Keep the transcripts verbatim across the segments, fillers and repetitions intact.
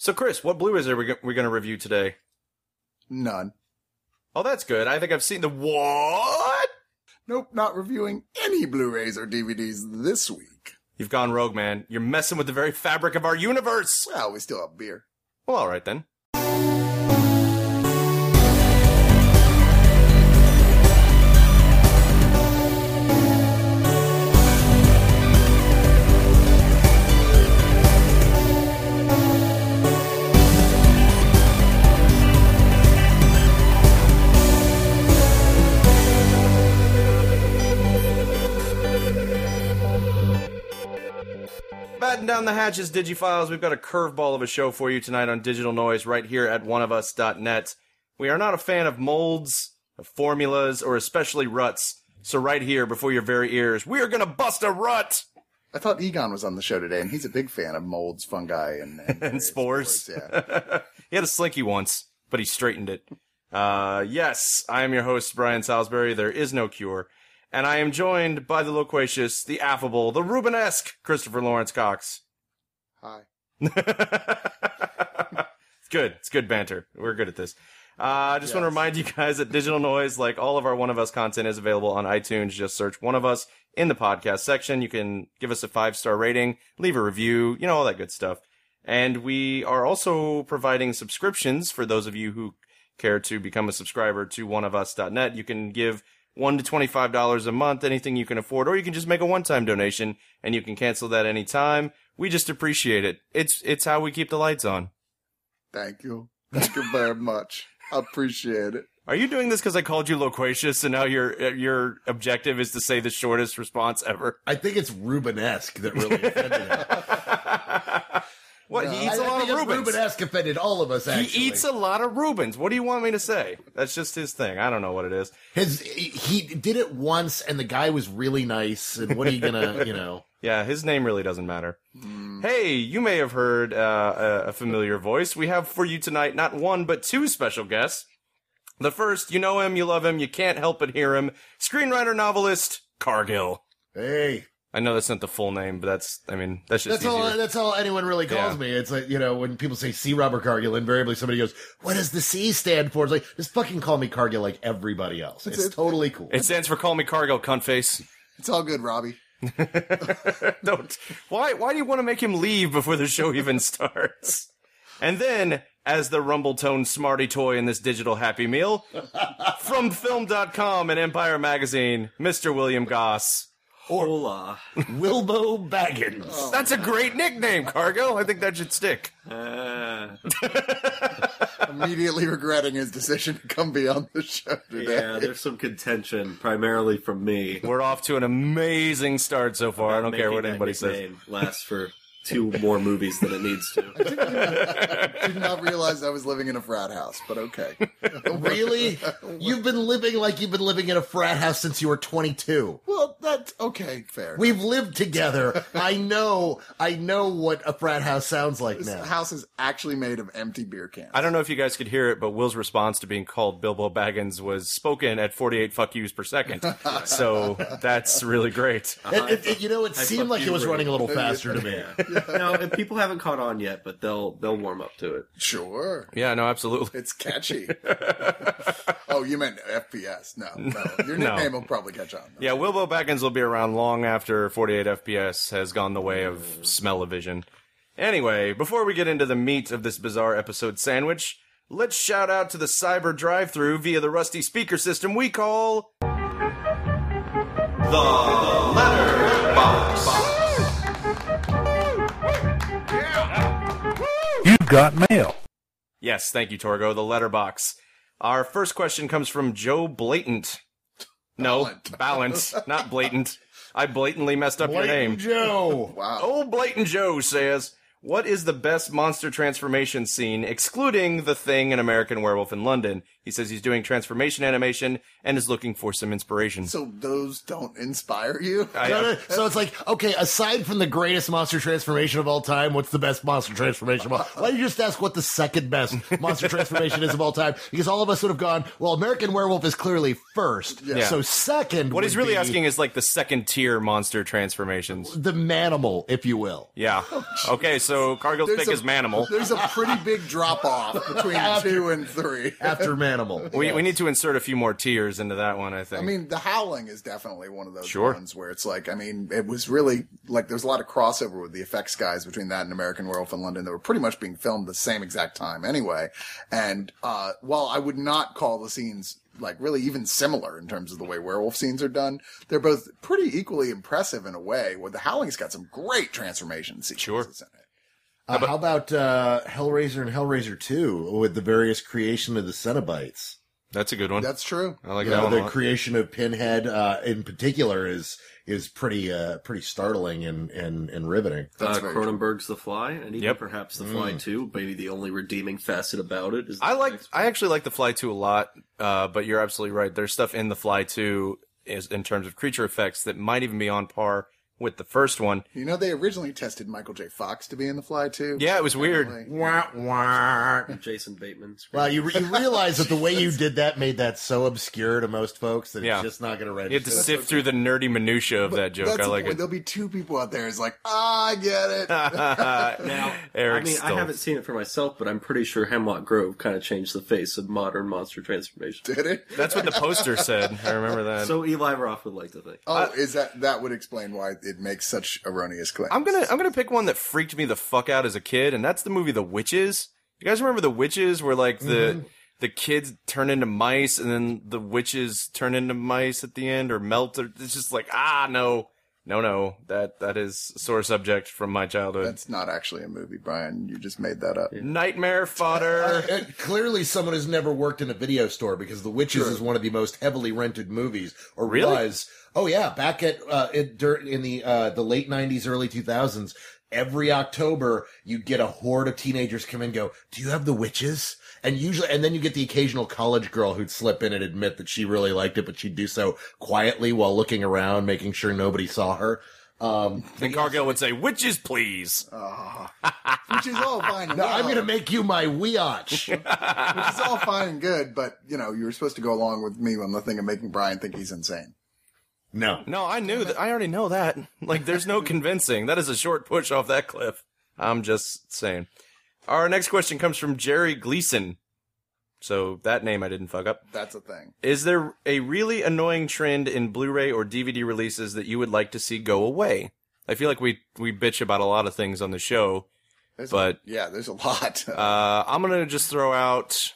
So, Chris, what Blu-rays are we, go- we going to review today? None. Oh, that's good. I think I've seen the... What? Nope, not reviewing any Blu-rays or D V Ds this week. You've gone rogue, man. You're messing with the very fabric of our universe. Well, we still have beer. Well, all right, then. Batten down the hatches, Digiphiles. We've got a curveball of a show for you tonight on Digital Noise right here at one of us dot net. We are not a fan of molds, of formulas, or especially ruts. So right here, before your very ears, we are going to bust a rut! I thought Egon was on the show today, and he's a big fan of molds, fungi, and... And, and spores. spores yeah. He had a slinky once, but he straightened it. Uh, yes, I am your host, Brian Salisbury. There is no cure. And I am joined by the loquacious, the affable, the Rubenesque Christopher Lawrence Cox. Hi. It's good. It's good banter. We're good at this. Uh, I just yes. want to remind you guys that Digital Noise, like all of our One of Us content, is available on iTunes. Just search One of Us in the podcast section. You can give us a five-star rating, leave a review, you know, all that good stuff. And we are also providing subscriptions for those of you who care to become a subscriber to one of us dot net. You can give one to twenty-five dollars a month, anything you can afford, or you can just make a one-time donation, and you can cancel that anytime. We just appreciate it. It's it's how we keep the lights on. Thank you. Thank you very much. I appreciate it. Are you doing this because I called you loquacious, and now your your objective is to say the shortest response ever? I think it's Rubenesque that really offended him. What, no, he eats I, a lot I of Rubens. Rubenesque offended all of us, actually. He eats a lot of Rubens. What do you want me to say? That's just his thing. I don't know what it is. His He did it once, and the guy was really nice, and what are you gonna, you know... Yeah, his name really doesn't matter. Mm. Hey, you may have heard uh, a, a familiar voice. We have for you tonight not one, but two special guests. The first, you know him, you love him, you can't help but hear him. Screenwriter, novelist, Cargill. Hey. I know that's not the full name, but that's, I mean, that's just That's easier. all, that's all anyone really calls Yeah. me. It's like, you know, when people say C. Robert Cargill, invariably somebody goes, what does the C stand for? It's like, just fucking call me Cargill like everybody else. It's, it's totally cool. It stands for Call Me Cargill, cuntface. It's all good, Robbie. Don't. Why, why do you want to make him leave before the show even starts? And then, as the rumble-toned smarty toy in this digital Happy Meal, from film dot com and Empire Magazine, Mister William Goss. Hola. Wilbo Baggins. Oh, That's a great nickname, Cargill. I think that should stick. Uh, Immediately regretting his decision to come be on the show today. yeah, there's some contention, primarily from me. We're off to an amazing start so far. I don't care what anybody says. Lasts for two more movies than it needs to. I didn't, I did not realize I was living in a frat house, but okay. Really? You've been living like you've been living in a frat house since you were twenty-two. Well, that's okay, fair. We've lived together. I know, I know what a frat house sounds like This now. house is actually made of empty beer cans. I don't know if you guys could hear it, but Will's response to being called Bilbo Baggins was spoken at forty-eight fuck yous per second. So that's really great. It, it, it, you know, it I seemed fuck like it you was really. running a little faster to me. Yeah. No, and people haven't caught on yet, but they'll they'll warm up to it. Sure. Yeah, no, absolutely. It's catchy. Oh, you meant F P S. No, no. Your No. nickname will probably catch on. Though. Yeah, Wilbo Baggins will be around long after forty-eight F P S has gone the way of smell-o-vision. Anyway, before we get into the meat of this bizarre episode sandwich, let's shout out to the cyber drive-thru via the rusty speaker system we call... The Letterbox. You've got mail. Yes, thank you, Torgo. The letterbox. Our first question comes from Joe Blatant. No, Ballant. Ballant, not Blatant. I blatantly messed up your Blatant name. Joe. Wow. Old Blatant Joe says, what is the best monster transformation scene, excluding The Thing and American Werewolf in London, He says he's doing transformation animation and is looking for some inspiration. So those don't inspire you? I- No, no, so it's like, okay, aside from the greatest monster transformation of all time, what's the best monster transformation of all time? Why don't you just ask what the second best monster transformation is of all time? Because all of us would have gone, well, American Werewolf is clearly first. Yeah. So second What would he's really be asking is like the second tier monster transformations. the Manimal, if you will. Yeah. Okay, so Cargill's pick a, is Manimal. There's a pretty big drop off between two and three. After Manimal. We we need to insert a few more tiers into that one, I think. I mean, The Howling is definitely one of those Sure. ones where it's like, I mean, it was really like there's a lot of crossover with the effects guys between that and American Werewolf in London. They were pretty much being filmed the same exact time anyway. And uh, while I would not call the scenes like really even similar in terms of the way werewolf scenes are done, they're both pretty equally impressive in a way. Where The Howling's got some great transformation sequences in it. Uh, how about uh, Hellraiser and Hellraiser two with the various creation of the Cenobites? That's a good one. That's true. I like You that know, one a the lot. creation of Pinhead uh, in particular is is pretty uh, pretty startling and, and, and riveting. That's uh, very Cronenberg's The Fly, and even Yep. perhaps The Fly two. Maybe the only redeeming facet about it is I the like. next- I actually like The Fly two a lot, uh, but you're absolutely right. There's stuff in The Fly two is in terms of creature effects that might even be on par with the first one. You know, they originally tested Michael J. Fox to be in The Fly too. Yeah, it was weird. Apparently. Wah, wah. Jason Bateman. Well, you, you realize that the way you did that made that so obscure to most folks that Yeah. it's just not going to You have to register. sift through the nerdy minutia of that joke. That's I the like point. it. There'll be two people out there who's like, ah, I get it. Now, Eric I mean, I Stoltz. haven't seen it for myself, but I'm pretty sure Hemlock Grove kind of changed the face of modern monster transformation. Did it? That's what the poster said. I remember that. So Eli Roth would like to think. Oh, is that that would explain why it makes such erroneous claims? I'm gonna I'm gonna pick one that freaked me the fuck out as a kid, and that's the movie The Witches. You guys remember The Witches, where like the the kids turn into mice, and then the witches turn into mice at the end, or melt? Or, it's just like ah no, no, no. That that is a sore subject from my childhood. That's not actually a movie, Brian. You just made that up. Nightmare fodder. Uh, clearly, someone who's never worked in a video store because The Witches Sure. is one of the most heavily rented movies, or Really? was. Oh yeah, back at uh, it, dur- in the uh, the late nineties, early two thousands, every October you'd get a horde of teenagers come in and go, "Do you have The Witches?" And usually, and then you get the occasional college girl who'd slip in and admit that she really liked it, but she'd do so quietly while looking around, making sure nobody saw her. Um, And Cargill would say, "Witches, please." Which is all fine and no, well. I'm going to make you my weotch. Which is all fine and good, but, you know, you were supposed to go along with me on the thing of making Brian think he's insane. No. No, I knew that. I already know that. Like, there's no convincing. That is a short push off that cliff. I'm just saying. Our next question comes from Jerry Gleason. So that name I didn't fuck up. That's a thing. Is there a really annoying trend in Blu-ray or D V D releases that you would like to see go away? I feel like we we bitch about a lot of things on the show. There's But- a, yeah, there's a lot. Uh, I'm gonna just throw out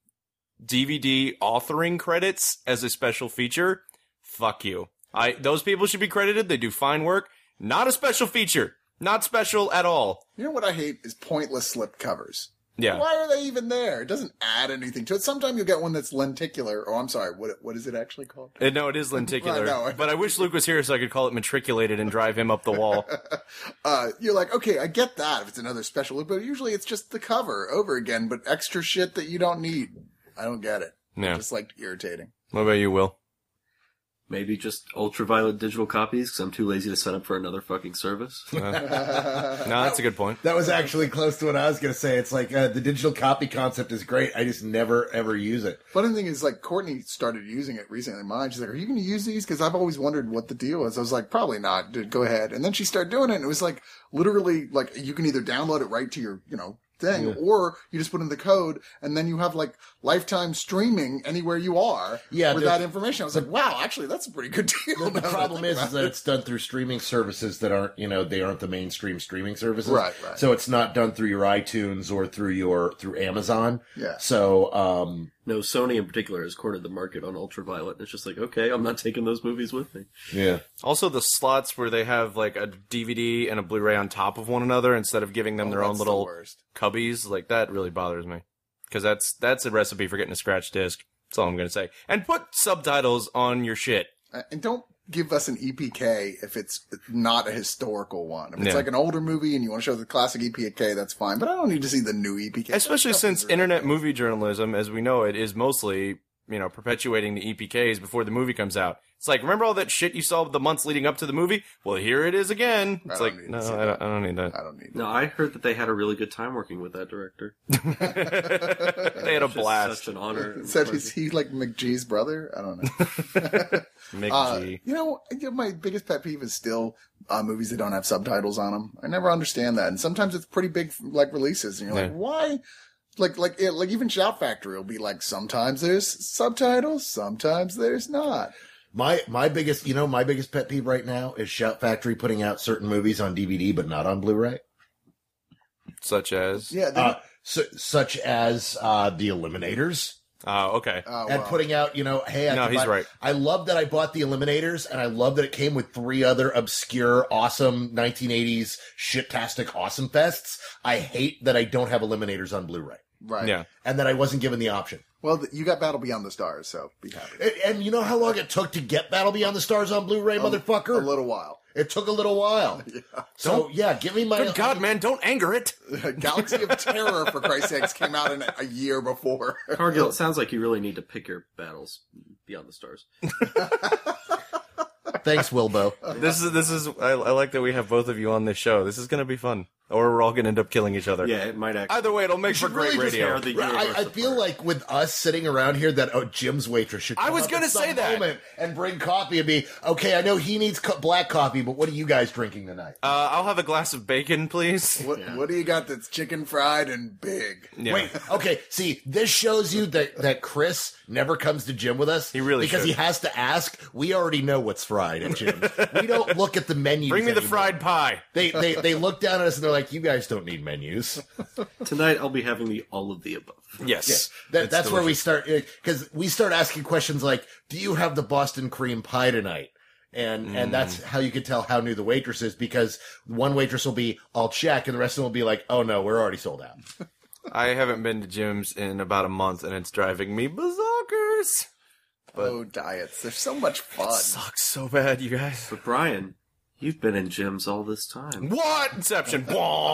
D V D authoring credits as a special feature. Fuck you. I those people should be credited. They do fine work. Not a special feature. Not special at all. You know what I hate is pointless slip covers. Yeah. Why are they even there? It doesn't add anything to it. Sometimes you'll get one that's lenticular. Oh, I'm sorry. What what is it actually called? Uh, No, it is lenticular. I know. But I wish Luke was here so I could call it matriculated and drive him up the wall. Uh, you're like, okay, I get that if it's another special look, but usually it's just the cover over again, but extra shit that you don't need. I don't get it. Yeah. Just like irritating. What about you, Will? Maybe just ultraviolet digital copies, because I'm too lazy to sign up for another fucking service. No, that's a good point. That was actually close to what I was going to say. It's like uh, the digital copy concept is great. I just never, ever use it. Funny thing is, like, Courtney started using it recently. Mine, she's like, "Are you going to use these?" Because I've always wondered what the deal is. I was like, "Probably not. Dude, go ahead." And then she started doing it, and it was like literally like you can either download it right to your, you know, thing, or you just put in the code, and then you have like lifetime streaming anywhere you are. Yeah, with the- that information. I was like, "Wow, actually, that's a pretty good deal." The now that I problem think is, about is that it. it's done through streaming services that aren't, you know, they aren't the mainstream streaming services. Right, right. So it's not done through your iTunes or through your, through Amazon. Yeah. So, um, No, Sony in particular has cornered the market on ultraviolet. It's just like, okay, I'm not taking those movies with me. yeah. Also, the slots where they have like a D V D and a Blu-ray on top of one another instead of giving them Oh, their own that's the little worst. cubbies, like that really bothers me. Because that's that's a recipe for getting a scratch disc. That's all I'm gonna say. And put subtitles on your shit. Uh, And don't give us an E P K if it's not a historical one. If it's Yeah. like an older movie and you want to show the classic E P K, that's fine. But I don't need to see the new E P K. Especially That stuff since is internet ridiculous. movie journalism, as we know it, is mostly, you know, perpetuating the E P Ks before the movie comes out. It's like, remember all that shit you saw the months leading up to the movie? Well, here it is again. It's don't like, need to no, see I don't, I don't need that. I don't need No, I heard that they had a really good time working with that director. They had a It's just blast. Such an honor. it. Said he's, he's like McGee's brother? I don't know. Mick Uh, G. you know, you know, my biggest pet peeve is still uh, movies that don't have subtitles on them. I never understand that. And sometimes it's pretty big, like, releases. And you're like, Yeah. why? Like, like, it, like even Shout Factory will be like, sometimes there's subtitles, sometimes there's not. My my biggest, you know, my biggest pet peeve right now is Shout Factory putting out certain movies on D V D but not on Blu-ray. Such as. Yeah. They, Uh, su- such as uh, The Eliminators. Oh, okay. oh, And wow. putting out, you know, hey, I No, can he's buy- right. I love that I bought The Eliminators, and I love that it came with three other obscure, awesome nineteen eighties shit-tastic awesome fests. I hate that I don't have Eliminators on Blu-ray, Right. Yeah. and that I wasn't given the option. Well, th- you got Battle Beyond the Stars, so be happy. And, and you know how long it took to get Battle Beyond the Stars on Blu-ray, motherfucker? A little while. It took a little while. So, yeah, give me my... Good God, man, don't anger it. Galaxy of Terror, for Christ's sakes, came out in a, a year before. Cargill, it sounds like you really need to pick your battles beyond the stars. Thanks, Wilbo. This is, this is, I, I like that we have both of you on this show. This is going to be fun. Or we're all going to end up killing each other. Yeah, it might actually. Either way, it'll make for should great really just radio. tear the universe I, I feel apart. like with us sitting around here that oh, Jim's waitress should. I come was up gonna at some say that. moment and bring coffee and be okay. I know he needs co- black coffee, but what are you guys drinking tonight? Uh, I'll have a glass of bacon, please. What, what do you got that's chicken fried and big? Yeah. Wait, okay. See, this shows you that that Chris never comes to Jim with us. He really because should. he has to ask. We already know what's fried at Jim's. We don't look at the menu. Bring me the fried pie. They they they look down at us and they're like, "You guys don't need menus." Tonight I'll be having the all of the above. Yes. That, It's that's where we delicious. start because we start asking questions like, "Do you have the Boston cream pie tonight?" And and that's how you can tell how new the waitress is because one waitress will be, "I'll check," and the rest of them will be like, "Oh no, we're already sold out." I haven't been to Jim's in about a month, and it's driving me berserkers. But- oh, diets. They're so much fun. Sucks so bad, you guys. But Brian, you've been in gyms all this time. What? Inception.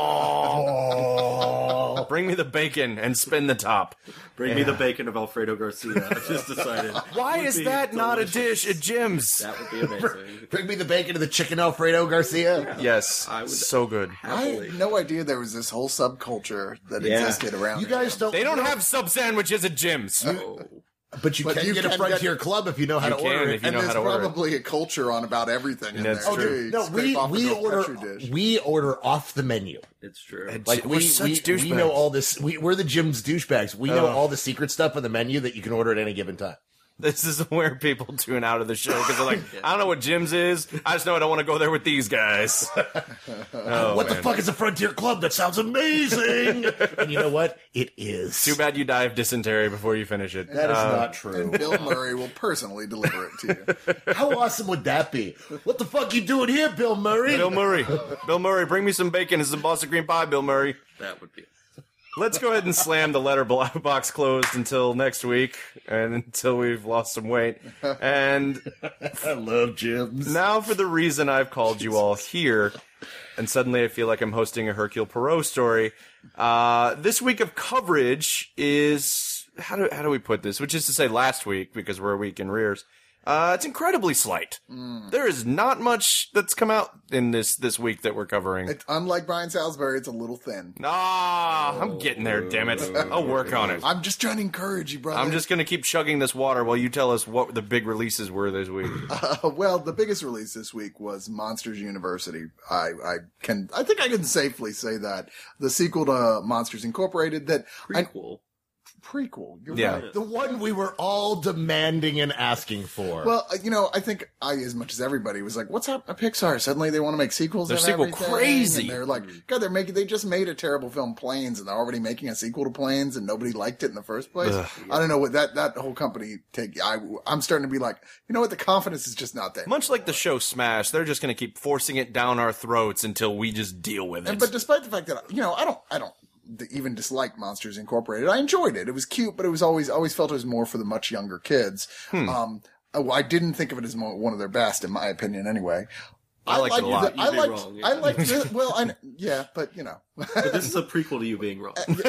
Bring me the bacon and spin the top. Bring me the bacon of Alfredo Garcia. I just decided. Why Would is be that not a delicious. dish at Jim's? That would be amazing. Bring me the bacon of the chicken Alfredo Garcia. Yes. I would- So good. I Happily. had no idea there was this whole subculture that Yeah. existed around You here. guys don't. They don't have sub sandwiches at Jim's. Oh. but you But can you get a can Frontier Club if you know how You to can order if it. you And know there's how to order. probably a culture on about everything in That's there. true. too. You No, scrape we off a we good order Petri dish. we order off the menu. It's true. And- Like We're we such we, we douchebags. know all this. We, we're the Jim's douchebags. We know Ugh. all the secret stuff on the menu that you can order at any given time. This is where people tune out of the show because they're like, I don't know what Jim's is. I just know I don't want to go there with these guys. Oh, what the man. fuck is a Frontier Club? That sounds amazing. And you know what? It is. Too bad you die of dysentery before you finish it. That is Uh, not true. And Bill Murray will personally deliver it to you. How awesome would that be? What the fuck you doing here, Bill Murray? Bill Murray. Bill Murray, bring me some bacon and some Boston cream pie, Bill Murray. That would be. Let's go ahead and slam the letter box closed until next week and until we've lost some weight. And I love Jim's. now for the reason I've called you all here. And suddenly I feel like I'm hosting a Hercule Poirot story. Uh, this week of coverage is, how do, how do we put this? Which is to say last week, because we're a week in rears. Uh, it's incredibly slight. There is not much that's come out in this, this week that we're covering. It, unlike Brian Salisbury, it's a little thin. Ah, I'm getting there, damn it. I'll work on it. I'm just trying to encourage you, brother. I'm just gonna keep chugging this water while you tell us what the big releases were this week. Uh, well, the biggest release this week was Monsters University. I, I can, I think I can safely say that the sequel to Monsters Incorporated. That I, Prequel. prequel. You're Yeah. right. The one we were all demanding and asking for. Well, uh, you know, I think I, as much as everybody, was like, "What's up at Pixar?" Suddenly, they want to make sequels. Their and sequel everything, crazy. And they're like, "God, they're making. They just made a terrible film, Planes, and they're already making a sequel to Planes, and nobody liked it in the first place." Ugh. I don't know what that that whole company take. I I'm starting to be like, you know what? The confidence is just not there. Much like the show Smash, they're just gonna keep forcing it down our throats until we just deal with it. And, but despite the fact that you know, I don't, I don't even dislike Monsters Incorporated. I enjoyed it. It was cute, but it was always always felt it was more for the much younger kids. Hmm. Um, Oh, well, I didn't think of it as mo- one of their best, in my opinion, anyway. I liked it a lot. The, I You'd be liked. wrong, yeah. I liked. The, well, I, yeah, but you know, But this is a prequel to you being wrong. And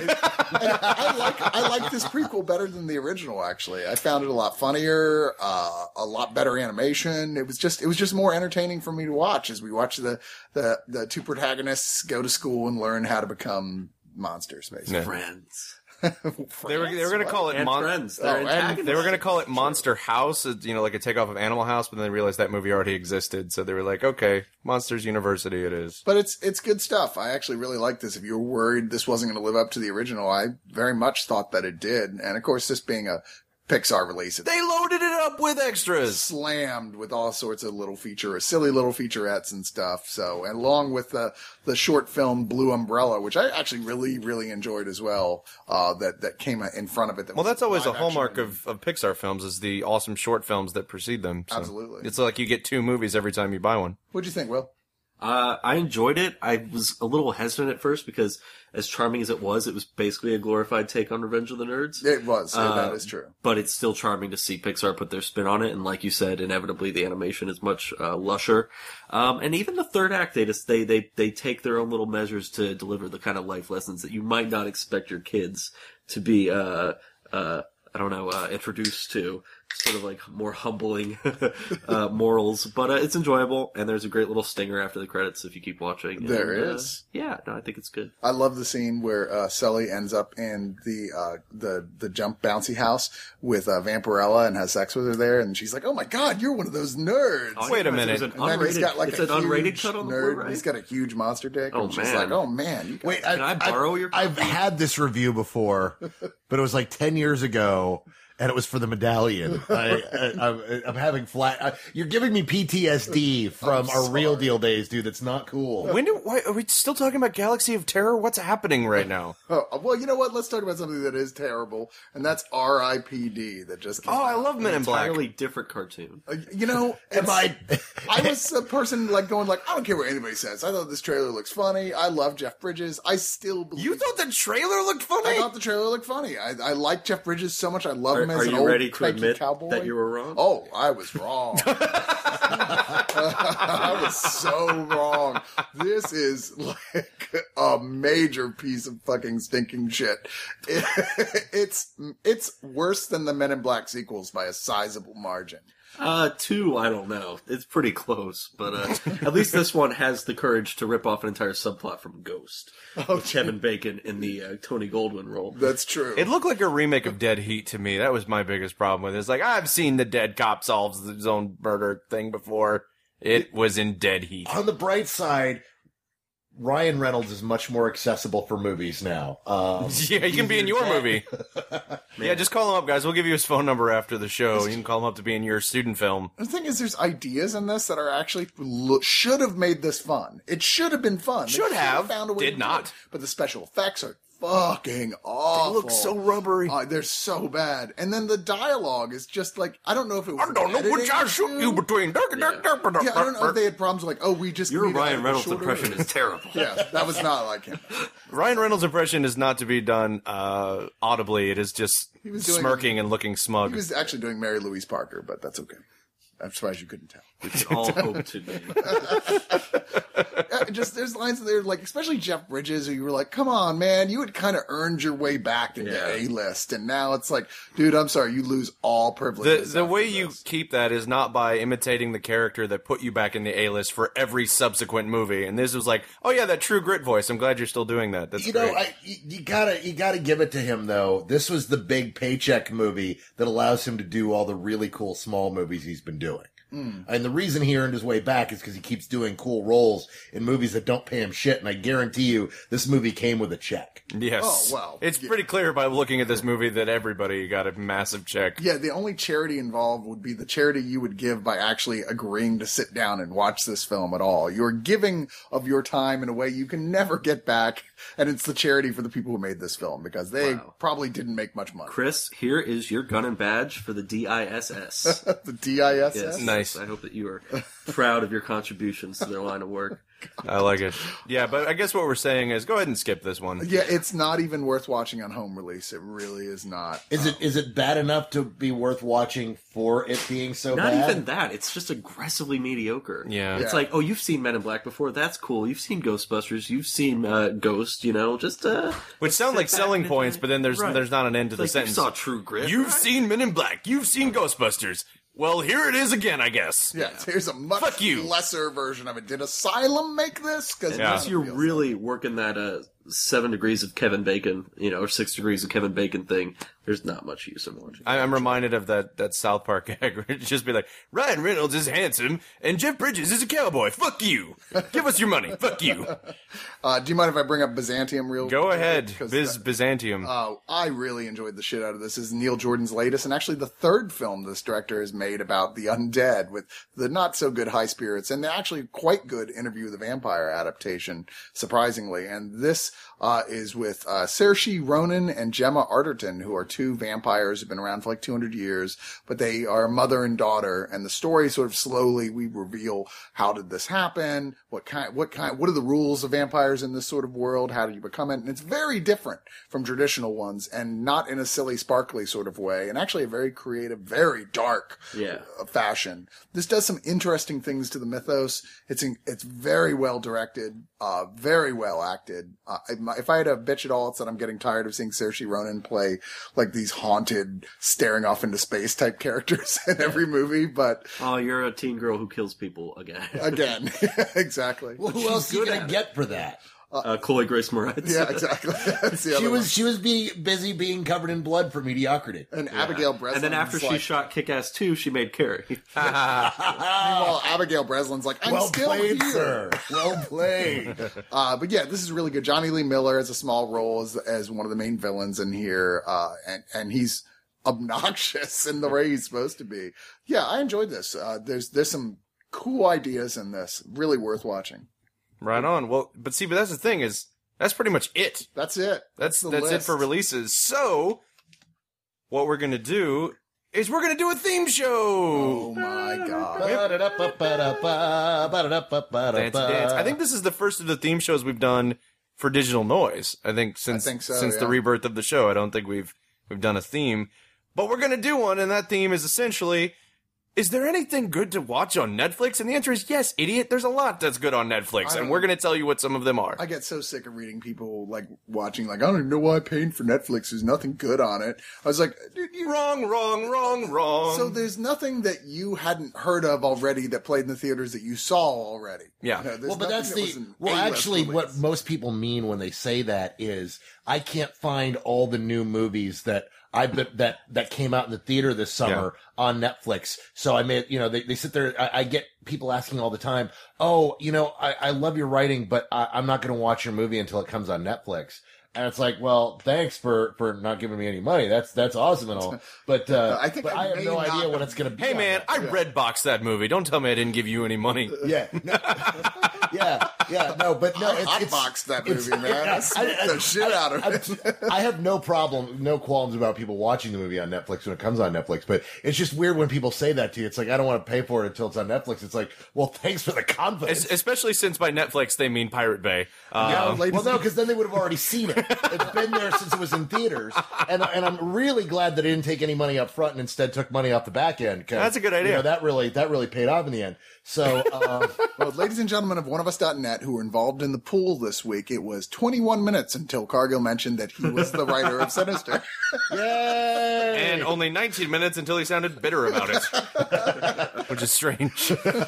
I like. I like this prequel better than the original. Actually, I found it a lot funnier, uh, a lot better animation. It was just. It was just more entertaining for me to watch as we watch the the the two protagonists go to school and learn how to become monsters, basically. Yeah. Friends. They were they were gonna call it And Mon- friends. Oh, They're and- antagonists. They were going to call it Monster House, uh, you know, like a takeoff of Animal House, but then they realized that movie already existed, so they were like, okay, Monsters University it is. But it's it's good stuff. I actually really like this. If you were worried this wasn't going to live up to the original, I very much thought that it did. And of course, this being a Pixar release, it's They loaded it up with extras! slammed with all sorts of little feature, silly little featurettes and stuff. So, and along with the the short film Blue Umbrella, which I actually really really enjoyed as well. Uh, that that came in front of it. That Well, was that's always a live hallmark action. of, of Pixar films, is the awesome short films that precede them. So Absolutely. It's like you get two movies every time you buy one. What'd you think, Will? Uh, I enjoyed it. I was a little hesitant at first because, as charming as it was, it was basically a glorified take on Revenge of the Nerds. It was. Uh, that is true. But it's still charming to see Pixar put their spin on it, and like you said, inevitably the animation is much uh, lusher. Um, and even the third act, they just they they they take their own little measures to deliver the kind of life lessons that you might not expect your kids to be. Uh, uh, I don't know, uh, introduced to. Sort of like more humbling uh, morals, but uh, it's enjoyable, and there's a great little stinger after the credits if you keep watching. There and, is. Uh, yeah, no, I think it's good. I love the scene where uh, Sully ends up in the uh, the the jump bouncy house with uh, Vampirella and has sex with her there, and she's like, "Oh my god, you're one of those nerds." Oh, Wait a yeah, minute. It's an And then he's unrated, got like it's a an unrated huge cut on the nerd. Blu-ray. He's got a huge monster dick. Oh, and she's man. like, "Oh man, you Wait, Can I borrow your I've copy? had this review before, but it was like ten years ago, and it was for the medallion. I, I, I'm, I'm having flat. I, you're giving me P T S D from I'm our Real sorry. Deal days, dude. That's not cool. When do, why, are we still talking about Galaxy of Terror? What's happening right now? Oh, well, you know what? Let's talk about something that is terrible, and that's R I P D that just came Oh, I out. love Men in Black. entirely different cartoon. Uh, you know, Am it's- I? I was a person like going like, I don't care what anybody says. I thought this trailer looks funny. I love Jeff Bridges. I still believe. You thought the trailer looked funny? I thought the trailer looked funny. I, I like Jeff Bridges so much. I love Are, him as are an you old ready to cranky admit cowboy. that you were wrong? Oh, I was wrong. I was so wrong. This is like a major piece of fucking stinking shit. It, it's it's worse than the Men in Black sequels by a sizable margin. Uh, two, I don't know. It's pretty close, but uh, at least this one has the courage to rip off an entire subplot from Ghost. Oh, with Kevin Bacon in the uh, Tony Goldwyn role. That's true. It looked like a remake of Dead Heat to me. That was my biggest problem with it. It's like, I've seen the dead cop solves his own murder thing before. It was in Dead Heat. On the bright side, Ryan Reynolds is much more accessible for movies now. Um, Yeah, he can be in your movie. Yeah, just call him up, guys. We'll give you his phone number after the show. You can call him up to be in your student film. The thing is, there's ideas in this that are actually lo- should have made this fun. It should have been fun. They Should have. found a way Did to do not. it. But the special effects are fucking awful. They look so rubbery. Uh, they're so bad. And then the dialogue is just like, I don't know if it was I don't know editing which I shoot you issue. between. Yeah, I don't know if they had problems like, oh, we just Your need to Ryan have a Reynolds shorter- impression is terrible. Yeah, that was not like him. Ryan Reynolds' impression is not to be done uh, audibly. It is just was doing- smirking and looking smug. He was actually doing Mary Louise Parker, but that's okay. I'm surprised you couldn't tell. We can all hope to be. Uh, just there's lines in there like, especially Jeff Bridges, who you were like, come on, man, you had kind of earned your way back into Yeah. A list, and now it's like, dude, I'm sorry, you lose all The privileges. the after way you this. keep that is not by imitating the character that put you back in the A list for every subsequent movie. And this was like, oh yeah, that True Grit voice. I'm glad you're still doing that. That's you great. know, I, you you gotta you gotta give it to him though. This was the big paycheck movie that allows him to do all the really cool small movies he's been doing. And the reason he earned his way back is because he keeps doing cool roles in movies that don't pay him shit. And I guarantee you, this movie came with a check. Yes. Oh, well, It's yeah. pretty clear by looking at this movie that everybody got a massive check. Yeah, the only charity involved would be the charity you would give by actually agreeing to sit down and watch this film at all. You're giving of your time in a way you can never get back, and it's the charity for the people who made this film because they Wow. probably didn't make much money. Chris, here is your gun and badge for the D I S S. The D I S S? Yes. Nice. I hope that you are proud of your contributions to their line of work. I like it. Yeah, but I guess what we're saying is go ahead and skip this one. Yeah, it's not even worth watching on home release. It really is not. Is it is it bad enough to be worth watching for it being so Not bad? even that. It's just aggressively mediocre. Yeah. It's Yeah. like, oh, you've seen Men in Black before. That's cool. You've seen Ghostbusters. You've seen uh, Ghost. You know, just uh, Which sound like sit back selling and points, enjoy but then there's Right. there's not an end to the like, sentence. You saw True Grit. You've right? seen Men in Black. You've seen Ghostbusters. Well, here it is again, I guess. Yeah, here's a much Fuck you. lesser version of it. Did Asylum make this? Because Yeah. Unless you're really working that uh, seven degrees of Kevin Bacon, you know, or six degrees of Kevin Bacon thing, there's not much use in watching. I- I'm reminded of that, that South Park gag where it'd just be like, Ryan Reynolds is handsome and Jeff Bridges is a cowboy. Fuck you. Give us your money. Fuck you. Uh, do you mind if I bring up Byzantium real? Go ahead. 'Cause Biz that- Byzantium. Uh, I really enjoyed the shit out of this. This is Neil Jordan's latest, and actually the third film this director has made about the undead, with the not so good High Spirits, and the actually quite good Interview with the Vampire adaptation, surprisingly. And this uh, is with uh, Saoirse Ronan and Gemma Arterton, who are two vampires who've been around for like two hundred years, but they are mother and daughter. And the story sort of slowly we reveal how did this happen, what kind, what kind, what are the rules of vampires in this sort of world, how do you become it? And it's very different from traditional ones, and not in a silly, sparkly sort of way, and actually a very creative, very dark Yeah. uh, fashion. This does some interesting things to the mythos. It's in, it's very well directed, uh, very well acted. Uh, if I had a bitch at all, it's that I'm getting tired of seeing Saoirse Ronan play like these haunted, staring off into space type characters in every movie. But Oh, you're a teen girl who kills people again. again, exactly. Well, who else are you good gonna at get for that? Uh, Chloe Grace Moretz. Yeah, exactly. That's the She other was one. she was being busy being covered in blood for mediocrity. And Abigail Breslin. And then after is she like, shot Kick-Ass two, she made Carrie. meanwhile, Abigail Breslin's like, I'm Well still played, here. sir. Well played. Uh, but yeah, this is really good. Johnny Lee Miller has a small role as, as one of the main villains in here. Uh, and, and he's obnoxious in the way he's supposed to be. Yeah, I enjoyed this. Uh, there's, there's some cool ideas in this. Really worth watching. Right on. Well, but see, but that's the thing is, that's pretty much it. That's it. That's the that's it list. for releases. So, what we're gonna do is we're gonna do a theme show. Oh my god. Dance dance. I think this is the first of the theme shows we've done for Digital Noise. I think since I think so, since the yeah. rebirth of the show, I don't think we've we've done a theme. But we're gonna do one, and that theme is essentially: is there anything good to watch on Netflix? And the answer is yes, idiot. There's a lot that's good on Netflix, I- and we're gonna tell you what some of them are. I get so sick of reading people like watching, like, I don't even know why I'm paying for Netflix. There's nothing good on it. I was like, dude, you Wrong, wrong, wrong, wrong. So there's nothing that you hadn't heard of already that played in the theaters that you saw already. Yeah. You know, there's Well, but nothing that's that the was an well. A-list Actually, release. what most people mean when they say that is, I can't find all the new movies that I bet that that came out in the theater this summer on Netflix. So I made, you know, they, they sit there. I, I get people asking all the time, "Oh, you know, I, I love your writing, but I, I'm not going to watch your movie until it comes on Netflix." And it's like, well, thanks for, for not giving me any money. That's that's awesome and all, but uh, I think but I I have may no not idea what have- it's going to be. Hey on man, Netflix. I red boxed that movie. Don't tell me I didn't give you any money. Yeah, no, yeah, yeah, no, but no, I it's, it's hotboxed that it's- movie, man. I smoked the shit out of it. I have no problem, no qualms about people watching the movie on Netflix when it comes on Netflix, but it's just weird when people say that to you. It's like, I don't want to pay for it until it's on Netflix. It's like, well, thanks for the confidence. Es- Especially since by Netflix they mean Pirate Bay. Yeah, Um, ladies Well, no, and- because then they would have already seen it. It's been there since it was in theaters, and and I'm really glad that it didn't take any money up front and instead took money off the back end. 'cause, That's a good idea. You know, that really that really paid off in the end. So, uh, Well, ladies and gentlemen of one of us dot net who were involved in the pool this week, it was twenty-one minutes until Cargill mentioned that he was the writer of Sinister. yay! and only nineteen minutes until he sounded bitter about it, which is strange.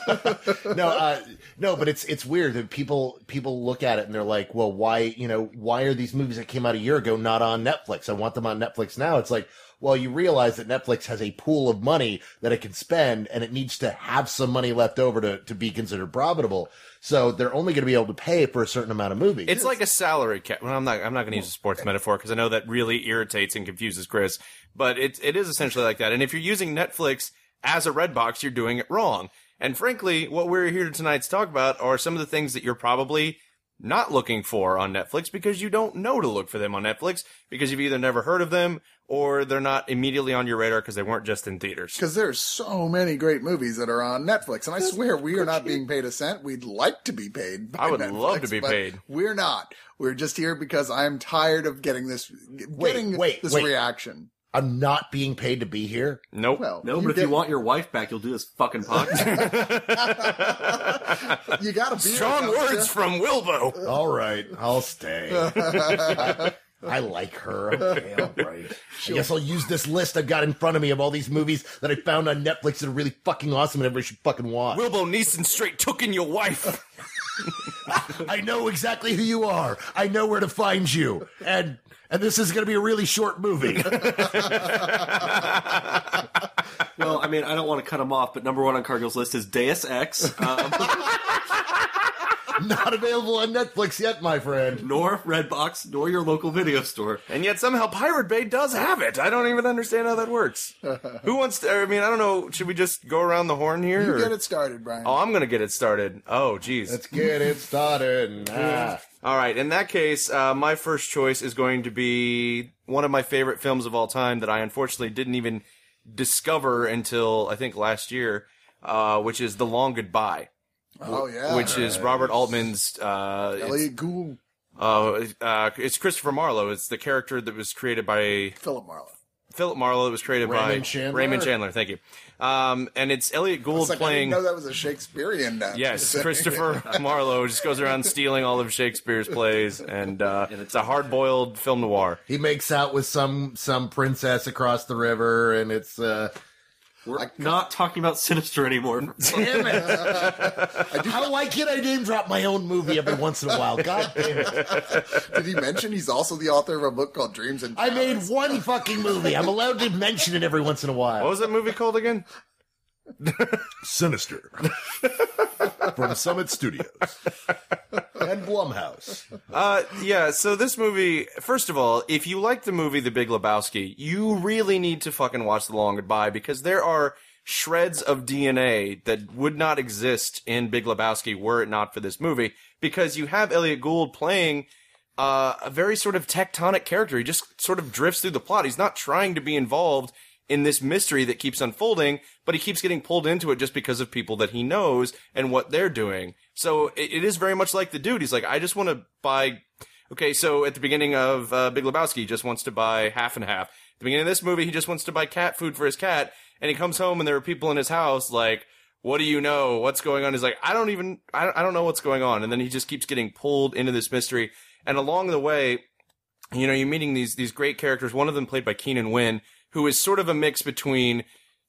no, uh, no, but it's it's weird that people people look at it and they're like, well, why you know why are these movies that came out a year ago not on Netflix? I want them on Netflix now. It's like, well, you realize that Netflix has a pool of money that it can spend, and it needs to have some money left over to to be considered profitable. So they're only going to be able to pay for a certain amount of movies. It's like a salary cap. Well, I'm not. I'm not going to use a sports metaphor because I know that really irritates and confuses Chris. But it it is essentially like that. And if you're using Netflix as a Redbox, you're doing it wrong. And frankly, what we're here tonight to talk about are some of the things that you're probably not looking for on Netflix because you don't know to look for them on Netflix because you've either never heard of them or they're not immediately on your radar because they weren't just in theaters. Because there's so many great movies that are on Netflix, and I swear we are not being paid a cent. We'd like to be paid by I would Netflix, love to be but paid. We're not. We're just here because I'm tired of getting this, getting wait, this wait. reaction. I'm not being paid to be here. Nope. Well, No, but if get- you want your wife back, you'll do this fucking podcast. you gotta be Strong here, words from Wilbo. All right, I'll stay. I, I like her. Okay, all right. I guess I'll use this list I've got in front of me of all these movies that I found on Netflix that are really fucking awesome and everybody should fucking watch. Wilbo Neeson straight took in your wife. I know exactly who you are. I know where to find you. And and this is going to be a really short movie. Well, I mean, I don't want to cut him off, but number one on Cargill's list is Deus Ex, um, Not available on Netflix yet, my friend. nor Redbox, nor your local video store. And yet somehow Pirate Bay does have it. I don't even understand how that works. Who wants to, I mean, I don't know. Should we just go around the horn here? You or- get it started, Brian. Oh, I'm going to get it started. Oh, geez. Let's get it started. Ah. All right. In that case, uh, my first choice is going to be one of my favorite films of all time that I unfortunately didn't even discover until I think last year, uh, which is The Long Goodbye, oh yeah, which is Robert Altman's. Uh, it's, Elliot Gould, uh, uh, it's Christopher Marlowe. It's the character that was created by Philip Marlowe. Philip Marlowe. It was created Raymond by Chandler? Raymond Chandler. Thank you. Um, and it's Elliot Gould It's like, I playing. didn't know that was a Shakespearean. Uh, Yes, Christopher Marlowe just goes around stealing all of Shakespeare's plays, and uh, it's a hard-boiled film noir. He makes out with some some princess across the river, and it's uh We're not talking about Sinister anymore. damn it. How why can't I name drop my own movie every once in a while? God damn it. Did he mention he's also the author of a book called Dreams and I made Talents? one fucking movie. I'm allowed to mention it every once in a What while. was that movie called again? Sinister. From Summit Studios. And Blumhouse. Uh, yeah, so this movie, first of all, if you like the movie The Big Lebowski, you really need to fucking watch The Long Goodbye because there are shreds of D N A that would not exist in Big Lebowski were it not for this movie because you have Elliot Gould playing uh, a very sort of tectonic character. He just sort of drifts through the plot. He's not trying to be involved in this mystery that keeps unfolding, but he keeps getting pulled into it just because of people that he knows and what they're doing. So it, it is very much like the dude. He's like, I just want to buy. Okay, so at the beginning of uh, Big Lebowski, he just wants to buy half and half. At the beginning of this movie, he just wants to buy cat food for his cat, and he comes home and there are people in his house like, what do you know? What's going on? He's like, I don't even, I don't, I don't know what's going on. And then he just keeps getting pulled into this mystery. And along the way, you know, you're meeting these these great characters. One of them played by Keenan Wynn, who is sort of a mix between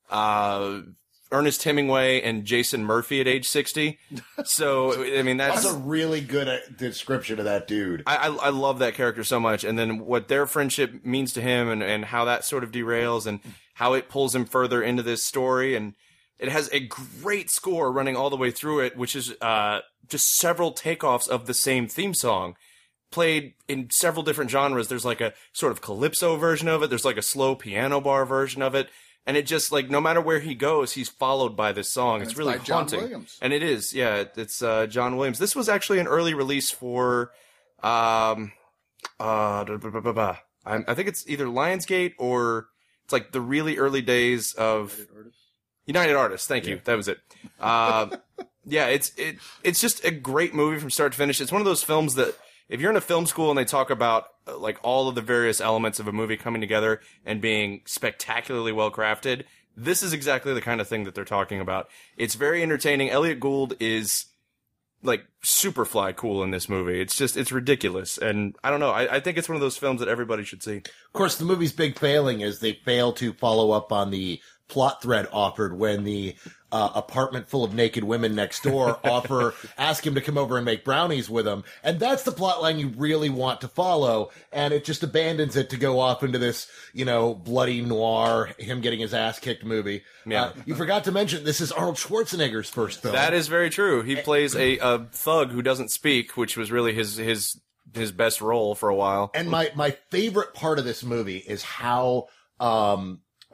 uh, Ernest Hemingway and Jason Murphy at age sixty. So, I mean, that's... That's a really good uh, description of that dude. I, I I love that character so much, and then what their friendship means to him, and, and how that sort of derails, and how it pulls him further into this story, and it has a great score running all the way through it, which is uh, just several takeoffs of the same theme song, played in several different genres. There's like a sort of calypso version of it. There's like a slow piano bar version of it. And it just like, no matter where he goes, he's followed by this song. It's, it's really by John haunting. Williams. And it is. Yeah. it- It's, uh, John Williams. This was actually an early release for, um, uh, da- da- da- da- da. I, I think it's either Lionsgate or it's like the really early days of United Artists. Thank you. That was it. Uh, yeah, it's, it, it's just a great movie from start to finish. It's one of those films that, if you're in a film school and they talk about uh, like all of the various elements of a movie coming together and being spectacularly well crafted, this is exactly the kind of thing that they're talking about. It's very entertaining. Elliot Gould is like super fly cool in this movie. It's just, it's ridiculous. And I don't know. I, I think it's one of those films that everybody should see. Of course, the movie's big failing is they fail to follow up on the plot thread offered when the uh, apartment full of naked women next door offer, ask him to come over and make brownies with him. And that's the plot line you really want to follow. And it just abandons it to go off into this, you know, bloody noir, him getting his ass kicked movie. Yeah. Uh, you forgot to mention, this is Arnold Schwarzenegger's first film. That is very true. He plays a, a thug who doesn't speak, which was really his, his, his best role for a while. And my, my favorite part of this movie is how, um,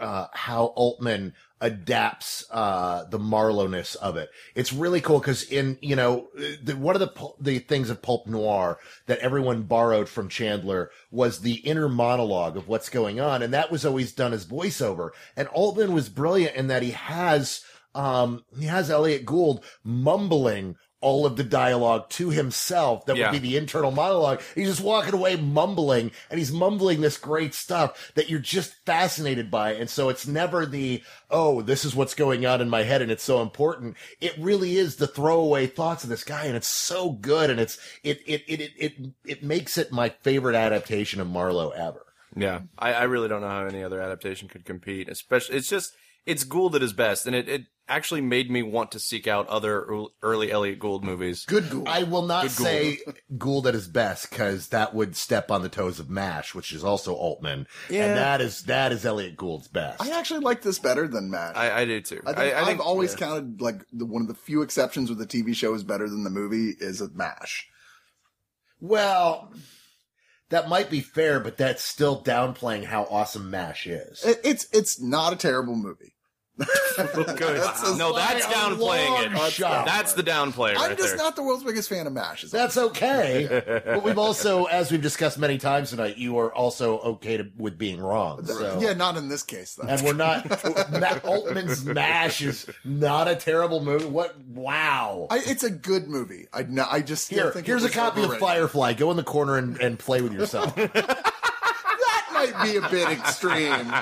uh, how Altman adapts, uh, the Marlowe-ness of it. It's really cool because in, you know, the, one of the, pul- the things of pulp noir that everyone borrowed from Chandler was the inner monologue of what's going on. And that was always done as voiceover. And Altman was brilliant in that he has, um, he has Elliot Gould mumbling all of the dialogue to himself. That Yeah. would be the internal monologue. He's just walking away mumbling, and he's mumbling this great stuff that you're just fascinated by. And so it's never the, oh, this is what's going on in my head and it's so important. It really is the throwaway thoughts of this guy, and it's so good. And it's, it, it, it, it, it, it makes it my favorite adaptation of Marlowe ever. Yeah, I, I really don't know how any other adaptation could compete. Especially, it's just it's Gould at his best, and it, it actually made me want to seek out other early Elliot Gould movies. Good Gould. I will not Good Gould. say Gould at his best, because that would step on the toes of MASH, which is also Altman. Yeah. And that is, that is Elliot Gould's best. I actually like this better than Matt. I, I, I do too. think I, I I've think always yeah. counted like the, one of the few exceptions with the T V show is better than the movie is a MASH. Well, that might be fair, but that's still downplaying how awesome MASH is. It, it's it's not a terrible movie. Good. That's a- No, that's by a downplaying long it. shot. That's the downplay I'm right just there. not the world's biggest fan of MASH. is all. That's okay. But we've also, as we've discussed many times tonight, you are also okay to, with being wrong. So. Yeah, not in this case though. And we're not, Matt Altman's MASH is not a terrible movie. What? Wow. I, it's a good movie. I no, I just still Here, think here's it a was copy of overrated. Firefly. Go in the corner and, and play with yourself. That might be a bit extreme.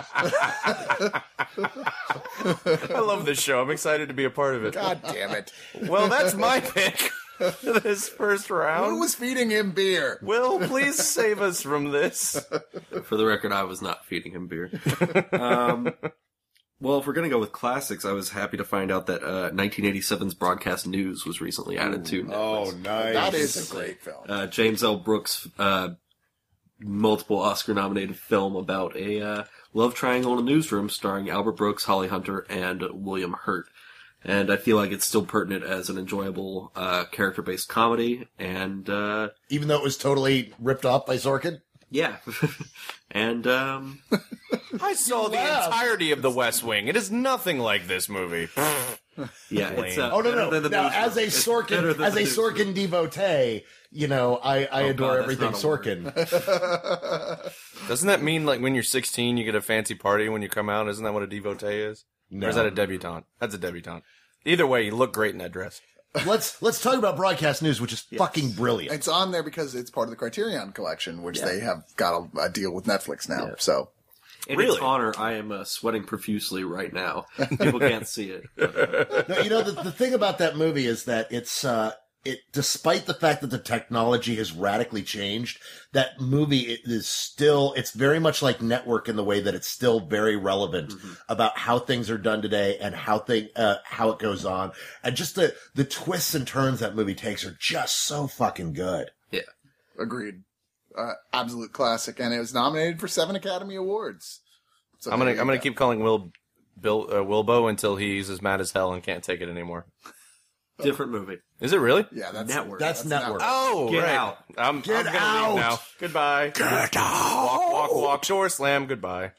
I love this show. I'm excited to be a part of it. God damn it! Well, that's my pick for this first round. Who was feeding him beer? Will, please save us from this. For the record, I was not feeding him beer. um, well, if we're going to go with classics, I was happy to find out that uh, nineteen eighty-seven's Broadcast News was recently added to Netflix. Oh, nice. That is a great film. Uh, James L. Brooks' uh, multiple Oscar-nominated film about a uh, love triangle in a newsroom starring Albert Brooks, Holly Hunter, and William Hurt. And I feel like it's still pertinent as an enjoyable uh, character-based comedy. And uh, Even though it was totally ripped off by Sorkin? yeah. and um, I saw the laughed. entirety of The West Wing. It is nothing like this movie. yeah, it's uh, Oh, no, better no. than the Now, newsroom. as a It's better Sorkin, than as the a newsroom. Sorkin devotee, you know, I, I Oh, adore God, that's everything not a word. Sorkin. Doesn't that mean like when you're sixteen, you get a fancy party when you come out? Isn't that what a devotee is? No. Or is that a debutante? That's a debutante. Either way, you look great in that dress. let's, let's talk about Broadcast News, which is fucking brilliant. It's on there because it's part of the Criterion Collection, which they have got a, a deal with Netflix now. Yeah. So In Really? its honor, I am uh, sweating profusely right now. People can't see it. But, No, you know, the, the thing about that movie is that it's, uh, it, despite the fact that the technology has radically changed, that movie it is still, it's very much like Network in the way that it's still very relevant about how things are done today and how thing, uh, how it goes on. And just the, the twists and turns that movie takes are just so fucking good. yeah. agreed, uh, absolute classic, and it was nominated for seven Academy Awards. So I'm gonna there you I'm gonna go. keep calling Will Bill uh, Wilbo until he's as mad as hell and can't take it anymore. Different movie. Is it really? Yeah, that's Network. That's Network. Oh, Get right. out. I'm, Get I'm gonna out. leave now. Goodbye. Get out. Walk, walk, walk. Shore slam. Goodbye.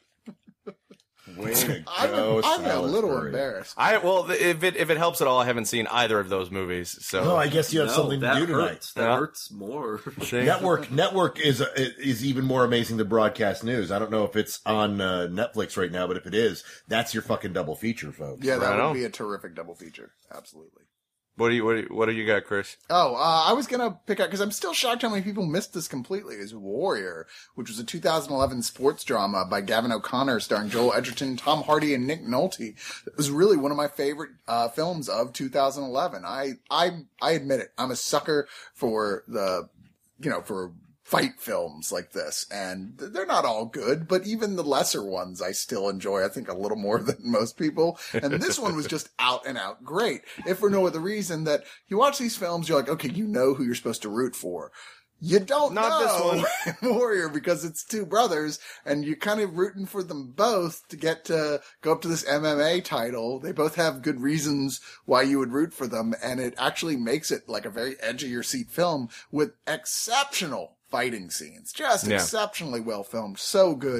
Way to I'm, go, I'm a Silas little Burry. embarrassed. I well, if it if it helps at all, I haven't seen either of those movies. So Oh, I guess you have No, something to that do tonight. hurts. That Yeah. hurts more. Network Network is is even more amazing than Broadcast News. I don't know if it's on uh, Netflix right now, but if it is, that's your fucking double feature, folks. Yeah, that Right would on. be a terrific double feature. Absolutely. What do you what do you, what do you got, Chris? Oh, uh, I was gonna pick out, because I'm still shocked how many people missed this completely, is Warrior, which was a two thousand eleven sports drama by Gavin O'Connor starring Joel Edgerton, Tom Hardy, and Nick Nolte. It was really one of my favorite uh, films of two thousand eleven. I, I, I admit it. I'm a sucker for the, you know, for fight films like this, and they're not all good, but even the lesser ones I still enjoy, I think, a little more than most people. And this one was just out and out great. If for no other reason that you watch these films, you're like, okay, you know who you're supposed to root for. You don't Not know this in Warrior because it's two brothers and you're kind of rooting for them both to get to go up to this M M A title. They both have good reasons why you would root for them, and it actually makes it like a very edge of your seat film with exceptional fighting scenes. Just Yeah. exceptionally well filmed. So good.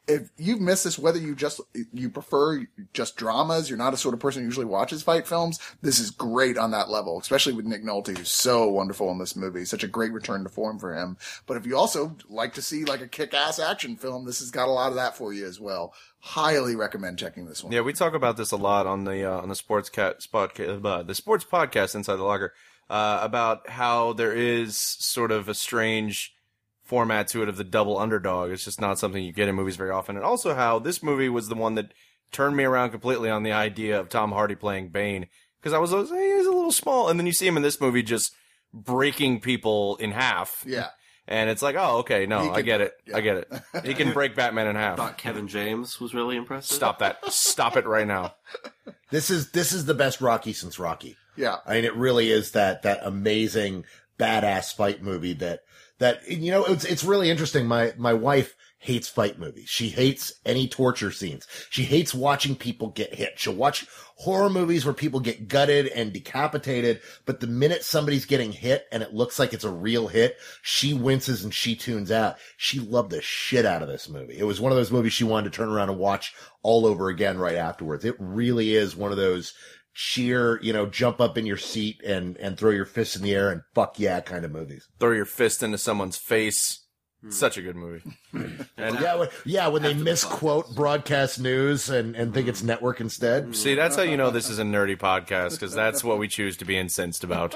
if you've missed this, whether you just, you prefer just dramas, you're not a sort of person who usually watches fight films, this is great on that level, especially with Nick Nolte, who's so wonderful in this movie. Such a great return to form for him. But if you also like to see like a kick-ass action film, this has got a lot of that for you as well. Highly recommend checking this one. Yeah, we talk about this a lot on the, uh, on the sports cat, spot, uh, the sports podcast Inside the Locker, uh, about how there is sort of a strange format to it of the double underdog. It's just not something you get in movies very often. And also how this movie was the one that turned me around completely on the idea of Tom Hardy playing Bane. Because I was always, hey, he's a little small. And then you see him in this movie just breaking people in half. Yeah. And it's like, oh, okay, no, He I can- get it. yeah. I get it. He can break Batman in I half. thought Kevin James was really impressive. Stop that. Stop it right now. This is this is the best Rocky since Rocky. Yeah. I mean, it really is that that amazing badass fight movie that that you know it's it's really interesting. My my wife hates fight movies. She hates any torture scenes. She hates watching people get hit. She'll watch horror movies where people get gutted and decapitated, but the minute somebody's getting hit and it looks like it's a real hit, she winces and she tunes out. She loved the shit out of this movie. It was one of those movies she wanted to turn around and watch all over again right afterwards. It really is one of those cheer, you know, jump up in your seat and, and throw your fists in the air and fuck yeah kind of movies. Throw your fist into someone's face. Such a good movie. And Yeah, when, yeah, when they After the misquote broadcast news and, and think it's network instead. see, that's how you know this is a nerdy podcast, because that's what we choose to be incensed about.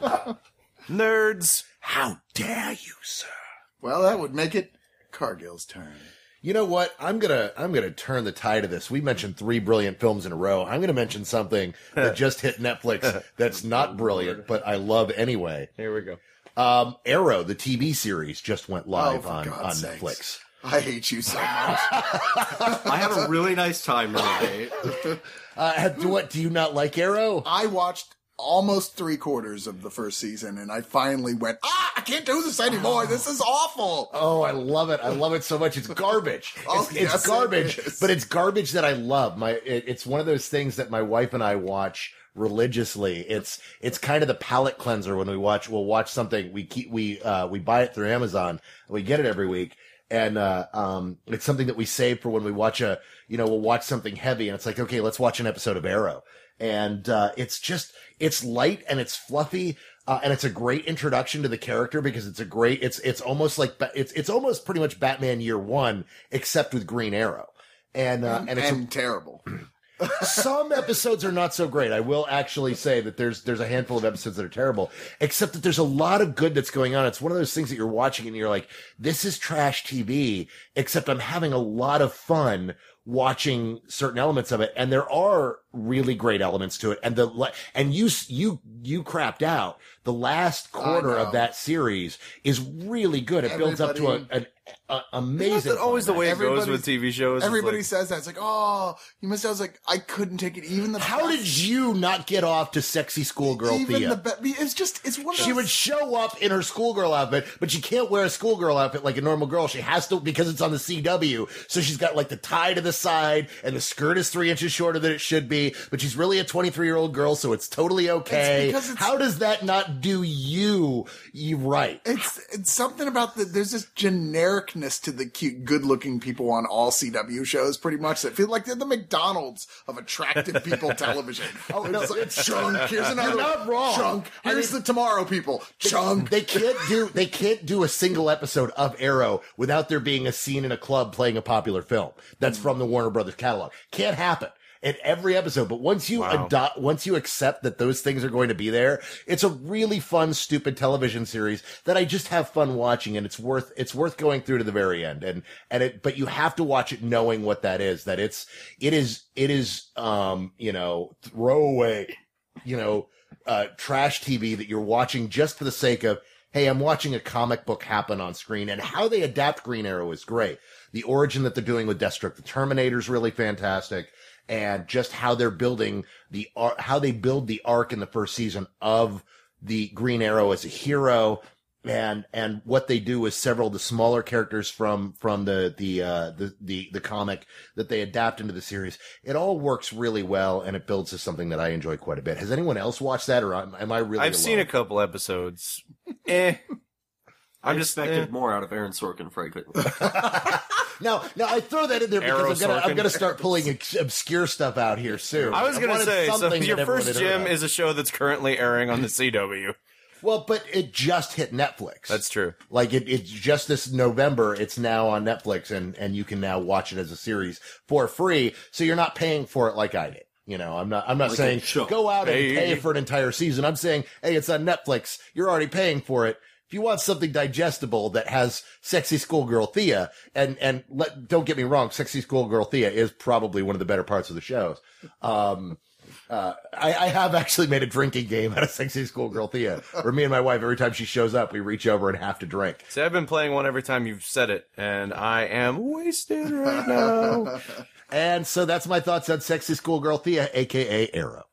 Nerds. How dare you, sir? Well, that would make it Cargill's turn. You know what? I'm gonna I'm gonna turn the tide of this. We mentioned three brilliant films in a row. I'm gonna mention something that just hit Netflix that's not brilliant, but I love anyway. Here we go. Um, Arrow, the T V series, just went live Oh, for on, God's on sakes. Netflix. I hate you so much. I had a really nice time tonight. Uh, have- do what? Do you not like Arrow? I watched almost three quarters of the first season and I finally went, ah, I can't do this anymore. This is awful. Oh, I love it. I love it so much. It's garbage. Oh, It's, yes, it's it garbage, is. but it's garbage that I love. My, it, it's one of those things that my wife and I watch religiously. It's, it's kind of the palate cleanser when we watch, we'll watch something, we keep, we, uh, we buy it through Amazon. We get it every week. And, uh, um, it's something that we save for when we watch a, you know, we'll watch something heavy and it's like, okay, let's watch an episode of Arrow. And, uh, it's just, it's light and it's fluffy. Uh, and it's a great introduction to the character because it's a great, it's, it's almost like, Ba- it's, it's almost pretty much Batman Year One, except with Green Arrow. And, uh, and, And, it's a- terrible. some episodes are not so great. I will actually say that there's there's a handful of episodes that are terrible, except that there's a lot of good that's going on. It's one of those things that you're watching and you're like, this is trash T V, except I'm having a lot of fun watching certain elements of it. And there are really great elements to it. And the, la- and you, you, you crapped out. The last quarter know. of that series is really good. It builds up to a, Everybody- an a, amazing. Isn't that always the way it goes Everybody's- with T V shows? It's Everybody like- says that. It's like, oh, you missed out. I was like, I couldn't take it. Even the How best- did you not get off to sexy schoolgirl even Thea? the best? It's just, it's one of those. She would show up in her schoolgirl outfit, but she can't wear a schoolgirl outfit like a normal girl. She has to because it's on the C W. So she's got like the tie to the side and the skirt is three inches shorter than it should be, but she's really a twenty-three year old girl. So it's totally okay. It's because it's- How does that not do you, you right? It's it's something about the there's this genericness to the cute, good-looking people on all C W shows, pretty much that feel like they're the McDonald's of attractive people television. Oh, no, it's like it's- chunk. Here's another You're not wrong. chunk. I Here's mean- the tomorrow people. Chunk. They can't do they can't do a single episode of Arrow without there being a scene in a club playing a popular film that's from the Warner Brothers catalog. Can't happen in every episode. But once you Wow. adopt, once you accept that those things are going to be there, it's a really fun, stupid television series that I just have fun watching, and it's worth it's worth going through to the very end. And and it, but you have to watch it knowing what that is. That it's it is it is um you know throwaway, you know. Uh, trash T V that you're watching just for the sake of, hey, I'm watching a comic book happen on screen. And how they adapt Green Arrow is great. The origin that they're doing with Deathstroke the Terminator is really fantastic. And just how they're building the, ar- how they build the arc in the first season of the Green Arrow as a hero. And, and what they do is several of the smaller characters from, from the, the, uh, the, the, the comic that they adapt into the series. It all works really well and it builds to something that I enjoy quite a bit. Has anyone else watched that or am, am I really I've alone? seen a couple episodes. Eh. I I'm just expected eh. more out of Aaron Sorkin, frankly. Now, now I throw that in there because Arrow I'm gonna, I'm Sorkin. gonna start pulling ex- obscure stuff out here soon. I was gonna wanted say, so something your that everyone first had heard Jim of. is a show that's currently airing on the C W. Well, but it just hit Netflix. That's true. Like it, it's just this November. It's now on Netflix, and and you can now watch it as a series for free. So you're not paying for it like I did. You know, I'm not. I'm not Like saying a show. go out and Hey. pay for an entire season. I'm saying, hey, it's on Netflix. You're already paying for it. If you want something digestible that has sexy schoolgirl Thea, and and let, don't get me wrong, sexy schoolgirl Thea is probably one of the better parts of the shows. Um, uh, I, I have actually made a drinking game out of sexy schoolgirl Thea, where me and my wife, every time she shows up, we reach over and have to drink. See, I've been playing one every time you've said it, and I am wasted right now. And so that's my thoughts on sexy schoolgirl Thea, aka Arrow.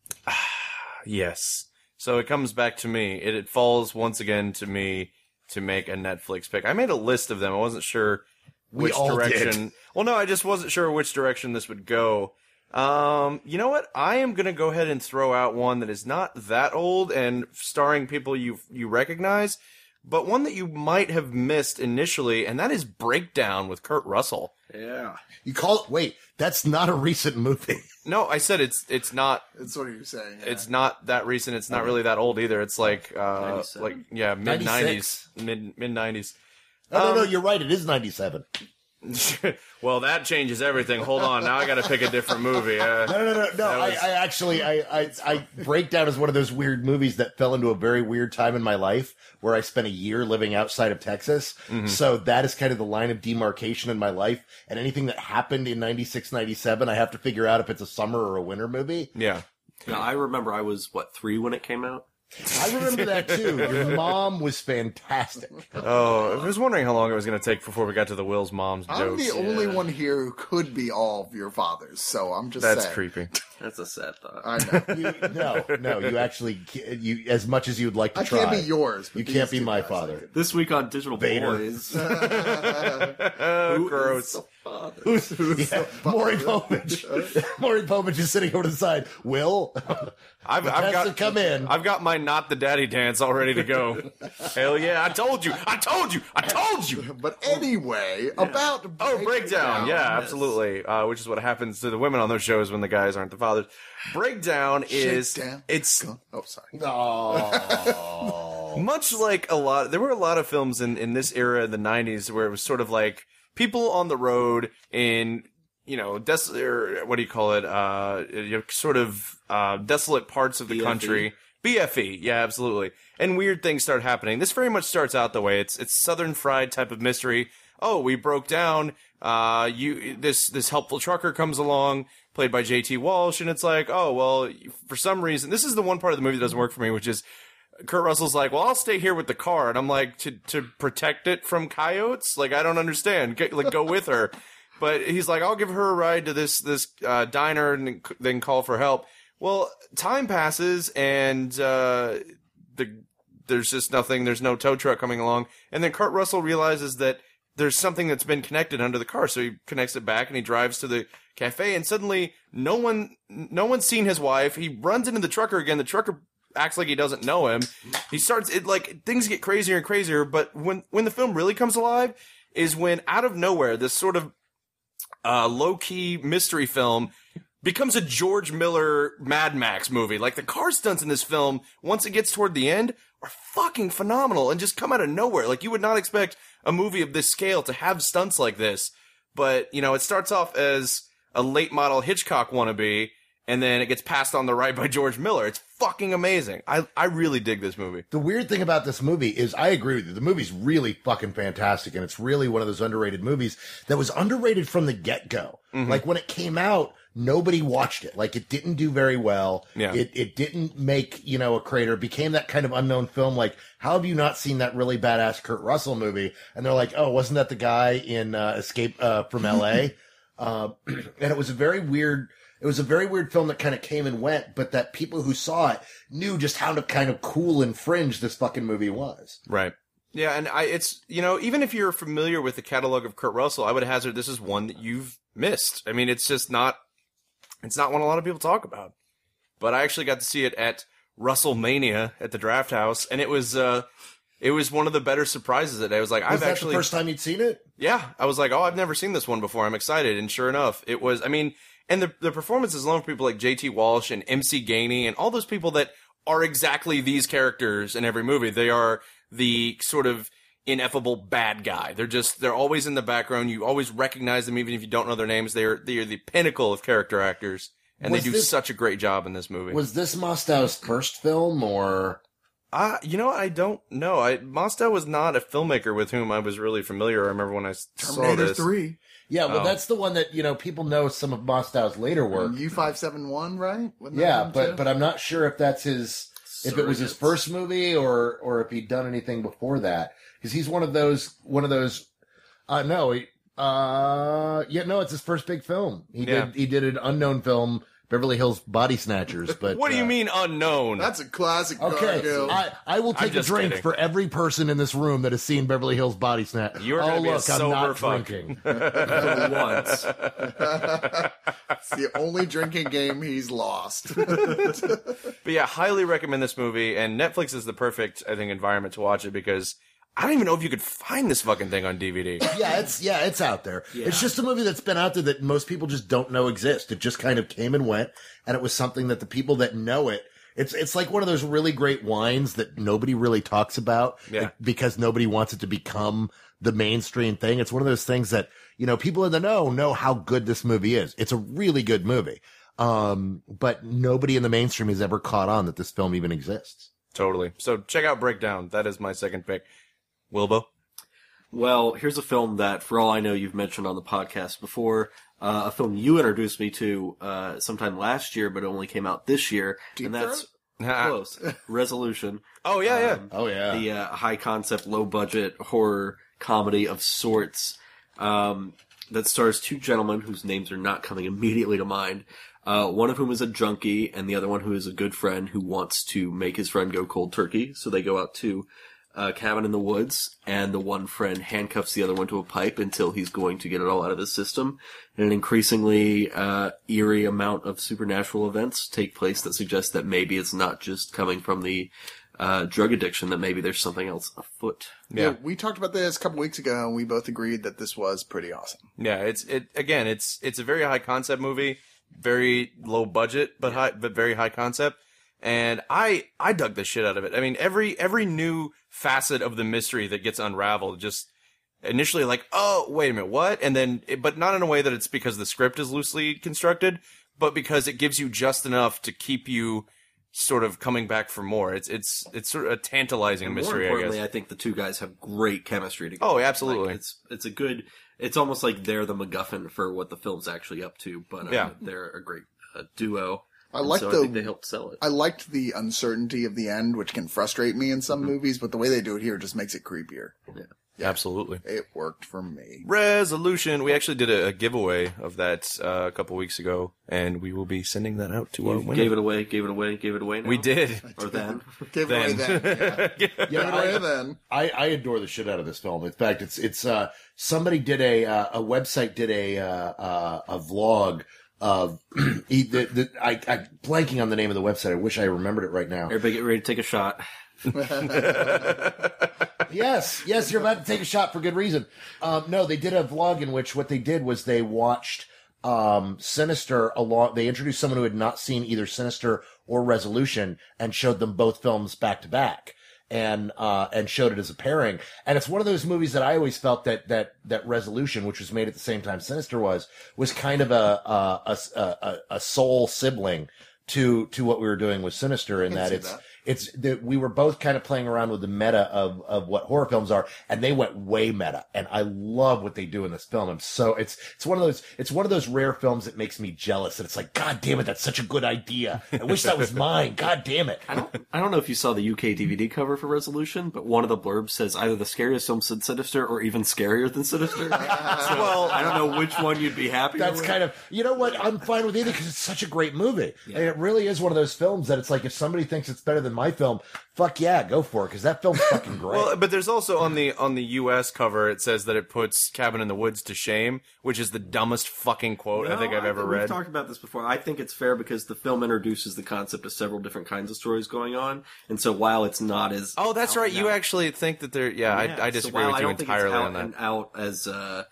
Yes. So it comes back to me. It, it falls once again to me to make a Netflix pick. I made a list of them. I wasn't sure We which all direction. did. Well, no, I just wasn't sure which direction this would go. Um, you know what? I am gonna go ahead and throw out one that is not that old and starring people you you recognize, but one that you might have missed initially, and that is Breakdown with Kurt Russell. Yeah. You call it, wait, that's not a recent movie. No, I said it's it's not That's what you're saying. Yeah. it's not that recent. It's not really that old either. It's like uh ninety-seven? like yeah, mid nineties, ninety-six? mid mid nineties. Oh, no, no, Um, you're right. It is ninety-seven. Well, that changes everything. Hold on, now I got to pick a different movie. Uh, No, no, no, no. That I, was- I actually, I, I, I, Breakdown is one of those weird movies that fell into a very weird time in my life where I spent a year living outside of Texas. Mm-hmm. So that is kind of the line of demarcation in my life. And anything that happened in ninety-six, ninety-seven, I have to figure out if it's a summer or a winter movie. yeah. Now, I remember I was, what, three when it came out? I remember that too. Your mom was fantastic. Oh, I was wondering how long it was going to take before we got to the Will's mom's I'm jokes. the only one here who could be all of your fathers, so I'm just That's saying. creepy. That's a sad thought. I know. You, no, no, you actually, ca- you, as much as you'd like to I try. can't be yours. But You these can't be two my guys, father. I could. This week on Digital Vader. Boys. Oh, Who is gross. the father? Yeah, Maury Povich. Maury Povich is sitting over to the side. Will, I've, the I've guests got have come in. I've got my not the daddy dance all ready to go. Hell yeah! I told you! I told you! I told you! But anyway, about Oh, Breakdown. Yeah, Yes. absolutely. Uh, which is what happens to the women on those shows when the guys aren't the fathers. Breakdown is Shakedown. it's Oh, sorry. Oh. much like a lot. There were a lot of films in in this era in the nineties where it was sort of like people on the road in you know des- or what do you call it? Uh, you know, sort of uh, desolate parts of the B F E. country. B F E, yeah, absolutely. And weird things start happening. This very much starts out the way it's it's Southern Fried type of mystery. Oh, we broke down. Uh, you this this helpful trucker comes along, played by J T Walsh, and it's like, oh well, for some reason, this is the one part of the movie that doesn't work for me, which is Kurt Russell's like, well, I'll stay here with the car, and I'm like, to to protect it from coyotes. Like, I don't understand. Get, like, go with her. But he's like, I'll give her a ride to this this uh, diner and then call for help. Well, time passes and uh, the there's just nothing. There's no tow truck coming along, and then Kurt Russell realizes that there's something that's been connected under the car, so he connects it back and he drives to the cafe, and suddenly no one no one's seen his wife. He runs into the trucker again. The trucker acts like he doesn't know him. He starts it like things get crazier and crazier. But when when the film really comes alive is when out of nowhere this sort of uh, low key mystery film becomes a George Miller Mad Max movie. Like, the car stunts in this film, once it gets toward the end, are fucking phenomenal and just come out of nowhere. Like, you would not expect a movie of this scale to have stunts like this. But, you know, it starts off as a late model Hitchcock wannabe, and then it gets passed on the right by George Miller. It's fucking amazing. I, I really dig this movie. The weird thing about this movie is I agree with you. The movie's really fucking fantastic, and it's really one of those underrated movies that was underrated from the get-go. Mm-hmm. Like, when it came out, nobody watched it. Like, it didn't do very well. Yeah. It it didn't make, you know, a crater. It became that kind of unknown film. Like, how have you not seen that really badass Kurt Russell movie? And they're like, oh, wasn't that the guy in uh, Escape uh, from L A? uh, and it was a very weird... It was a very weird film that kind of came and went, but that people who saw it knew just how to kind of cool and fringe this fucking movie was. Right. Yeah, and I, it's, you know, even if you're familiar with the catalog of Kurt Russell, I would hazard this is one that you've missed. I mean, it's just not, it's not one a lot of people talk about. But I actually got to see it at WrestleMania at the Draft House, and it was, uh, it was one of the better surprises that day. I was like, Was I've that actually the first time you'd seen it? Yeah, I was like, oh, I've never seen this one before. I'm excited, and sure enough, it was. I mean, and the the performances alone from people like J T Walsh and M C Gainey and all those people that are exactly these characters in every movie. They are the sort of ineffable bad guy. They're just they're always in the background. You always recognize them even if you don't know their names. They're they are the pinnacle of character actors, and Was they do this- such a great job in this movie. Was this Mostow's first film, or Uh, you know, I don't know. I Mostow was not a filmmaker with whom I was really familiar. I remember when I s- saw Terminator this. three. yeah? Well, Oh. that's the one that you know people know some of Mostow's later work. U five seven one, right? Wasn't that Yeah, one but too? but I'm not sure if that's his if it was his Surrogates. first movie or or if he'd done anything before that, because he's one of those one of those. Uh, no, he, uh, yeah, no, it's his first big film. He Yeah. did he did an unknown film, Beverly Hills Body Snatchers. But What do you uh, mean unknown? That's a classic. Okay, Garfield. I, I will take a just drink kidding. for every person in this room that has seen Beverly Hills Body Snatch. You're oh, gonna be a look, I'm sober not fuck. drinking. Once. It's the only drinking game he's lost. But yeah, highly recommend this movie, and Netflix is the perfect, I think, environment to watch it because I don't even know if you could find this fucking thing on D V D. Yeah, it's yeah, it's out there. Yeah. It's just a movie that's been out there that most people just don't know exists. It just kind of came and went, and it was something that the people that know it. It's it's like one of those really great wines that nobody really talks about Yeah. like, because nobody wants it to become the mainstream thing. It's one of those things that, you know, people in the know know how good this movie is. It's a really good movie. Um, but nobody in the mainstream has ever caught on that this film even exists. Totally. So check out Breakdown. That is my second pick. Wilbo? Well, here's a film that, for all I know, you've mentioned on the podcast before. Uh, a film you introduced me to uh, sometime last year, but it only came out this year, Deep and that's Ah. close. Resolution. Oh, yeah, yeah. Um, Oh yeah. the uh, high concept, low budget horror comedy of sorts um, that stars two gentlemen whose names are not coming immediately to mind. Uh, one of whom is a junkie, and the other one who is a good friend who wants to make his friend go cold turkey. So they go out to a cabin in the woods, and the one friend handcuffs the other one to a pipe until he's going to get it all out of his system. And an increasingly uh, eerie amount of supernatural events take place that suggest that maybe it's not just coming from the uh, drug addiction, that maybe there's something else afoot. Yeah. we talked about this a couple weeks ago, and we both agreed that this was pretty awesome. Yeah, it's it again. It's it's a very high concept movie, very low budget, but high, but very high concept. And I I dug the shit out of it. I mean, every every new facet of the mystery that gets unraveled, just initially like, oh wait a minute, what? And then, but not in a way that it's because the script is loosely constructed, but because it gives you just enough to keep you sort of coming back for more. It's it's it's sort of a tantalizing And more mystery, I importantly, guess. I, think the two guys have great chemistry together. Oh, absolutely. Like, it's it's a good. It's almost like they're the MacGuffin for what the film's actually up to. But uh, Yeah. they're a great uh, duo. I And like so the- I think they helped sell it. I liked the uncertainty of the end, which can frustrate me in Mm-hmm. some movies, but the way they do it here just makes it creepier. Absolutely. It worked for me. Resolution. We actually did a, a giveaway of that uh, a couple weeks ago, and we will be sending that out to our You winner. gave it away. Gave it away. Gave it away. Now? We did. Or then. Give it away Then. then. Yeah. Give it away then. I, I adore the shit out of this film. In fact, it's it's uh somebody did a uh, a website did a uh, uh a vlog of he, the, the, I I blanking on the name of the website. I wish I remembered it right now. Everybody get ready to take a shot. Yes, yes, you're about to take a shot for good reason. Um, no, they did a vlog in which what they did was they watched um, Sinister along. They introduced someone who had not seen either Sinister or Resolution and showed them both films back to back, and uh, and showed it as a pairing. And it's one of those movies that I always felt that that that Resolution, which was made at the same time Sinister was, was kind of a a a, a, a soul sibling to to what we were doing with Sinister, in can that see it's. that. It's that we were both kind of playing around with the meta of, of what horror films are, and they went way meta. And I love what they do in this film. I'm so it's it's one of those it's one of those rare films that makes me jealous. And it's like, God damn it, that's such a good idea. I wish that was mine. God damn it. I don't, I don't know if you saw the U K D V D cover for Resolution, but one of the blurbs says either the scariest film since Sinister or even scarier than Sinister. Well, I don't know which one you'd be happy That's with. kind of, you know what? I'm fine with either because it's such a great movie. And it really is one of those films that it's like, if somebody thinks it's better than than my film, fuck yeah, go for it, because that film's fucking great. Well, but there's also on the on the U S cover, it says that it puts Cabin in the Woods to shame, which is the dumbest fucking quote I think I've ever We've read. talked about this before. I think it's fair because the film introduces the concept of several different kinds of stories going on, and so while it's not as Oh, that's out right. and You out- actually think that they're yeah. Yeah, I, I so disagree while with I you don't think entirely it's out on that. and out as uh,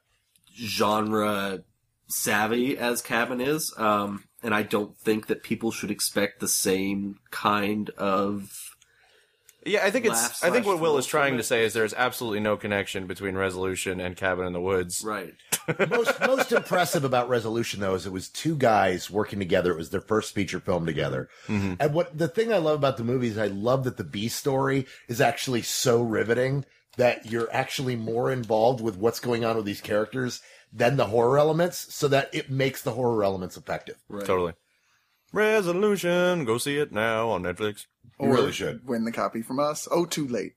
genre savvy as Cabin is, um, and I don't think that people should expect the same kind of. Yeah, I think it's. laugh I think slash what Will is thrill trying from to it. say is there's absolutely no connection between Resolution and Cabin in the Woods. Right. most most impressive about Resolution, though, is it was two guys working together. It was their first feature film together. Mm-hmm. And what the thing I love about the movie is I love that the B story is actually so riveting that you're actually more involved with what's going on with these characters than the horror elements, so that it makes the horror elements effective. Right. Totally. Resolution. Go see it now on Netflix. You Or really should. win the copy from us. Oh, too late.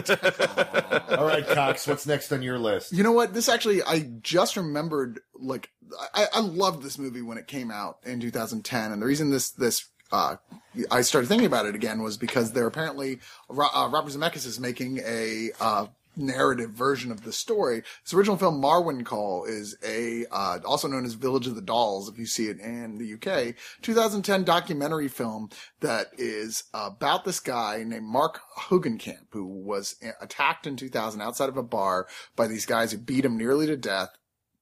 All right, Cox, what's next on your list? You know what? This actually, I just remembered, like, I, I loved this movie when it came out in two thousand ten. And the reason this, this, uh, I started thinking about it again was because they're apparently, uh, Robert Zemeckis is making a, uh, narrative version of the story. His original film, Marwen Call, is a, uh, also known as Village of the Dolls, if you see it in the U K, two thousand ten documentary film that is about this guy named Mark Hugenkamp, who was attacked in two thousand outside of a bar by these guys who beat him nearly to death,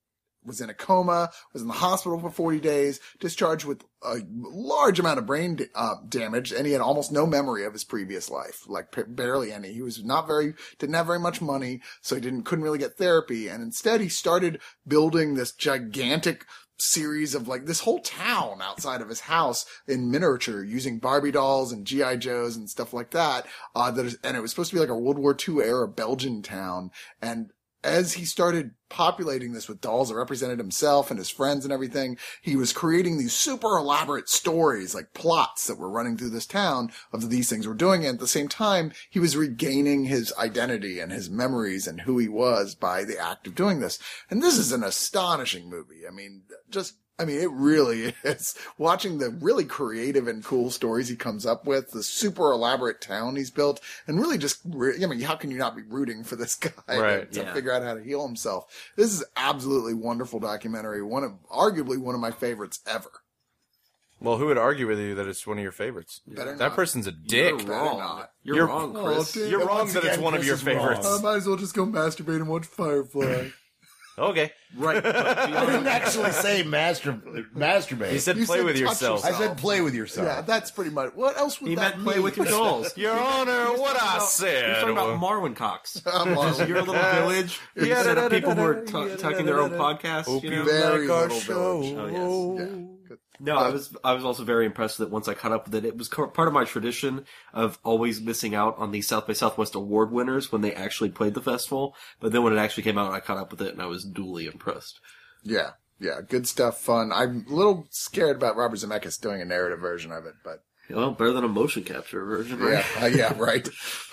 was in a coma, was in the hospital for forty days, discharged with a large amount of brain uh, damage, and he had almost no memory of his previous life, like p- barely any. He was not very, didn't have very much money, so he didn't, couldn't really get therapy, and instead he started building this gigantic series of like this whole town outside of his house in miniature using Barbie dolls and G I Joes and stuff like that. Uh, that is, and it was supposed to be like a World War Two era Belgian town, and as he started populating this with dolls that represented himself and his friends and everything, he was creating these super elaborate stories, like plots that were running through this town of these things we're doing. And at the same time, he was regaining his identity and his memories and who he was by the act of doing this. And this is an astonishing movie. I mean, just I mean, it really is. Watching the really creative and cool stories he comes up with, the super elaborate town he's built, and really just, re- I mean, how can you not be rooting for this guy Right, to, to yeah. figure out how to heal himself? This is absolutely wonderful documentary. One of, arguably one of my favorites ever. Well, who would argue with you that it's one of your favorites? Better That not. person's a dick. You're Better wrong. not. You're, You're- wrong, Oh, Chris. dude. You're And wrong once that it's again, one of Chris your is wrong. favorites. I might as well just go masturbate and watch Firefly. Okay. Right. But I beyond- didn't actually say master, masturbate. He said You play said with touch yourself. I said play with yourself. Yeah, that's pretty much. What else would he that meant play mean? with your dolls. Your Honor, what I You're said. talking about Marwen Cox. I'm Just on- your little village. Yeah, Instead da, of da, people da, who are da, t- da, tucking da, their own da. podcasts. Hope You you know? Very like our little show. village. Oh, Yeah. Good. No, I was I was also very impressed that once I caught up with it, it was co- part of my tradition of always missing out on the South by Southwest award winners when they actually played the festival. But then when it actually came out, I caught up with it and I was duly impressed. Yeah, yeah, good stuff, fun. I'm a little scared about Robert Zemeckis doing a narrative version of it, but Well, better than a motion capture version, right? yeah, uh, yeah, right.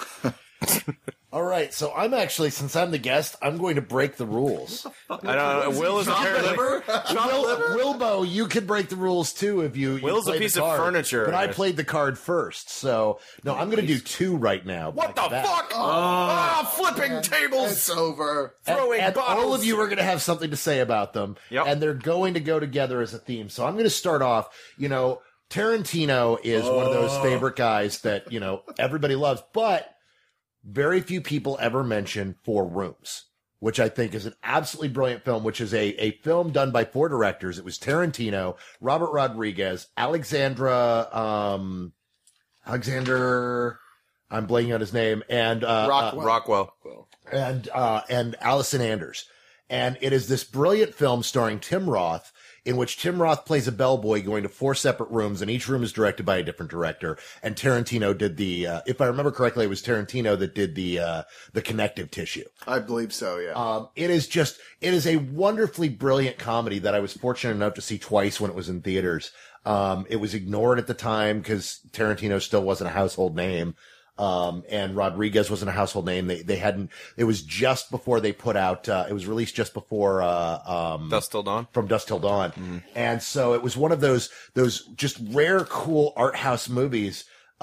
All right, so I'm actually, since I'm the guest, I'm going to break the rules. I don't know. Will is apparently. Will, Wilbo, you can break the rules too if you. you Will's a play the piece of card. furniture. But I played the card first, so no, I'm going to do two right now. What the back to back. fuck? Ah, flipping It's tables. over. And, Throwing and bottles. all of you are going to have something to say about them, Yep. and they're going to go together as a theme. So I'm going to start off. You know, Tarantino is one of those favorite guys that you know everybody loves, but very few people ever mention Four Rooms, which I think is an absolutely brilliant film, which is a, a film done by four directors. It was Tarantino, Robert Rodriguez, Alexandra, um, Alexander, I'm blanking on his name, and, uh, Rockwell. Rockwell. and uh and Allison Anders. And it is this brilliant film starring Tim Roth, in which Tim Roth plays a bellboy going to four separate rooms, and each room is directed by a different director. And Tarantino did the, uh, if I remember correctly, it was Tarantino that did the uh the connective tissue. I believe so, yeah. Um, it is just, it is a wonderfully brilliant comedy that I was fortunate enough to see twice when it was in theaters. Um, it was ignored at the time because Tarantino still wasn't a household name. Um, and Rodriguez wasn't a household name. They, they hadn't, it was just before they put out, uh, it was released just before, uh, um, Dust Till Dawn. From Dusk Till Dawn. And so it was one of those, those just rare, cool art house movies,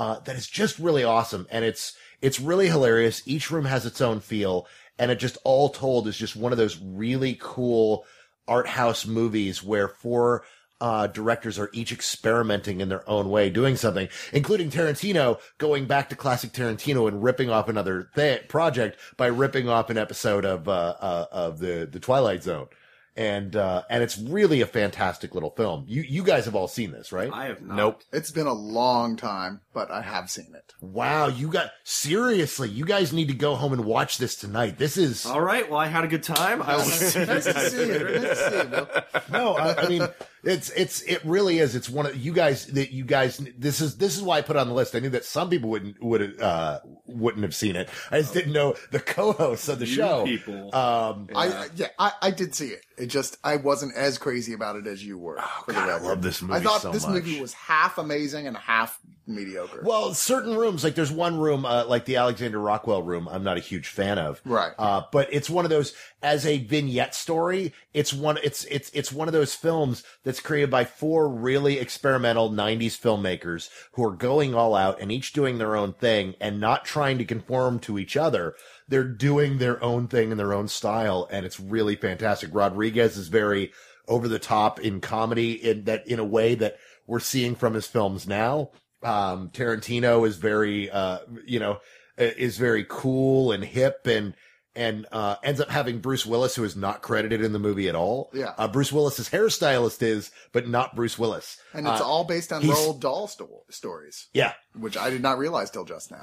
uh, that is just really awesome. And it's, it's really hilarious. Each room has its own feel, and it just all told is just one of those really cool art house movies where four uh, directors are each experimenting in their own way, doing something, including Tarantino going back to classic Tarantino and ripping off another th- project by ripping off an episode of, uh, uh, of the, the Twilight Zone. And, uh, and it's really a fantastic little film. You, you guys have all seen this, right? I have not. Nope. It's been a long time, but I have seen it. Wow. You got, seriously, you guys need to go home and watch this tonight. This is, All right. Well, I had a good time. I will see you Nice to guys see you. later. Nice to see you, Bill. no, I, I mean, it's, it's, it really is. It's one of you guys that you guys, this is, this is why I put it on the list. I knew that some people wouldn't, would, uh, wouldn't have seen it. I just didn't know the co-hosts of the You show. people. Um, I yeah, I, I did see it. It just I wasn't as crazy about it as you were. for the God, I record. love this movie I thought so this much. movie was half amazing and half mediocre. Well, certain rooms, like there's one room, uh, like the Alexander Rockwell room, I'm not a huge fan of. Right. Uh, but it's one of those, as a vignette story, it's one, it's, it's, it's one of those films that's created by four really experimental nineties filmmakers who are going all out and each doing their own thing and not trying to conform to each other. They're doing their own thing in their own style, and it's really fantastic. Rodriguez is very over the top in comedy in that, in a way that we're seeing from his films now. Um, Tarantino is very, uh, you know, is very cool and hip and, and, uh, ends up having Bruce Willis, who is not credited in the movie at all. Yeah. Uh, Bruce Willis's hairstylist is, but not Bruce Willis. And it's Uh, all based on he's- Roald Dahl sto- stories, Yeah. which I did not realize till just now.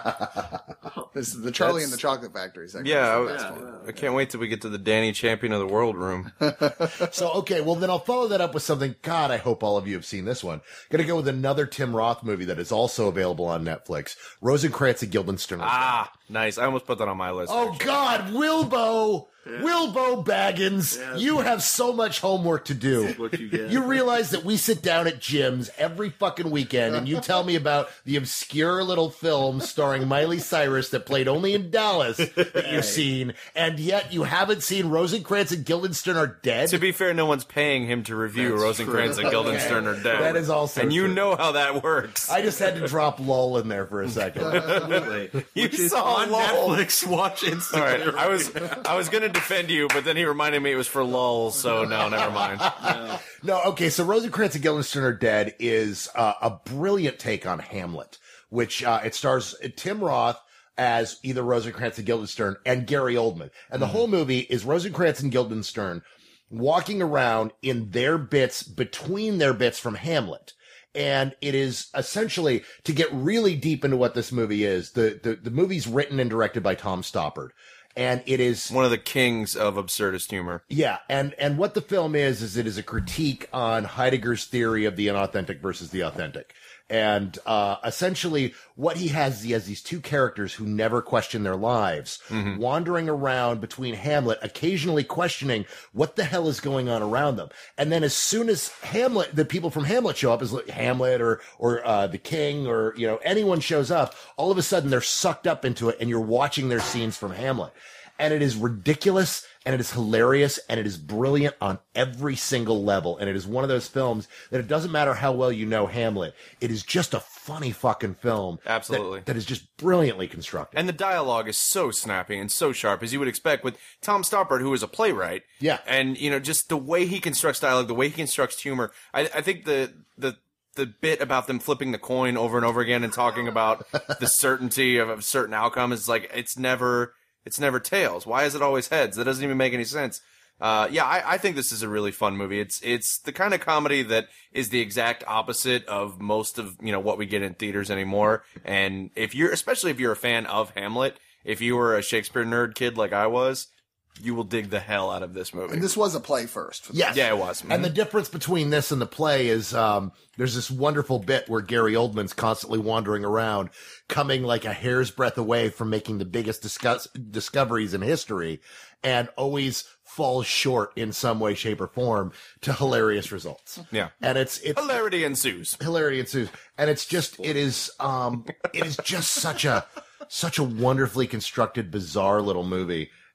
This is the Charlie and the Chocolate Factory segment. Yeah, I, Is the was- best one. I can't wait till we get to the Danny Champion of the World room. So, okay, well then I'll follow that up with something. God, I hope all of you have seen this one. Gonna go with another Tim Roth movie that is also available on Netflix. Rosencrantz and Guildenstern. Ah, nice. I almost put that on my list. Oh God, Wilbo! Wilbo Baggins, Yeah. you have so much homework to do. What you get. You realize that we sit down at Jim's every fucking weekend and you tell me about the obscure little film starring Miley Cyrus that played only in Dallas that you've seen, and yet you haven't seen Rosencrantz and Guildenstern Are Dead? To be fair, no one's paying him to review That's Rosencrantz true. and Guildenstern are dead. That is also and you true. know how that works. I just had to drop lull in there for a second. Absolutely. You Which is saw on Lol. Netflix. Watch All instantly. right, I was I was gonna defend you, but then he reminded me it was for lulz, so no, never mind. No, okay, so Rosencrantz and Guildenstern Are Dead is uh, a brilliant take on Hamlet, which uh, it stars Tim Roth as either Rosencrantz and Guildenstern and Gary Oldman. And the whole movie is Rosencrantz and Guildenstern walking around in their bits, between their bits from Hamlet. And it is essentially, to get really deep into what this movie is, the, the, the movie's written and directed by Tom Stoppard. And it is One of the kings of absurdist humor. yeah, and and what the film is is it is a critique on Heidegger's theory of the inauthentic versus the authentic, and uh, essentially what he has is he has these two characters who never question their lives, wandering around between Hamlet, occasionally questioning what the hell is going on around them, and then as soon as Hamlet, the people from Hamlet show up, as like Hamlet or or uh, the King or you know anyone shows up, all of a sudden they're sucked up into it, and you're watching their scenes from Hamlet. And it is ridiculous, and it is hilarious, and it is brilliant on every single level. And it is one of those films that it doesn't matter how well you know Hamlet. It is just a funny fucking film. that- Absolutely. That is just brilliantly constructed. And the dialogue is so snappy and so sharp, as you would expect with Tom Stoppard, who is a playwright. Yeah. And, you know, just the way he constructs dialogue, the way he constructs humor. I, I think the, the, the bit about them flipping the coin over and over again and talking about the certainty of a certain outcome is like, it's never, it's never tails. Why is it always heads? That doesn't even make any sense. Uh, yeah, I, I think this is a really fun movie. It's, it's the kind of comedy that is the exact opposite of most of, you know, what we get in theaters anymore. And if you're, especially if you're a fan of Hamlet, if you were a Shakespeare nerd kid like I was, you will dig the hell out of this movie. And this was a play first. For Yes. Yeah, it was. And the difference between this and the play is um, there's this wonderful bit where Gary Oldman's constantly wandering around, coming like a hair's breadth away from making the biggest discuss- discoveries in history, and always falls short in some way, shape, or form to hilarious results. Yeah. And it's it's Hilarity ensues. hilarity ensues, and it's just it is um it is just such a such a wonderfully constructed, bizarre little movie.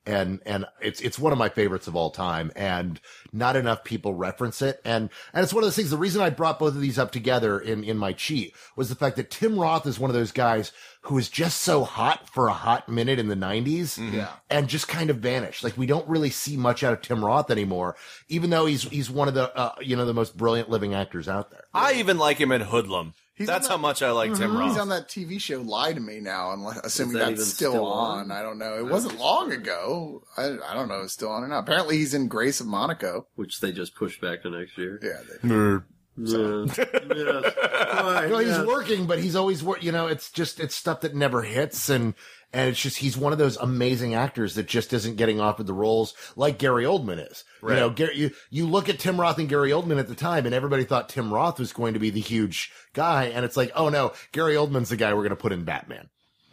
And, and it's, it's one of my favorites of all time, and not enough people reference it. And, and it's one of those things. The reason I brought both of these up together in, in my cheat was the fact that Tim Roth is one of those guys who was just so hot for a hot minute in the nineties Yeah. and just kind of vanished. Like, we don't really see much out of Tim Roth anymore, even though he's, he's one of the, uh, you know, the most brilliant living actors out there. I even like him in Hoodlum. He's That's on how that- much I like Tim Roth. He's on that T V show Lie to Me now, unless, assuming that that's even still, still on. on? I don't know. It wasn't long ago. I, I don't know if it's still on or not. Apparently he's in Grace of Monaco. Which they just pushed back to next year. Yeah. They, Nerd. Yeah. Yes. Fine, Well, he's yes. working, but he's always, wor- you know, it's just, it's stuff that never hits. And, and it's just, he's one of those amazing actors that just isn't getting offered the roles like Gary Oldman is. Right. You know, Gary, you, you look at Tim Roth and Gary Oldman at the time, and everybody thought Tim Roth was going to be the huge guy. And it's like, oh no, Gary Oldman's the guy we're going to put in Batman.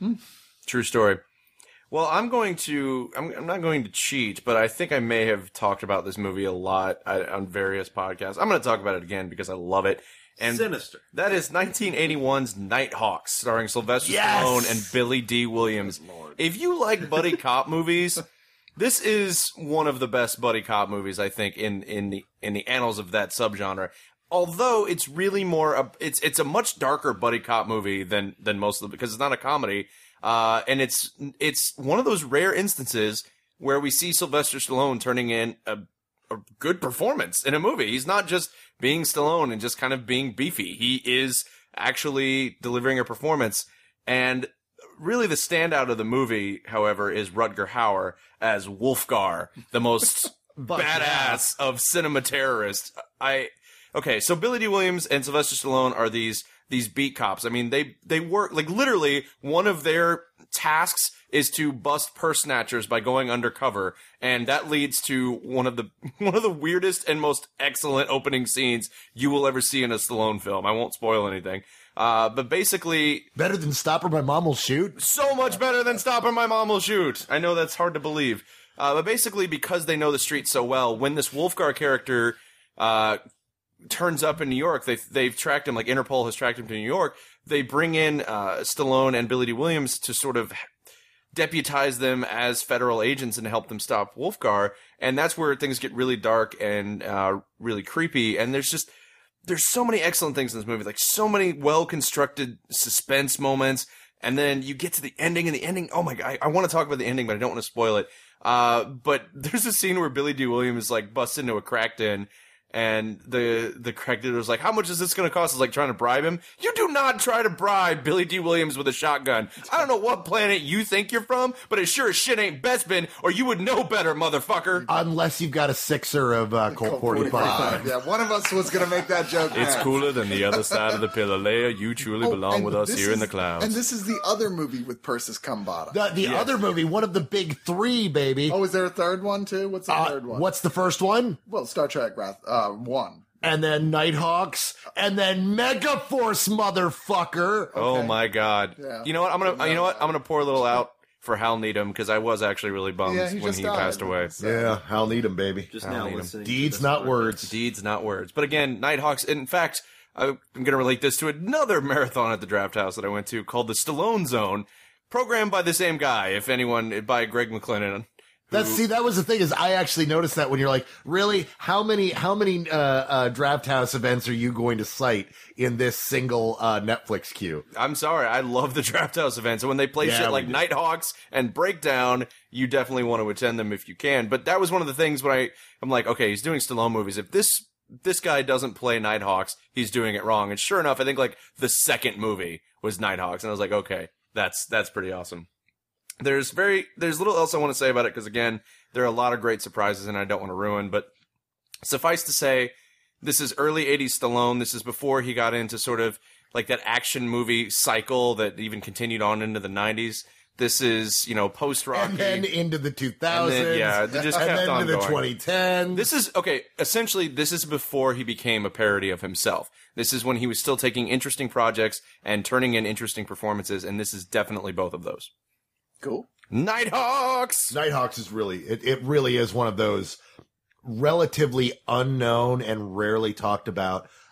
True story. Well, I'm going to, I'm, I'm not going to cheat, but I think I may have talked about this movie a lot uh, on various podcasts. I'm going to talk about it again because I love it. And Sinister. that is nineteen eighty-one's Nighthawks, starring Sylvester Yes! Stallone and Billy D. Williams. If you like buddy cop movies, this is one of the best buddy cop movies, I think, in, in the, in the annals of that subgenre. Although it's really more, a, it's, it's a much darker buddy cop movie than, than most of them, because it's not a comedy. Uh, and it's, it's one of those rare instances where we see Sylvester Stallone turning in a, a good performance in a movie. He's not just being Stallone and just kind of being beefy. He is actually delivering a performance. And really the standout of the movie, however, is Rutger Hauer as Wolfgar, the most badass of cinema terrorists. I, okay, so Billy D. Williams and Sylvester Stallone are these, these beat cops. I mean, they, they work, like literally one of their tasks is to bust purse snatchers by going undercover. And that leads to one of the, one of the weirdest and most excellent opening scenes you will ever see in a Stallone film. I won't spoil anything. Uh, but basically, Better than Stop or My Mom Will Shoot. so much better than Stop or My Mom Will Shoot. I know that's hard to believe. Uh, but basically, because they know the streets so well, when this Wolfgar character, uh, turns up in New York, they've, they've tracked him, like Interpol has tracked him to New York, they bring in, uh, Stallone and Billy D. Williams to sort of deputize them as federal agents and help them stop Wolfgar. And that's where things get really dark and, uh, really creepy. And there's just, there's so many excellent things in this movie, like so many well-constructed suspense moments. And then you get to the ending, and the ending, oh my God, I, I want to talk about the ending, but I don't want to spoil it. Uh, but there's a scene where Billy D. Williams, like, busts into a crack den, and the, the crack dealer was like, how much is this going to cost? It's like trying to bribe him. You do not try to bribe Billy D. Williams with a shotgun. I don't know what planet you think you're from, but it sure as shit ain't Bespin, or you would know better, motherfucker. Unless you've got a sixer of uh, Colt forty-five. Yeah, one of us was going to make that joke. It's now. cooler than the other side of the pillar. Leia, you truly Oh, belong and with us this here in the is- clouds. And this is the other movie with Persis Kambata. The, the other movie, one of the big three, baby. Oh, is there a third one too? What's the Uh, third one? what's the first one? Well, Star Trek Wrath, uh, one. And then Nighthawks, and then Megaforce, motherfucker. Oh Okay. my God! Yeah. You know what? I'm gonna. You know what? I'm gonna pour a little out for Hal Needham because I was actually really bummed Yeah, he when just he died. passed away. So- Yeah, Hal Needham, baby. Just I don't now need 'em. listening. to Deeds, this not part. words. Deeds, not words. But again, Nighthawks. In fact, I'm gonna relate this to another marathon at the Draft House that I went to called the Stallone Zone, programmed by the same guy. If anyone, by Greg McLennan. That's see, that was the thing is I actually noticed that when you're like, really, how many how many uh, uh, Draft House events are you going to cite in this single uh, Netflix queue? I'm sorry, I love the Draft House events. And when they play Yeah, shit we like do. Nighthawks and Breakdown, you definitely want to attend them if you can. But that was one of the things when I, I'm like, okay, he's doing Stallone movies. If this, this guy doesn't play Nighthawks, he's doing it wrong. And sure enough, I think like the second movie was Nighthawks. And I was like, okay, that's, that's pretty awesome. There's very, there's little else I want to say about it because again, there are a lot of great surprises and I don't want to ruin, but suffice to say, this is early eighties Stallone. This is before he got into sort of like that action movie cycle that even continued on into the nineties. This is, you know, post-Rocky. And then into the two thousands. And then, yeah, it just and kept then on into the going. twenty tens. This is, okay, essentially, this is before he became a parody of himself. This is when he was still taking interesting projects and turning in interesting performances, and this is definitely both of those. Cool. Nighthawks! Nighthawks is really, it, it really is one of those relatively unknown and rarely talked about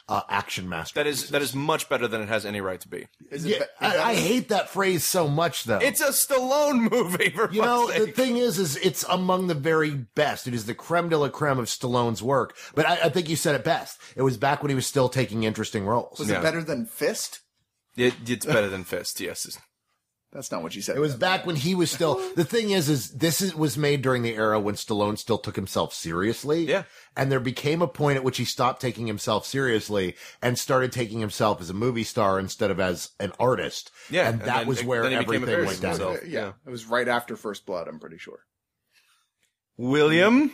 uh, action masterpiece. That is that is much better than it has any right to be. Is it Yeah, be- is I, that- I hate that phrase so much, though. It's a Stallone movie, for You know, fuck's the sake. thing is, is it's among the very best. It is the creme de la creme of Stallone's work. But I, I think you said it best. It was back when he was still taking interesting roles. Was Yeah. it better than Fist? It, it's better than Fist, yes. That's not what you said. It was back when he was still. The thing is, is this is, was made during the era when Stallone still took himself seriously. Yeah. And there became a point at which he stopped taking himself seriously and started taking himself as a movie star instead of as an artist. Yeah, And and that then- was where then he became everything went embarrassing down. himself. yeah, yeah. it was right after First Blood. I'm pretty sure. William?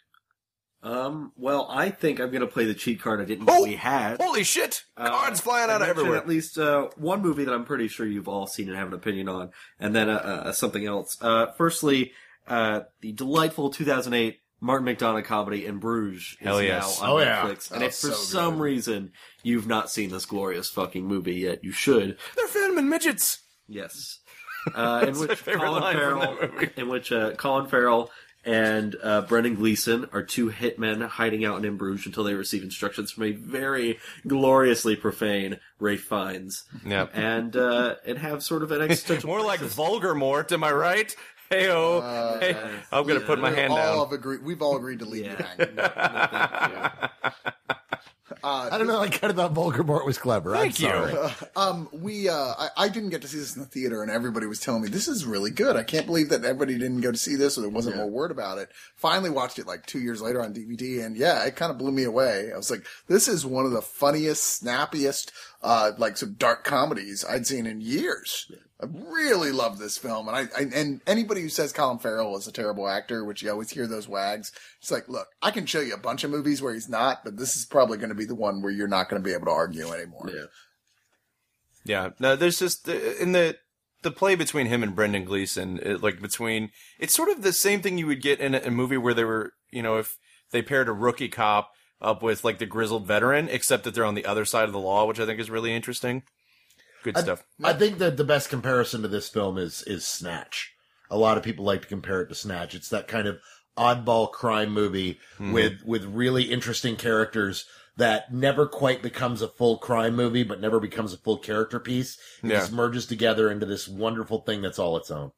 Um, well, I think I'm going to play the cheat card I didn't know Oh! we had. Holy shit! Uh, Cards flying out I of mentioned everywhere. At least uh, one movie that I'm pretty sure you've all seen and have an opinion on, and then uh, uh, something else. Uh, firstly, uh, the delightful two thousand eight Martin McDonagh comedy In Bruges is Hell yes. now on Oh, yeah. Netflix. And Oh, if for so some good. reason you've not seen this glorious fucking movie yet, you should. They're filming midgets. Yes. Uh, in That's my which favorite Colin line from Farrell, that movie. in which uh, Colin Farrell and uh, Brendan Gleeson are two hitmen hiding out in In Bruges until they receive instructions from a very gloriously profane Rafe Fiennes, Yeah. and uh, and have sort of an existential. More like crisis. Voldemort, am I right? Hey-oh. Uh, hey, I'm gonna yeah. put my We hand all down. have agreed. We've all agreed to leave you Yeah. hanging. No, no, thank you. Uh, I don't know. I kind of thought Voldemort was clever. Thank I'm you. sorry. Uh, um, we, uh, I, I didn't get to see this in the theater, and everybody was telling me this is really good. I can't believe that everybody didn't go to see this, or there wasn't more word about it. Finally, watched it like two years later on D V D, and yeah, it kind of blew me away. I was like, this is one of the funniest, snappiest, uh, like some dark comedies I'd seen in years. I really love this film, and I, I and anybody who says Colin Farrell is a terrible actor, which you always hear those wags, it's like, look, I can show you a bunch of movies where he's not, but this is probably going to be the one where you're not going to be able to argue anymore. Yeah. Yeah, no, there's just in the the play between him and Brendan Gleeson, it, like between it's sort of the same thing you would get in a, a movie where they were, you know, if they paired a rookie cop up with like the grizzled veteran, except that they're on the other side of the law, which I think is really interesting. Good stuff. I think that the best comparison to this film is is Snatch. A lot of people like to compare it to Snatch. It's that kind of oddball crime movie Mm-hmm. with with really interesting characters that never quite becomes a full crime movie, but never becomes a full character piece. It Yeah. just merges together into this wonderful thing that's all its own.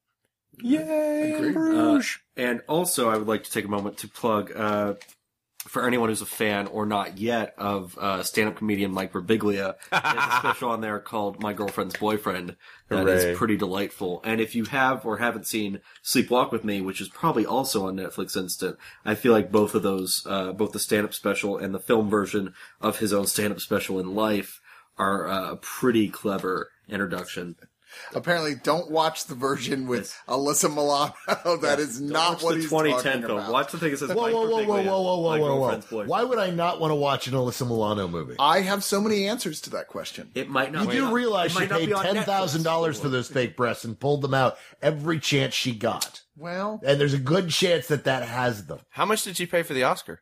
Yay, Agreed. Bruges. And also, I would like to take a moment to plug, uh, for anyone who's a fan or not yet of uh, stand-up comedian Mike Birbiglia, there's a special on there called My Girlfriend's Boyfriend that Hooray. is pretty delightful. And if you have or haven't seen Sleepwalk with Me, which is probably also on Netflix Instant, I feel like both of those, uh, both the stand-up special and the film version of his own stand-up special in life are uh, a pretty clever introduction. Apparently, don't watch the version with Alyssa Milano. That is not Watch what the he's twenty talking ten film. about. Watch the thing that says Whoa, Mike whoa, whoa, whoa, Birbiglia, whoa, whoa, My whoa, whoa, Girlfriend's whoa. Boyfriend. Why would I not want to watch an Alyssa Milano movie? I have so many answers to that question. It might not. You be do on- realize it she might not paid be on ten thousand dollars Netflix. for those fake breasts and pulled them out every chance she got. Well, And there's a good chance that that has them. How much did she pay for the Oscar?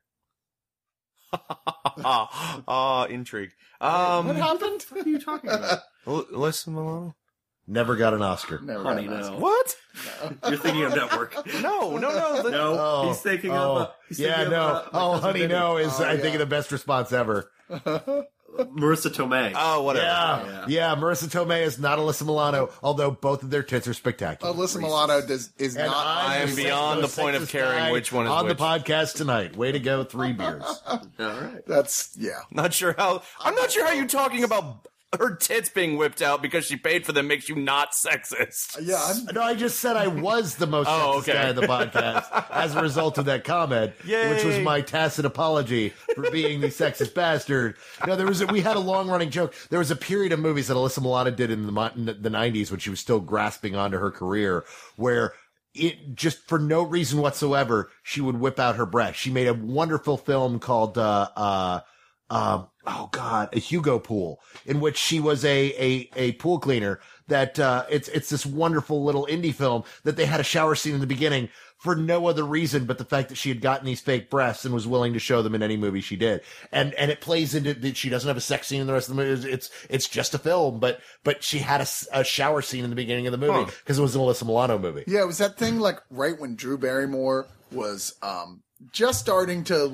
Ah, intrigue. Um, what happened? What are you talking about? L- Alyssa Milano. Never got an Oscar. Never Honey, got an Oscar. no. What? You're thinking of Network. No, no, no. the- No, Oh, he's thinking oh, of. Uh, he's yeah, thinking no. Of, uh, My oh, Cousin honey, Vinny. no is Oh, I think yeah. the best response ever. Marissa Tomei. Oh, whatever. Yeah, Yeah. yeah. Marissa Tomei is not Alyssa Milano, although both of their tits are spectacular. Alyssa Milano does is And not. I am the beyond sexist the point of sexist caring guy which one is on which. the podcast tonight. Way to go, three beers. All right. That's yeah. Not sure how. I'm not sure how you talking about her tits being whipped out because she paid for them makes you not sexist. Yeah, I'm, No, I just said I was the most Oh, sexist okay. guy on the podcast as a result of that comment, Yay. which was my tacit apology for being the sexist bastard. No, there was a, we had a long running joke. There was a period of movies that Alyssa Milano did in the mo- in the nineties when she was still grasping onto her career, where it just for no reason whatsoever she would whip out her breast. She made a wonderful film called uh uh um oh god a Hugo Pool, in which she was a a a pool cleaner. That uh it's it's this wonderful little indie film that they had a shower scene in the beginning for no other reason but the fact that she had gotten these fake breasts and was willing to show them in any movie she did. And and it plays into that she doesn't have a sex scene in the rest of the movie. It's it's just a film, but but she had a, s- a shower scene in the beginning of the movie because it was an Alyssa Milano movie. yeah. It was that thing like right when Drew Barrymore was um just starting to like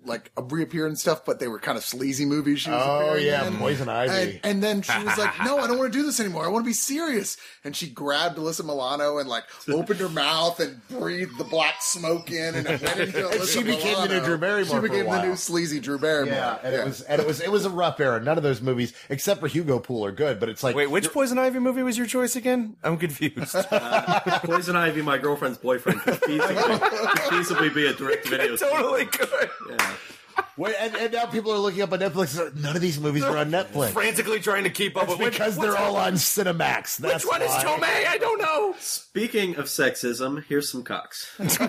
like reappear and stuff, but they were kind of sleazy movies she was Oh appearing yeah, in. Poison Ivy. And, and then she was like, no, I don't want to do this anymore. I want to be serious. And she grabbed Alyssa Milano and like opened her mouth and breathed the black smoke in and went into Alyssa she became the Milano. new Drew Barrymore She for a became the while. new sleazy Drew Barrymore. Yeah, and it was and it was it was a rough era. None of those movies, except for Hugo Pool, are good. But it's like, Wait, which Poison Ivy movie was your choice again? I'm confused. Poison Ivy, my girlfriend's boyfriend, could feasibly, could feasibly be a direct video. Totally good. Yeah. wait, and, and now people are looking up on Netflix. and None of these movies are on Netflix. Frantically trying to keep up It's with because which, they're all on Cinemax. That's Which one is why. Tomei? I don't know. Speaking of sexism, here's some cocks.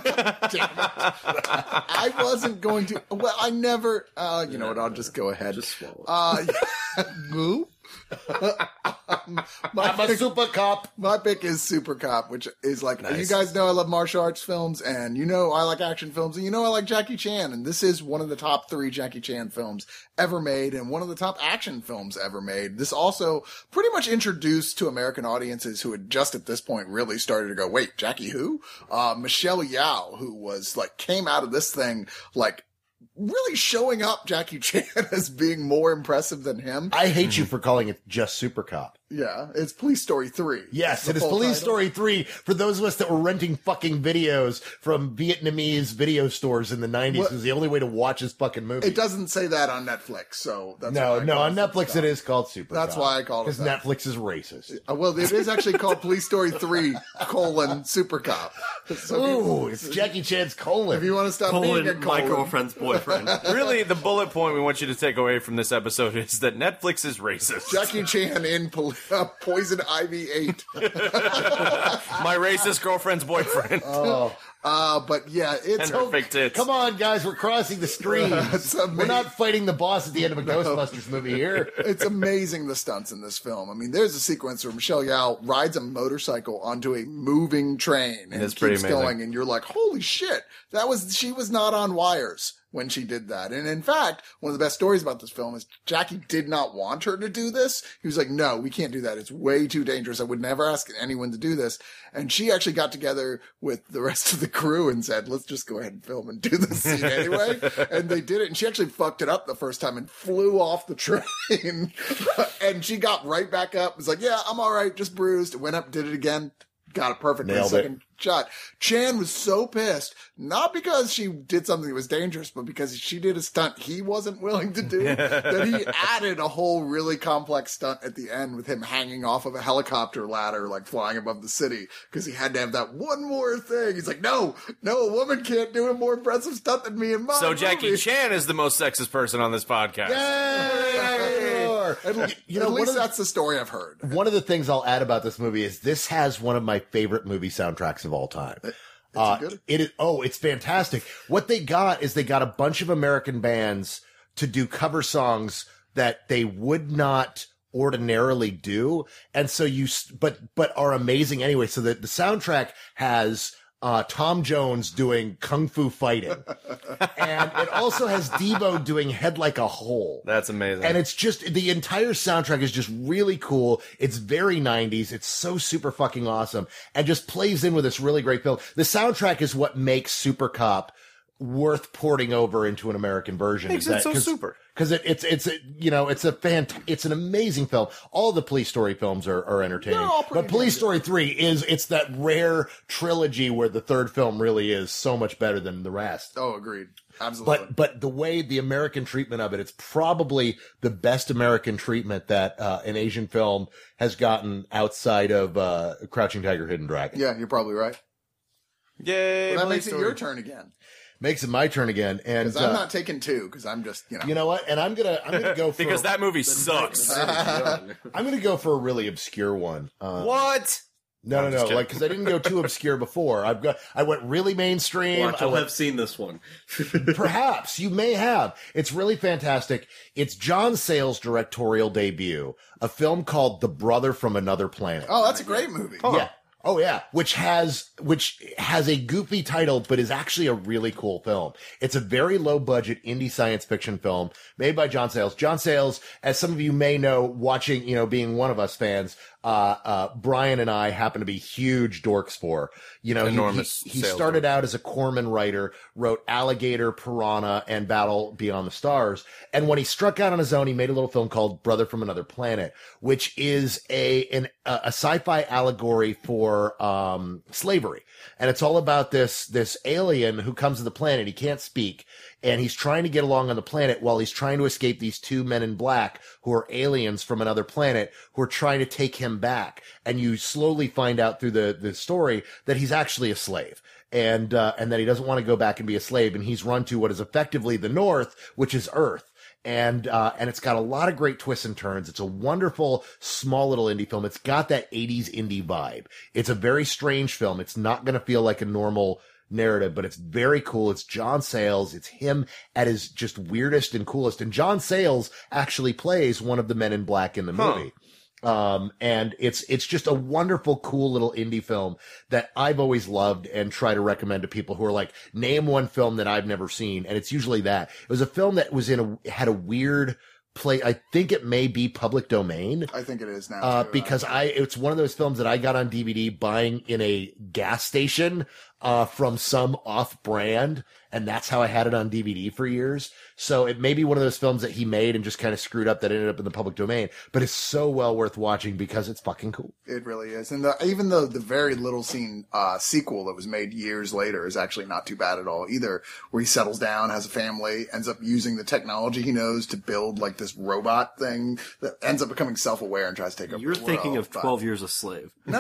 I wasn't going to. Well, I never. Uh, you know what? I'll just go ahead. Just swallow. Uh, Moo? um, my, I'm a pick, super cop. my pick is Super Cop, which is like, you Nice. guys know I love martial arts films, and you know I like action films, and you know I like Jackie Chan, and this is one of the top three Jackie Chan films ever made, and one of the top action films ever made. This also pretty much introduced to American audiences who had just at this point really started to go, wait, Jackie who? Uh, Michelle Yeoh, who was like, came out of this thing like, really showing up Jackie Chan as being more impressive than him. I hate you for calling it just Super Cop. Yeah, it's Police Story three. Yes, The it is full Police title. Story three for those of us that were renting fucking videos from Vietnamese video stores in the nineties. What- It was the only way to watch this fucking movie. It doesn't say that on Netflix, so that's no, why I no, call on it Super Netflix Cop. it is called Super That's Cop. why I called it Because that. Netflix is racist. Uh, well, it is actually called Police Story three colon Super Cop. So if you- Ooh, it's Jackie Chan's colon. If you want to stop being a Colin, my colon, girlfriend's boyfriend. Really, the bullet point we want you to take away from this episode is that Netflix is racist. Jackie Chan in Pol- uh, Poison Ivy eight. My racist girlfriend's boyfriend. oh, Uh, but yeah, it's And her fake tits. come on, guys, we're crossing the streams. It's amazing. We're not fighting the boss at the end of a Ghostbusters movie here. It's amazing the stunts in this film. I mean, there's a sequence where Michelle Yeoh rides a motorcycle onto a moving train and It's keeps pretty amazing. going, and you're like, "Holy shit!" That was she was not on wires when she did that. And in fact, one of the best stories about this film is Jackie did not want her to do this. He was like, "No, we can't do that. It's way too dangerous. I would never ask anyone to do this." And she actually got together with the rest of the crew and said, "Let's just go ahead and film and do this scene anyway." And they did it. And she actually fucked it up the first time and flew off the train. And she got right back up. Was like, "Yeah, I'm all right. Just bruised." Went up, did it again. Got it perfect for the Nailed it. second shot. Chan was so pissed, not because she did something that was dangerous, but because she did a stunt he wasn't willing to do, that he added a whole really complex stunt at the end with him hanging off of a helicopter ladder, like flying above the city, because he had to have that one more thing. He's like, no, no, a woman can't do a more impressive stunt than me in my So Jackie movie. Chan is the most sexist person on this podcast. Yay! At, You know, at one least of the- that's the story I've heard. One of the things I'll add about this movie is this has one of my favorite movie soundtracks of all time. It's Uh, good. it is, oh, it's fantastic. What they got is they got a bunch of American bands to do cover songs that they would not ordinarily do. And so you, s- but, but are amazing anyway. So that the soundtrack has, uh, Tom Jones doing Kung Fu fighting. And it also has Debo doing Head Like a Hole. That's amazing. And it's just, the entire soundtrack is just really cool. It's very nineties. It's so super fucking awesome and just plays in with this really great film. The soundtrack is what makes Super Cop worth porting over into an American version. Makes Is it that- so 'cause- super. Cause it, it's, it's, a, you know, it's a fan, it's an amazing film. All the Police Story films are, are entertaining. They're all pretty But Police damn Story three is, it's that rare trilogy where the third film really is so much better than the rest. Oh, agreed. Absolutely. But but the way the American treatment of it, it's probably the best American treatment that uh, an Asian film has gotten outside of uh, Crouching Tiger, Hidden Dragon. yeah, you're probably right. Yay! Well, that Police makes it Story. your turn again. Makes it my turn again, and Because I'm uh, not taking two, because I'm just, you know. you know what? And I'm gonna I'm gonna go for Because that movie sucks. I'm gonna go for a really obscure one. Uh, What? No, I'm no, just no. kidding. Like because I didn't go too obscure before. I've got I went really mainstream. Watch, I you'll went, have seen this one. Perhaps you may have. It's really fantastic. It's John Sayles' directorial debut, a film called The Brother from Another Planet. Oh, that's a great movie. Yeah. Oh yeah, which has which has a goofy title, but is actually a really cool film. It's a very low budget indie science fiction film made by John Sayles. John Sayles, as some of you may know, watching, you know, being one of us fans, uh, uh, Brian and I happen to be huge dorks for. You know, he, Enormous he, he Sayles started dork. out as a Corman writer, wrote Alligator, Piranha, and Battle Beyond the Stars. And when he struck out on his own, he made a little film called Brother from Another Planet, which is a an, a sci-fi allegory for um slavery. And it's all about this this alien who comes to the planet. He can't speak, and he's trying to get along on the planet while he's trying to escape these two men in black who are aliens from another planet who are trying to take him back. And you slowly find out through the the story that he's actually a slave. And uh, and that he doesn't want to go back and be a slave, and he's run to what is effectively the North, which is Earth. And, uh, and it's got a lot of great twists and turns. It's a wonderful, small little indie film. It's got that eighties indie vibe. It's a very strange film. It's not going to feel like a normal narrative, but it's very cool. It's John Sayles. It's him at his just weirdest and coolest. And John Sayles actually plays one of the men in black in the Huh. movie. Um, and it's, it's just a wonderful, cool little indie film that I've always loved and try to recommend to people who are like, name one film that I've never seen. And it's usually that. It was a film that was in a, had a weird play. I think it may be public domain. I think it is now. Uh, too, because I, it's one of those films that I got on D V D buying in a gas station, uh, from some off brand. And that's how I had it on D V D for years. So it may be one of those films that he made and just kind of screwed up that ended up in the public domain, but it's so well worth watching because it's fucking cool. It really is. And the, even though the very little seen uh, sequel that was made years later is actually not too bad at all either, where he settles down, has a family, ends up using the technology he knows to build like this robot thing that ends up becoming self-aware and tries to take over You're the world. thinking of But- twelve Years a Slave. No.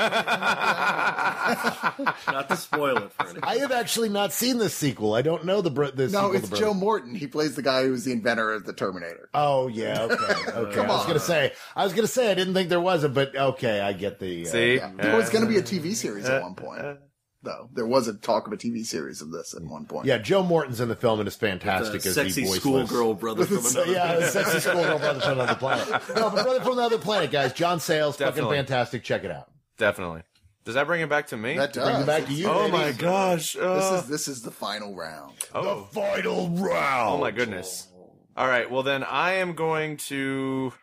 Not to spoil it for anyone. I have actually not seen this sequel. I don't know the, bro- the No, sequel. it's to Joe Brother- Morton. He plays the guy who's the inventor of the Terminator. Oh yeah, okay, okay. I was on. gonna say, I was gonna say, I didn't think there was a, but okay, I get the. Uh, See? Yeah. There was going to be a T V series at one point, though. There was a talk of a T V series of this at one point. Yeah, Joe Morton's in the film and is The fantastic as sexy the voiceless. schoolgirl brother from So, another. yeah, the sexy schoolgirl brother from another planet. No, but brother from another planet, guys. John Sayles, fucking Definitely. fantastic. Check it out. Definitely. Does that bring it back to me? That does. Bring it back to you. oh baby. my gosh. This Uh, is this is the final round. oh. Final round. Oh my goodness. All right. Well, then I am going to.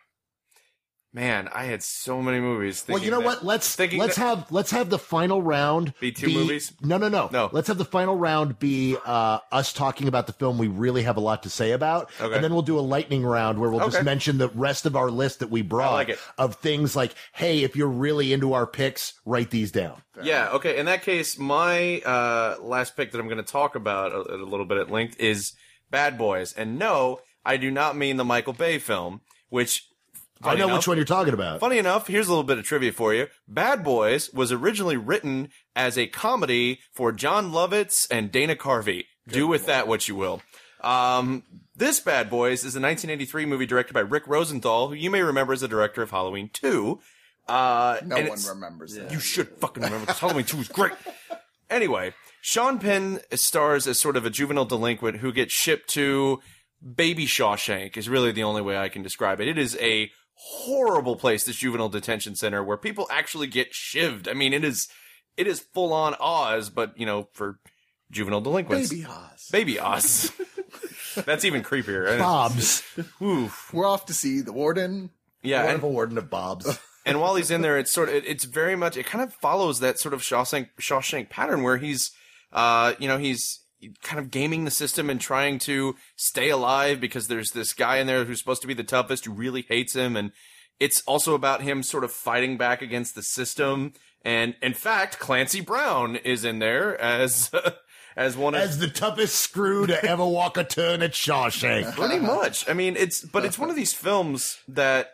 Man, I had so many movies. Well, you know thinking what? that- Let's thinking let's that- have let's have the final round Be two movies? No, no, no, No. Let's have the final round be uh, us talking about the film we really have a lot to say about, Okay. and then we'll do a lightning round where we'll just Okay. mention the rest of our list that we brought like it. of things like, hey, if you're really into our picks, write these down. Yeah, okay. In that case, my uh, last pick that I'm going to talk about a, a little bit at length is Bad Boys. And no, I do not mean the Michael Bay film, which... I know which one you're talking about. Funny enough, here's a little bit of trivia for you. Bad Boys was originally written as a comedy for John Lovitz and Dana Carvey. Do with that what you will. Um, this Bad Boys is a nineteen eighty-three movie directed by Rick Rosenthal, who you may remember as the director of Halloween two. Uh, No and one it's- remembers that. You should fucking remember because Halloween two is great. Anyway, Sean Penn stars as sort of a juvenile delinquent who gets shipped to Baby Shawshank is really the only way I can describe it. It is a horrible place, this juvenile detention center, where people actually get shivved. I mean, it is, it is full on Oz, but, you know, for juvenile delinquents. Baby Oz. Baby Oz. That's even creepier. Bob's. Oof. We're off to see the warden. Yeah. And, Wonderful warden of Bob's. and while he's in there, it's sort of, it's very much, it kind of follows that sort of Shawshank, Shawshank pattern where he's, uh, you know, he's kind of gaming the system and trying to stay alive because there's this guy in there who's supposed to be the toughest who really hates him. And it's also about him sort of fighting back against the system. And in fact, Clancy Brown is in there as, as one of, As the toughest screw to ever walk a turn at Shawshank. pretty much. I mean, it's, but it's one of these films that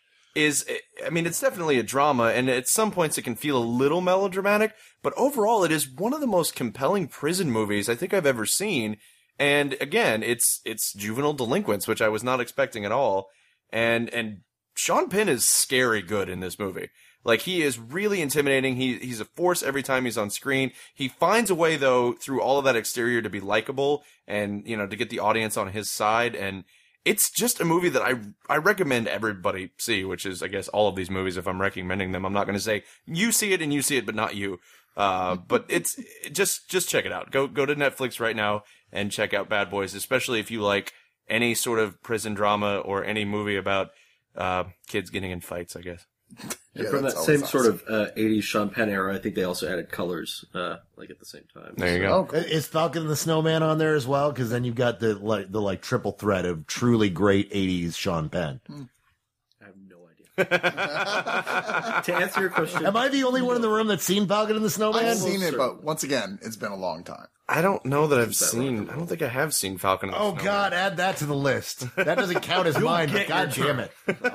is, I mean, it's definitely a drama, and at some points it can feel a little melodramatic, but overall it is one of the most compelling prison movies I think I've ever seen. And again, it's, it's juvenile delinquents, which I was not expecting at all. And, and Sean Penn is scary good in this movie. Like, he is really intimidating. He, he's a force every time he's on screen. He finds a way, though, through all of that exterior to be likable and, you know, to get the audience on his side. And it's just a movie that I I recommend everybody see, which is, I guess, all of these movies. If I'm recommending them, I'm not going to say you see it and you see it, but not you. Uh, but it's just just check it out. Go go to Netflix right now and check out Bad Boys, especially if you like any sort of prison drama or any movie about uh, kids getting in fights, I guess. And Yeah, from that that's same always sort of uh, eighties Sean Penn era, I think they also added colors, uh, like at the same time. There you So- go. Oh, cool. Is Falcon and the Snowman on there as well? Because then you've got the like the like triple threat of truly great eighties Sean Penn. I have no idea. To answer your question, Am I the only one in the room that's seen Falcon and the Snowman? I've seen it, certain. but once again, it's been a long time. I don't know that I've that seen. I don't think I have seen Falcon. And the Oh Snowman. God, add that to the list. That doesn't count as mine. But get your God damn it! all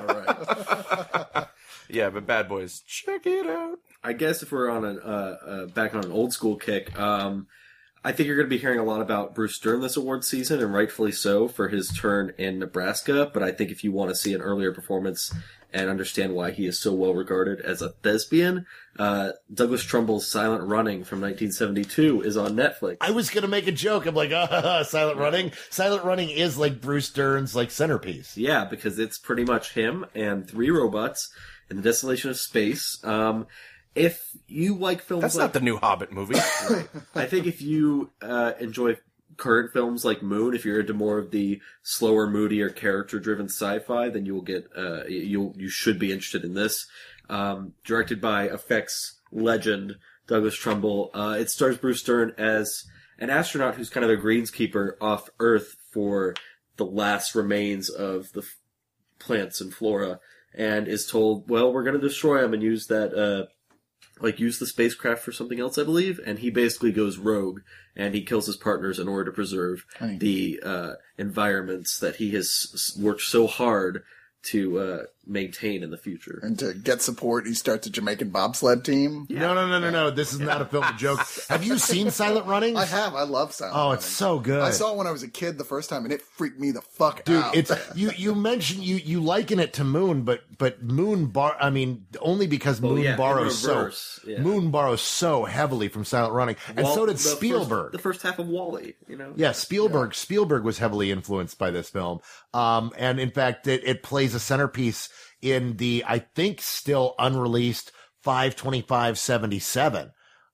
right. Yeah, but Bad Boys, check it out. I guess if we're on an uh, uh, back on an old school kick, um, I think you're going to be hearing a lot about Bruce Dern this award season, and rightfully so for his turn in Nebraska. But I think if you want to see an earlier performance and understand why he is so well regarded as a thespian, uh, Douglas Trumbull's Silent Running from nineteen seventy-two is on Netflix. I was gonna make a joke. I'm like, ah, Silent Running. Silent Running is like Bruce Dern's like centerpiece. Yeah, because it's pretty much him and three robots in the desolation of space. Um, if you like films That's like... not the new Hobbit movie. I think if you uh, enjoy current films like Moon, if you're into more of the slower, moodier, character-driven sci-fi, then you will get uh, you you should be interested in this. Um, directed by effects legend Douglas Trumbull, uh, it stars Bruce Dern as an astronaut who's kind of a greenskeeper off Earth for the last remains of the f- plants and flora, and is told, "Well, we're going to destroy them and use that." Uh, like use the spacecraft for something else, I believe, and he basically goes rogue and he kills his partners in order to preserve Right. the uh, environments that he has s- worked so hard to uh, maintain in the future. And to get support, he starts a Jamaican bobsled team. No, no, no, no, no. This is not a film of joke. Have you seen Silent Running? I have. I love Silent Oh, Running. it's so good. I saw it when I was a kid the first time, and it freaked me the fuck Dude, out. it's you. You mentioned you you liken it to Moon, but but Moon bar. I mean, only because Well, Moon yeah, in borrows so reverse, yeah. Moon borrows so heavily from Silent Running, and Wall- so did the first- Spielberg. the first half of Wall-E, you know? Yeah, Spielberg. Spielberg was heavily influenced by this film, um, and in fact, it, it plays a centerpiece in the I think still unreleased five twenty-five seventy-seven,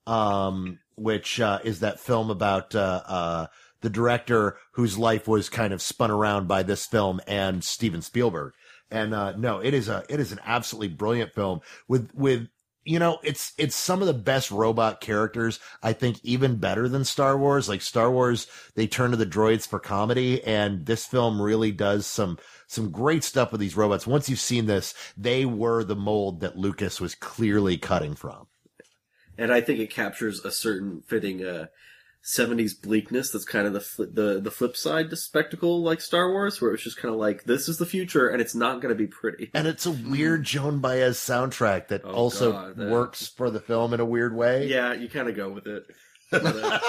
um, which uh, is that film about uh, uh, the director whose life was kind of spun around by this film and Steven Spielberg. And uh, no, it is a it is an absolutely brilliant film with with. You know, it's, it's some of the best robot characters, I think, even better than Star Wars. Like Star Wars, they turn to the droids for comedy, and this film really does some, some great stuff with these robots. Once you've seen this, they were the mold that Lucas was clearly cutting from. And I think it captures a certain fitting uh, seventies bleakness that's kind of the, fli the the flip side to spectacle like Star Wars, where it's just kind of like, this is the future, and it's not going to be pretty. And it's a weird Joan Baez soundtrack that Oh, also God, that- works for the film in a weird way. Yeah, you kind of go with it. But,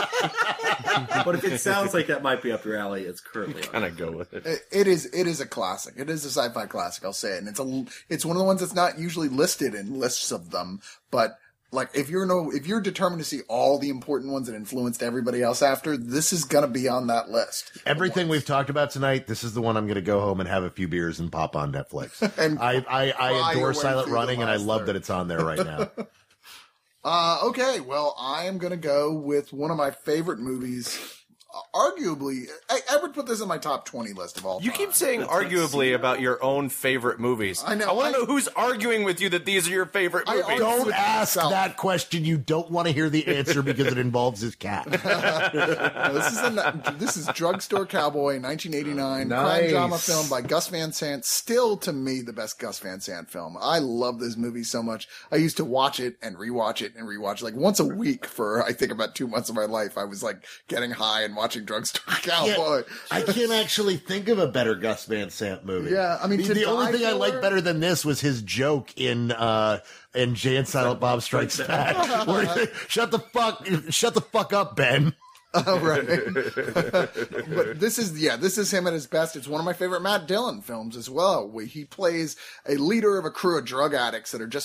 uh, but if it sounds like that might be up your alley, it's currently on. Kind of go with it. It, it is. It is a classic. It is a sci-fi classic. I'll say it. And it's a. It's one of the ones that's not usually listed in lists of them. But like, if you're no, if you're determined to see all the important ones that influenced everybody else after, this is gonna be on that list. Everything we've talked about tonight, this is the one I'm going to go home and have a few beers and pop on Netflix. And I, I, cry I your adore way Silent through the Running, and I last love third. that it's on there right now. Uh, okay, well, I am gonna go with one of my favorite movies. Uh, arguably, I, I would put this in my top twenty list of all You time. keep saying arguably about your own favorite movies. I know, I want I- to know who's arguing with you that these are your favorite I movies. argue Don't with ask myself. that question. You don't want to hear the answer because it involves his cat. No, this is a, this is Drugstore Cowboy, nineteen eighty-nine crime Nice. drama film by Gus Van Sant. Still, to me, the best Gus Van Sant film. I love this movie so much. I used to watch it and rewatch it and rewatch it like once a week for I think about two months of my life. I was like getting high and watching Drugstore Cowboy. I can't actually think of a better Gus Van Sant movie. Yeah, I mean, the, to the only die thing I for- like better than this was his joke in uh in Jay and Silent Bob Strikes Back. Where he- shut the fuck, shut the fuck up, Ben. Oh, right. But this is, yeah, this is him at his best. It's one of my favorite Matt Dillon films as well, where he plays a leader of a crew of drug addicts that are just sort of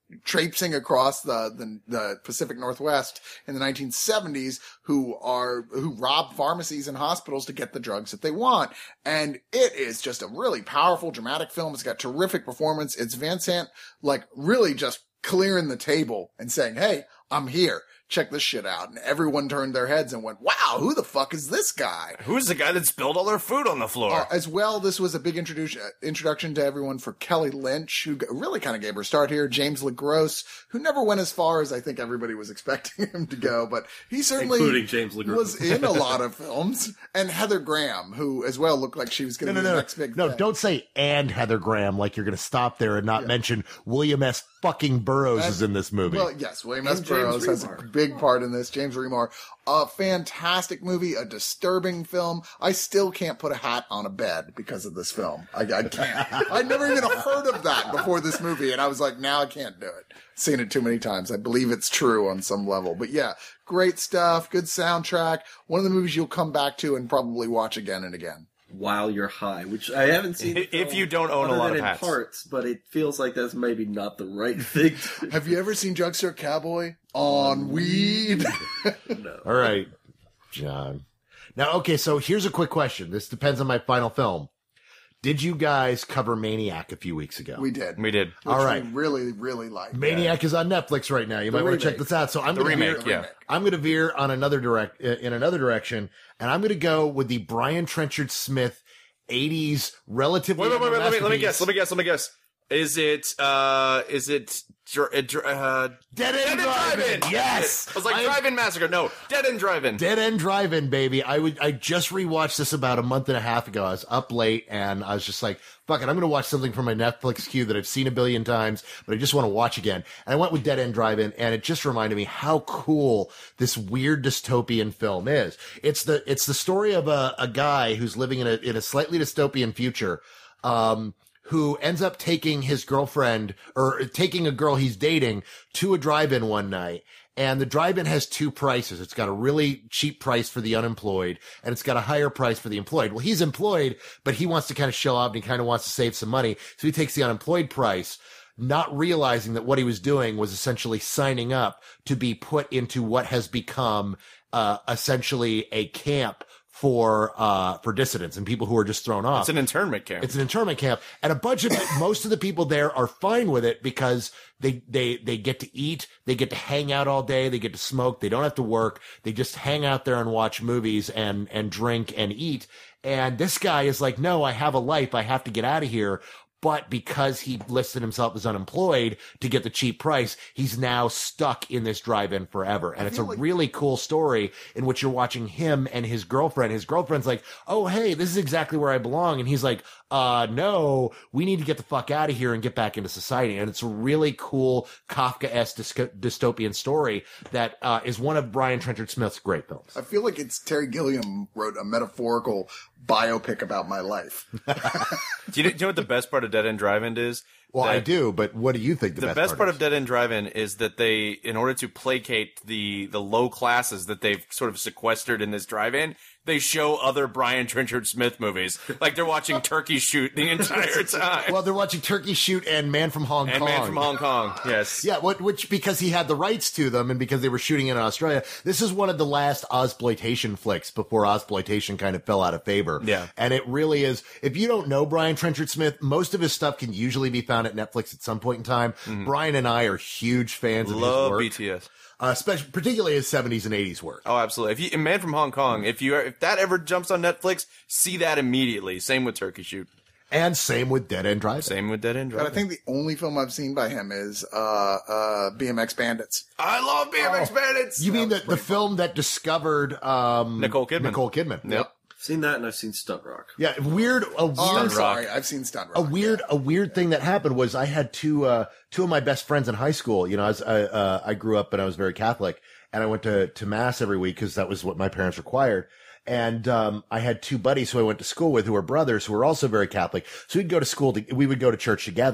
traipsing across the, the, the Pacific Northwest in the nineteen seventies who are, who rob pharmacies and hospitals to get the drugs that they want. And it is just a really powerful, dramatic film. It's got terrific performance. It's Vincent, like, really just clearing the table and saying, hey, I'm here. Check this shit out. And everyone turned their heads and went, wow, who the fuck is this guy? Who's the guy that spilled all their food on the floor? Uh, as well, this was a big introduction introduction to everyone for Kelly Lynch, who really kind of gave her a start here. James LaGrosse, who never went as far as I think everybody was expecting him to go, but he certainly Including James LaGrosse. was in a lot of films. And Heather Graham, who as well looked like she was going No, to no, be no, the next big no. thing. Don't say and Heather Graham like you're going to stop there and not Yeah. mention William S. fucking Burroughs And- is in this movie. Well, yes, William S. And James Burroughs has a Remar. big part in this. James Remar, a fantastic movie, a disturbing film. I still can't put a hat on a bed because of this film. I, I can't. I'd never even heard of that before this movie, and I was like, now I can't do it. Seen it too many times. I believe it's true on some level. But yeah, great stuff, good soundtrack. One of the movies you'll come back to and probably watch again and again. While You're High, which I haven't seen. the If film you don't own a other lot than of in hats. parts, but it feels like that's maybe not the right thing. To Have you ever seen Drugstore Cowboy on weed? no. All right, John. Now, okay, so here's a quick question. This depends on my final film. Did you guys cover Maniac a few weeks ago? We did. We did. Which All right. we really, really liked. Maniac is on Netflix right now. You might want to check remake. this out. So I'm The going to remake, veer, yeah. I'm going to veer on another direct in another direction, and I'm going to go with the Brian Trenchard Smith eighties relatively. Wait, wait, wait, wait. Let me, let me masterpiece, guess. Let me guess. Let me guess. Is it, uh, is it, dr- uh, dr- uh, Dead End Dead End Drive-In. Drive-In? Yes, I was like, I- Drive-In Massacre. No, Dead End Drive-In. Dead End Drive-In, baby. I would. I just rewatched this about a month and a half ago. I was up late and I was just like, "Fuck it, I'm going to watch something from my Netflix queue that I've seen a billion times, but I just want to watch again." And I went with Dead End Drive-In, and it just reminded me how cool this weird dystopian film is. It's the it's the story of a, a guy who's living in a in a slightly dystopian future. Um, who ends up taking his girlfriend or taking a girl he's dating to a drive-in one night. And the drive-in has two prices. It's got a really cheap price for the unemployed and it's got a higher price for the employed. Well, he's employed, but he wants to kind of show up and he kind of wants to save some money. So he takes the unemployed price, not realizing that what he was doing was essentially signing up to be put into what has become, uh, essentially a camp for, uh, for dissidents and people who are just thrown off. It's an internment camp. It's an internment camp, and a bunch of most of the people there are fine with it because they they they get to eat, they get to hang out all day, they get to smoke, they don't have to work, they just hang out there and watch movies and and drink and eat. And this guy is like, no, I have a life, I have to get out of here. But because he listed himself as unemployed to get the cheap price, he's now stuck in this drive-in forever. And it's a feel like- really cool story in which you're watching him and his girlfriend. His girlfriend's like, oh, hey, this is exactly where I belong. And he's like, uh, no, we need to get the fuck out of here and get back into society. And it's a really cool Kafka-esque dys- dystopian story that uh, is one of Brian Trenchard Smith's great films. I feel like it's Terry Gilliam wrote a metaphorical biopic about my life. do, you, do you know what the best part of Dead End Drive-In is? Well, That- I do, but what do you think the, The best, part of Dead End Drive-In is that they, in order to placate the the low classes that they've sort of sequestered in this drive-in, they show other Brian Trenchard Smith movies. Like they're watching Turkey Shoot the entire time. Well, they're watching Turkey Shoot and Man from Hong and Kong. Man from Hong Kong, yes. Yeah, what, which, because he had the rights to them and because they were shooting in Australia, this is one of the last Ozploitation flicks before Ozploitation kind of fell out of favor. Yeah. And it really is, if you don't know Brian Trenchard Smith, most of his stuff can usually be found at Netflix at some point in time. Brian and I are huge fans of his Love work. B T S. Uh, especially, particularly his seventies and eighties work. Oh, absolutely. If you, and Man from Hong Kong, if you if that ever jumps on Netflix, see that immediately. Same with Turkey Shoot. And same with Dead End Drive. Same with Dead End But I Drive. think the only film I've seen by him is uh, uh, B M X Bandits. I love B M X Bandits. You mean That the, was the pretty film that discovered, um, Nicole Kidman. Nicole Kidman. Yep. Seen that, and I've seen Stunt Rock. Yeah, weird, a weird, Oh, I'm Rock. sorry, I've seen Stunt Rock. a weird, a weird thing that happened was I had two, uh, two of my best friends in high school. You know, I was, I, uh, I grew up and I was very Catholic and I went to, to mass every week because that was what my parents required. And, um, I had two buddies who I went to school with who were brothers who were also very Catholic. So we'd go to school, to, we would go to church together.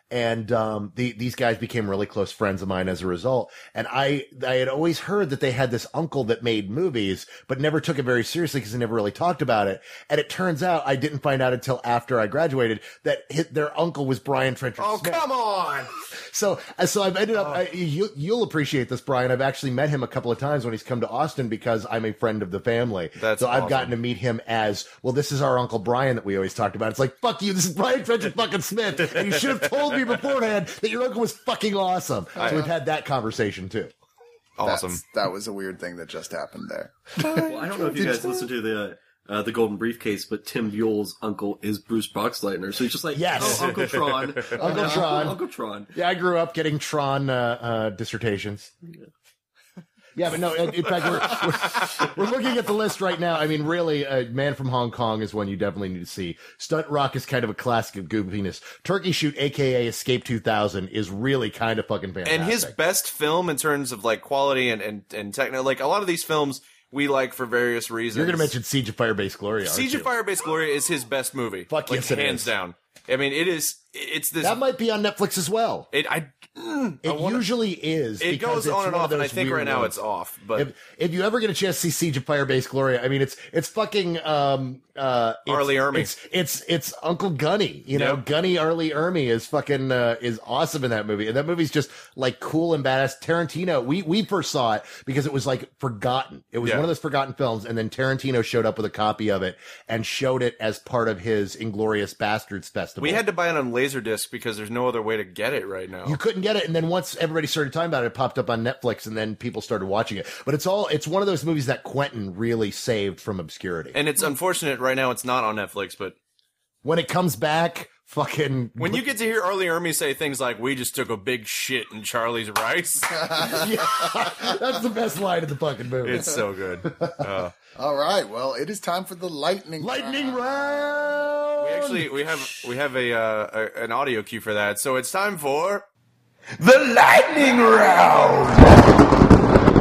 And, um, the, these guys became really close friends of mine as a result. And I, I had always heard that they had this uncle that made movies, but never took it very seriously because he never really talked about it. And it turns out I didn't find out until after I graduated that his, their uncle was Brian Trenchard Oh, Smith. come on! So, so I've ended up, Oh. I, you, you'll appreciate this, Brian. I've actually met him a couple of times when he's come to Austin because I'm a friend of the family. That's so I've awesome. gotten to meet him as, well, this is our Uncle Brian that we always talked about. It's like, fuck you, this is Brian Trenchard fucking Smith. And you should have told me beforehand that your uncle was fucking awesome. So we've had that conversation too. Awesome. That's- That was a weird thing that just happened there. Well, I don't know if you guys listen to the uh, the Golden Briefcase, but Tim Buell's uncle is Bruce Boxleitner, so he's just like, Yes. oh, Uncle Tron, Uncle Uh, Tron. Uncle Tron. Yeah, I grew up getting Tron, uh, uh, dissertations. Yeah, but no, in in fact, we're, we're, we're looking at the list right now. I mean, really, uh, Man from Hong Kong is one you definitely need to see. Stunt Rock is kind of a classic of goofiness. Turkey Shoot, aka Escape two thousand, is really kind of fucking fantastic. And his best film in terms of like quality and and and techno, like a lot of these films we like for various reasons. You're going to mention Siege of Firebase Gloria, aren't Siege you? of Firebase Gloria is his best movie. Fuck like, yes, it hands is. down. I mean, it is. It's this. That might be on Netflix as well. it. I. mm, I It wanna- usually is. It because goes it's on and one of off, and I those think weird right now ones. it's off. But If, if you ever get a chance to see Siege of Firebase Gloria, I mean, it's it's fucking um uh it's, R. Lee Ermey. It's it's it's Uncle Gunny. You know, Yep. Gunny R. Lee Ermey is fucking uh, is awesome in that movie, and that movie's just like cool and badass. Tarantino, we we first saw it because it was like forgotten. It was Yeah. one of those forgotten films, and then Tarantino showed up with a copy of it and showed it as part of his Inglorious Bastards festival. we had to buy it on Laserdisc because there's no other way to get it right now. You couldn't get it, and then once everybody started talking about it, it popped up on Netflix, and then people started watching it. But it's all it's one of those movies that Quentin really saved from obscurity. and it's unfortunate right now it's not on Netflix, but When it comes back, fucking when you get to hear R. Lee Ermey say things like, "We just took a big shit in Charlie's rice," that's the best line of the fucking movie. it's so good. Uh, All right. Well, it is time for the lightning. Lightning round. round. we actually we have we have a, uh, a an audio cue for that, so it's time for the lightning round.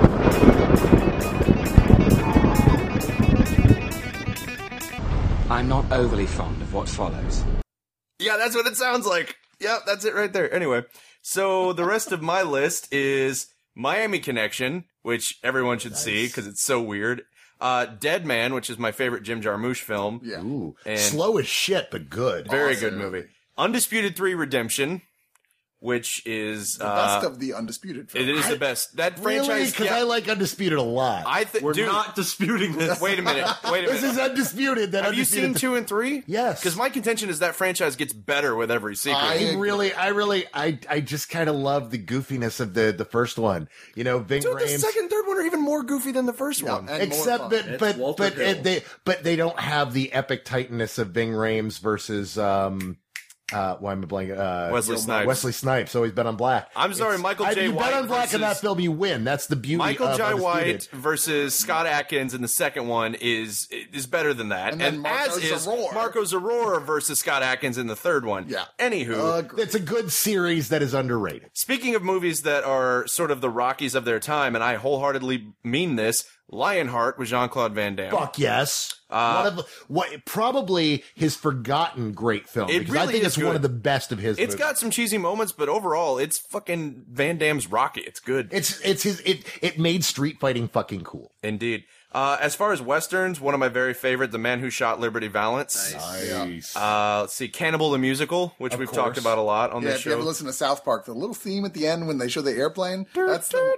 I'm not overly fond of what follows. Yeah, that's what it sounds like. Yep, that's it right there. Anyway, so the rest of my list is Miami Connection, which everyone should see because it's so weird. Uh, Dead Man, which is my favorite Jim Jarmusch film. Yeah. Ooh, And- slow as shit, but good. Very Awesome good movie. movie. Undisputed three Redemption, which is The uh, best of the undisputed films. it is the best. That Really? franchise. Because yeah, I like Undisputed a lot. I think. We're dude, not disputing this. Wait a minute. Wait a this minute. is Undisputed. That Have you Undisputed seen two and three? Yes. Because my contention is that franchise gets better with every sequel. I- I really, I really, I, I just kind of love the goofiness of the the first one. You know, Ving Dude, the Rhames. second and third one are even more goofy than the first Yeah, one. and more Except fun. that, It's but Walter but Hill. it, they but they don't have the epic tightness of Ving Rhames versus um uh why am I blanking uh Wesley Snipes. Wesley Snipes always bet on black. I'm sorry, Michael I, J. you White bet on black in that versus- film, you win. That's the beauty. Michael of J. White Undisputed. versus Scott Adkins in the second one is is better than that, And and, then Marco as is Zaror. Marco Zaror versus Scott Adkins in the third one. Yeah. Anywho, Agreed. It's a good series that is underrated. speaking of movies that are sort of the Rockies of their time, and I wholeheartedly mean this, Lionheart with Jean-Claude Van Damme. Fuck yes. Uh, one of what probably his forgotten great film. It because I really think is it's one good. of the best of his. It's movies. got some cheesy moments, but overall, it's fucking Van Damme's Rocky. It's good. It's it's his it it made street fighting fucking cool. Indeed. Uh, as far as westerns, one of my very favorite, The Man Who Shot Liberty Valance. Nice. Uh, let's see, Cannibal the Musical, which Of we've course. talked about a lot on Yeah, this if you ever show. listen to South Park, the little theme at the end when they show the airplane, that's the,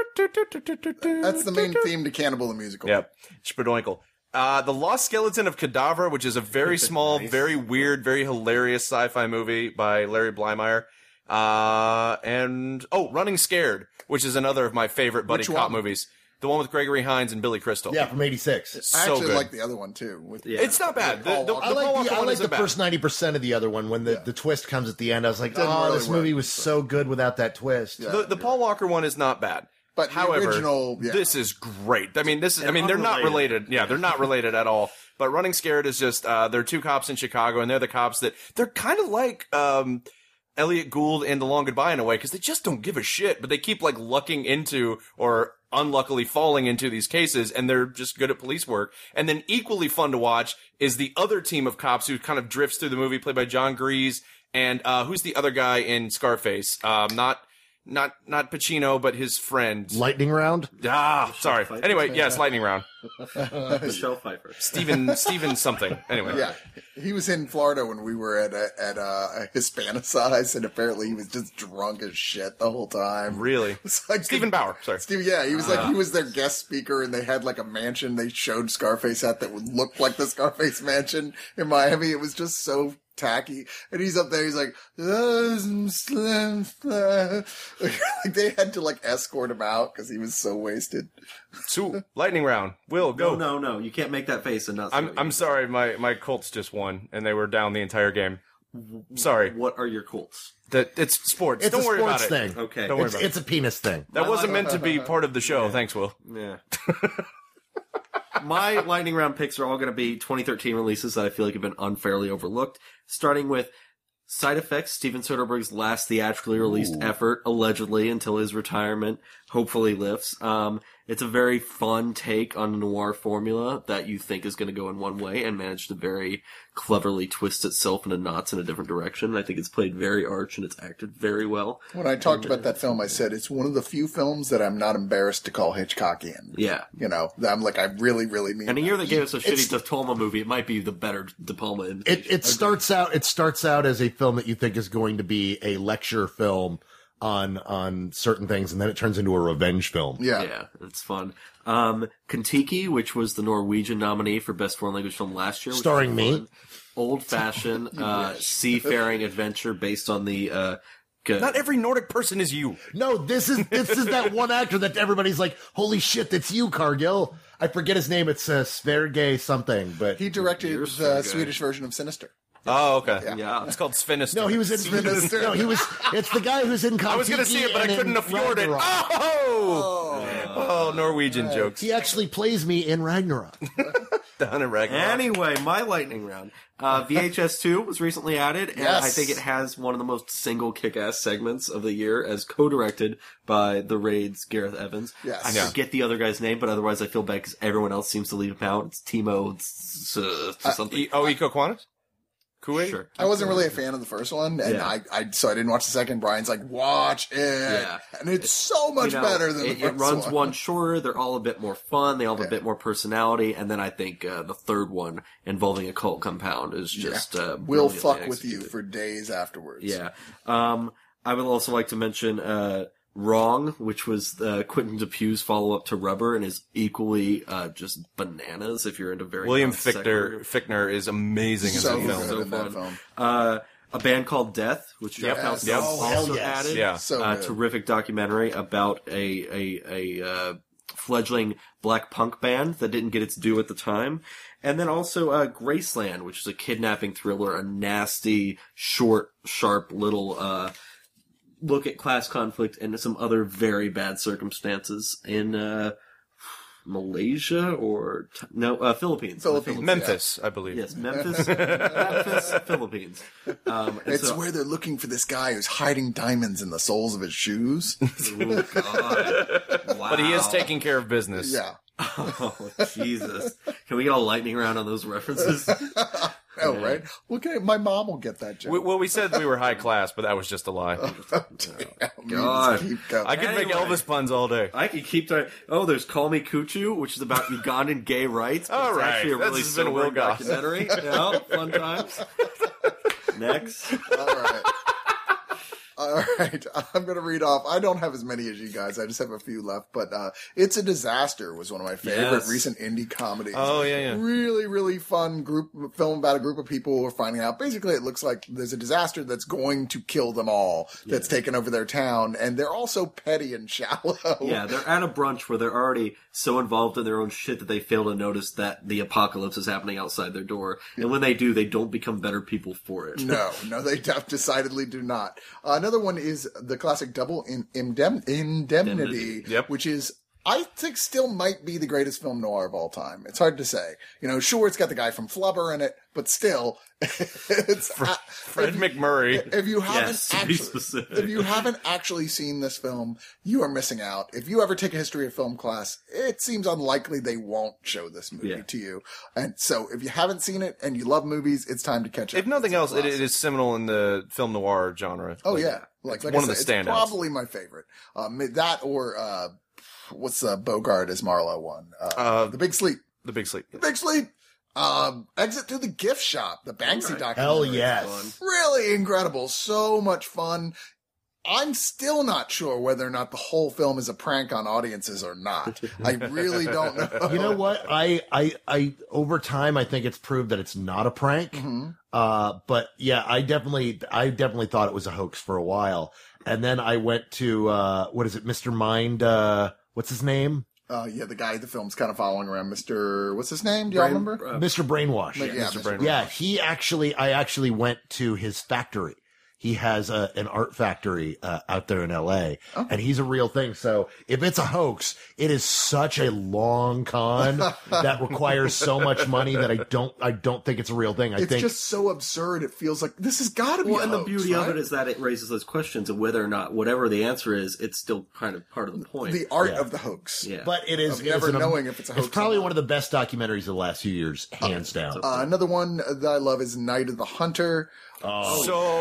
that's the main theme to Cannibal the Musical. Yep. Spadoinkle. Uh, The Lost Skeleton of Cadaver, which is a very small, very weird, very hilarious sci-fi movie by Larry Blymeyer. Uh, and, oh, Running Scared, which is another of my favorite buddy Which cop one? movies. The one with Gregory Hines and Billy Crystal. Yeah, from eighty-six. I So actually good. like the other one too. With, Yeah. It's not bad. The, the, the I like Paul Walker the, I one like isn't the bad. first ninety percent of the other one. When the, the twist comes at the end, I was like, Doesn't oh, really this work, movie was so- so good without that twist. Yeah. The, the Paul Walker one is not bad. But the However, original, yeah. this is great. I mean, this is. I And mean, they're not unrelated. related. Yeah, they're not related at all. But Running Scared is just. Uh, they're two cops in Chicago, and they're the cops that they're kind of like um, Elliot Gould and The Long Goodbye in a way, because they just don't give a shit, but they keep like lucking into or unluckily falling into these cases, and they're just good at police work. And then equally fun to watch is the other team of cops who kind of drifts through the movie, played by John Grease, and uh who's the other guy in Scarface? Um, not not not Pacino, but his friend. Lightning round. Ah, sorry. Pfeiffer? Anyway, yes, Lightning Round. Michelle Pfeiffer. Steven Steven something. Anyway, Yeah, he was in Florida when we were at a, at a Hispanicize, and apparently he was just drunk as shit the whole time. really. It's like Stephen Bauer. Sorry. Steve, yeah, he was like he was their guest speaker, and they had like a mansion they showed Scarface at that would look like the Scarface mansion in Miami. It was just so tacky, and he's up there. He's like, like they had to like escort him out because he was so wasted. So, Lightning Round. Will go. No, no, no. You can't make that face and not. I'm I'm sorry. My my Colts just won, and they were down the entire game. Sorry. What are your Colts? That it's sports. It's Don't a worry sports about it. thing. Okay. Don't worry It's, about it's a penis thing. That My wasn't life- meant to be part of the show. Thanks, Will. Yeah. My lightning round picks are all going to be twenty thirteen releases that I feel like have been unfairly overlooked. Starting with Side Effects, Steven Soderbergh's last theatrically released effort, allegedly, until his retirement hopefully lifts. Um, it's a very fun take on a noir formula that you think is going to go in one way and manage to very cleverly twist itself into knots in a different direction. I think it's played very arch and it's acted very well. When I talked about that film, I said it's one of the few films that I'm not embarrassed to call Hitchcockian. Yeah. You know, I'm like, I really, really mean And a that. year that gave us a It's- shitty De Palma movie, it might be the better De Palma It imitation. it starts out it starts out as a film that you think is going to be a lecture film on on certain things, and then it turns into a revenge film. Yeah. Yeah, it's fun. Um, Kentucky, which was the Norwegian nominee for Best Foreign Language Film last year. which Starring was me. fun. Old-fashioned, uh, seafaring adventure based on the, uh, g- Not every Nordic person is you. No, this is this is that one actor that everybody's like, holy shit, that's you, Cargill. I forget his name. It's uh, Sverige something, but He directed You're the so good. Swedish version of Sinister. Oh, okay. yeah. It's called Sinister. no, he was in Sinister. No, he was. It's the guy who's in. I was going to see it, but I couldn't afford it. Ragnarok. Oh! Oh, Norwegian jokes. He actually plays me in Ragnarok. Down in Ragnarok. Anyway, my lightning round. Uh, V H S two was recently added, and Yes. I think it has one of the most single kick-ass segments of the year, as co-directed by The Raid's Gareth Evans. Yes. I Yeah. forget the other guy's name, but otherwise I feel bad because everyone else seems to leave him out. It's Timo, it's, uh, something. E- oh, Eco Quantas? Kuwait? Sure. I wasn't really a fan of the first one, and Yeah. I, I, so I didn't watch the second. Brian's like, watch it. Yeah. And it's so much You know, better than it, the it first runs one. one shorter. They're all a bit more fun. They all have Yeah. a bit more personality. And then I think uh, the third one involving a cult compound is just uh, We'll brilliantly fuck with you executed. for days afterwards. Yeah. Um, I would also like to mention uh, Wrong, which was uh, Quentin Dupuy's follow-up to Rubber and is equally uh, just bananas if you're into very William non sequitur. Fichtner, Fichtner is amazing in So that film. good So in that fun. film. Uh, a band called Death, which Jeff Yep. House Yep. Oh, also hell yes. added. Yeah. So uh, good. terrific documentary about a a a uh, fledgling black punk band that didn't get its due at the time, and then also uh, Graceland, which is a kidnapping thriller, a nasty, short, sharp little uh, look at class conflict and some other very bad circumstances in uh, Malaysia or t- no uh, Philippines. Philippines. Memphis, I believe. Yes, Memphis, Memphis, Philippines. Um, and It's so- where they're looking for this guy who's hiding diamonds in the soles of his shoes. Oh, God. Wow. But he is taking care of business. yeah. Oh, Jesus. Can we get a lightning round on those references? Oh, right? Well, okay, my mom will get that joke. We, well, we said we were high class, but that was just a lie. Damn, you God. just keep going. I could make Anyway. Elvis puns all day. I could keep trying. Oh, there's Call Me Kuchu, which is about Ugandan gay rights. but All it's right. actually a This really has been sobering Will Goss. documentary. Yeah, fun times. Next. All right. All right. I'm going to read off. I don't have as many as you guys. I just have a few left. But uh, It's a Disaster was one of my favorite Yes. recent indie comedies. Oh, yeah, yeah. Really, really fun group film about a group of people who are finding out. Basically, it looks like there's a disaster that's going to kill them all, that's taken over their town. And they're also petty and shallow. Yeah, they're at a brunch where they're already so involved in their own shit that they fail to notice that the apocalypse is happening outside their door. And when they do, they don't become better people for it. No, no, they def- decidedly do not. Uh, another one is the classic double in- indem- indemnity, Yep. which is I think still might be the greatest film noir of all time. It's hard to say. You know, sure, it's got the guy from Flubber in it, but still, it's Fred, Fred if, McMurray. If you haven't Yes, to be actually, specific. if you haven't actually seen this film, you are missing out. If you ever take a history of film class, it seems unlikely they won't show this movie Yeah. to you. And so, if you haven't seen it and you love movies, it's time to catch up. If nothing It's a else, it, it classic. is seminal in the film noir genre. Oh Like, yeah, like, like one I of the said, it's standouts. probably my favorite. Um, that or uh, what's uh, Bogart as Marlowe one? Uh, Uh, The Big Sleep. The Big Sleep. The Big Sleep. Um, Exit to the Gift Shop. The Banksy Right. documentary. Hell yes. Really incredible. So much fun. I'm still not sure whether or not the whole film is a prank on audiences or not. I really don't know. You know what? I, I, I, over time, I think it's proved that it's not a prank. Mhm. Uh, but yeah, I definitely, I definitely thought it was a hoax for a while. And then I went to, uh, what is it? Mister Mind, uh, what's his name? Uh, yeah, the guy the film's kind of following around, Mister What's his name? Do y'all Brain- remember? uh, Mister Brainwash. Yeah, Mister Brainwash. Yeah, he actually, I actually went to his factory. He has a, an art factory uh, out there in L A, Oh. and he's a real thing. So if it's a hoax, it is such a long con that requires so much money that I don't, I don't think it's a real thing. I It's think just so absurd. It feels like this has got to be Well, a and the hoax, beauty of right? it is that it raises those questions of whether or not whatever the answer is, it's still kind of part of the point. the art Yeah. of the hoax. yeah. but it is Of it is never an- knowing if it's a hoax It's probably or not. one of the best documentaries of the last few years, hands down. Uh, another one that I love is Night of the Hunter. Oh,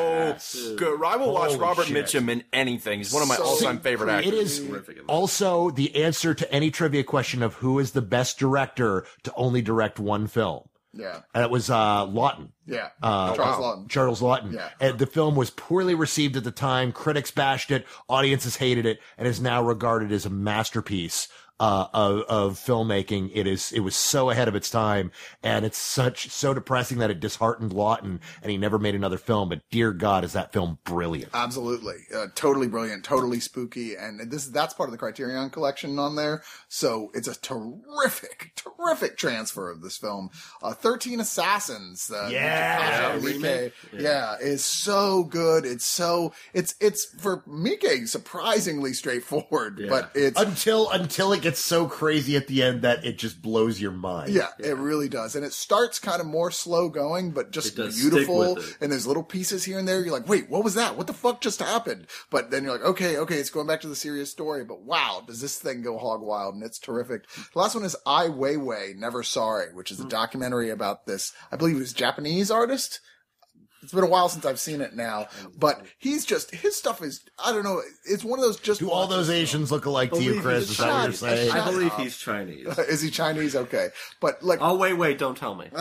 so good. I will watch Holy Robert shit. Mitchum in anything. He's one of my So all-time favorite creative. actors. it is Terrific in that. also the answer to any trivia question of who is the best director to only direct one film. Yeah. And it was uh, Lawton. Yeah. Uh, Charles wow. Lawton. Charles Lawton. Yeah. And the film was poorly received at the time. Critics bashed it. Audiences hated it, and is now regarded as a masterpiece uh, of, of filmmaking. It is. It was so ahead of its time, and it's such so depressing that it disheartened Lawton, and he never made another film. But dear God, is that film brilliant? Absolutely. Uh, totally brilliant, totally spooky. And this that's part of the Criterion collection on there. So it's a terrific, terrific transfer of this film. Uh, thirteen Assassins. Uh, Yeah. Mike Remake. yeah. yeah, is so good. It's so, it's, it's for Miike surprisingly straightforward, Yeah. but it's, Until until it gets so crazy at the end that it just blows your mind. yeah, it really does. And it starts kind of more slow going, but just It does stick beautiful. with it. And there's little pieces here and there. You're like, wait, what was that? What the fuck just happened? But then you're like, okay, okay, it's going back to the serious story. But wow, does this thing go hog wild? And it's terrific. The last one is Ai Weiwei, Never Sorry, which is a documentary about this, I believe it was Japanese artist. It's been a while since I've seen it now, but he's just, his stuff is, I don't know, it's one of those just. Do all those Asians look alike to you, Believe Chris? he's Is that what you're Chinese. saying? Shut I believe up. he's Chinese. Is he Chinese? Okay. But like, Oh, wait, wait, don't tell me.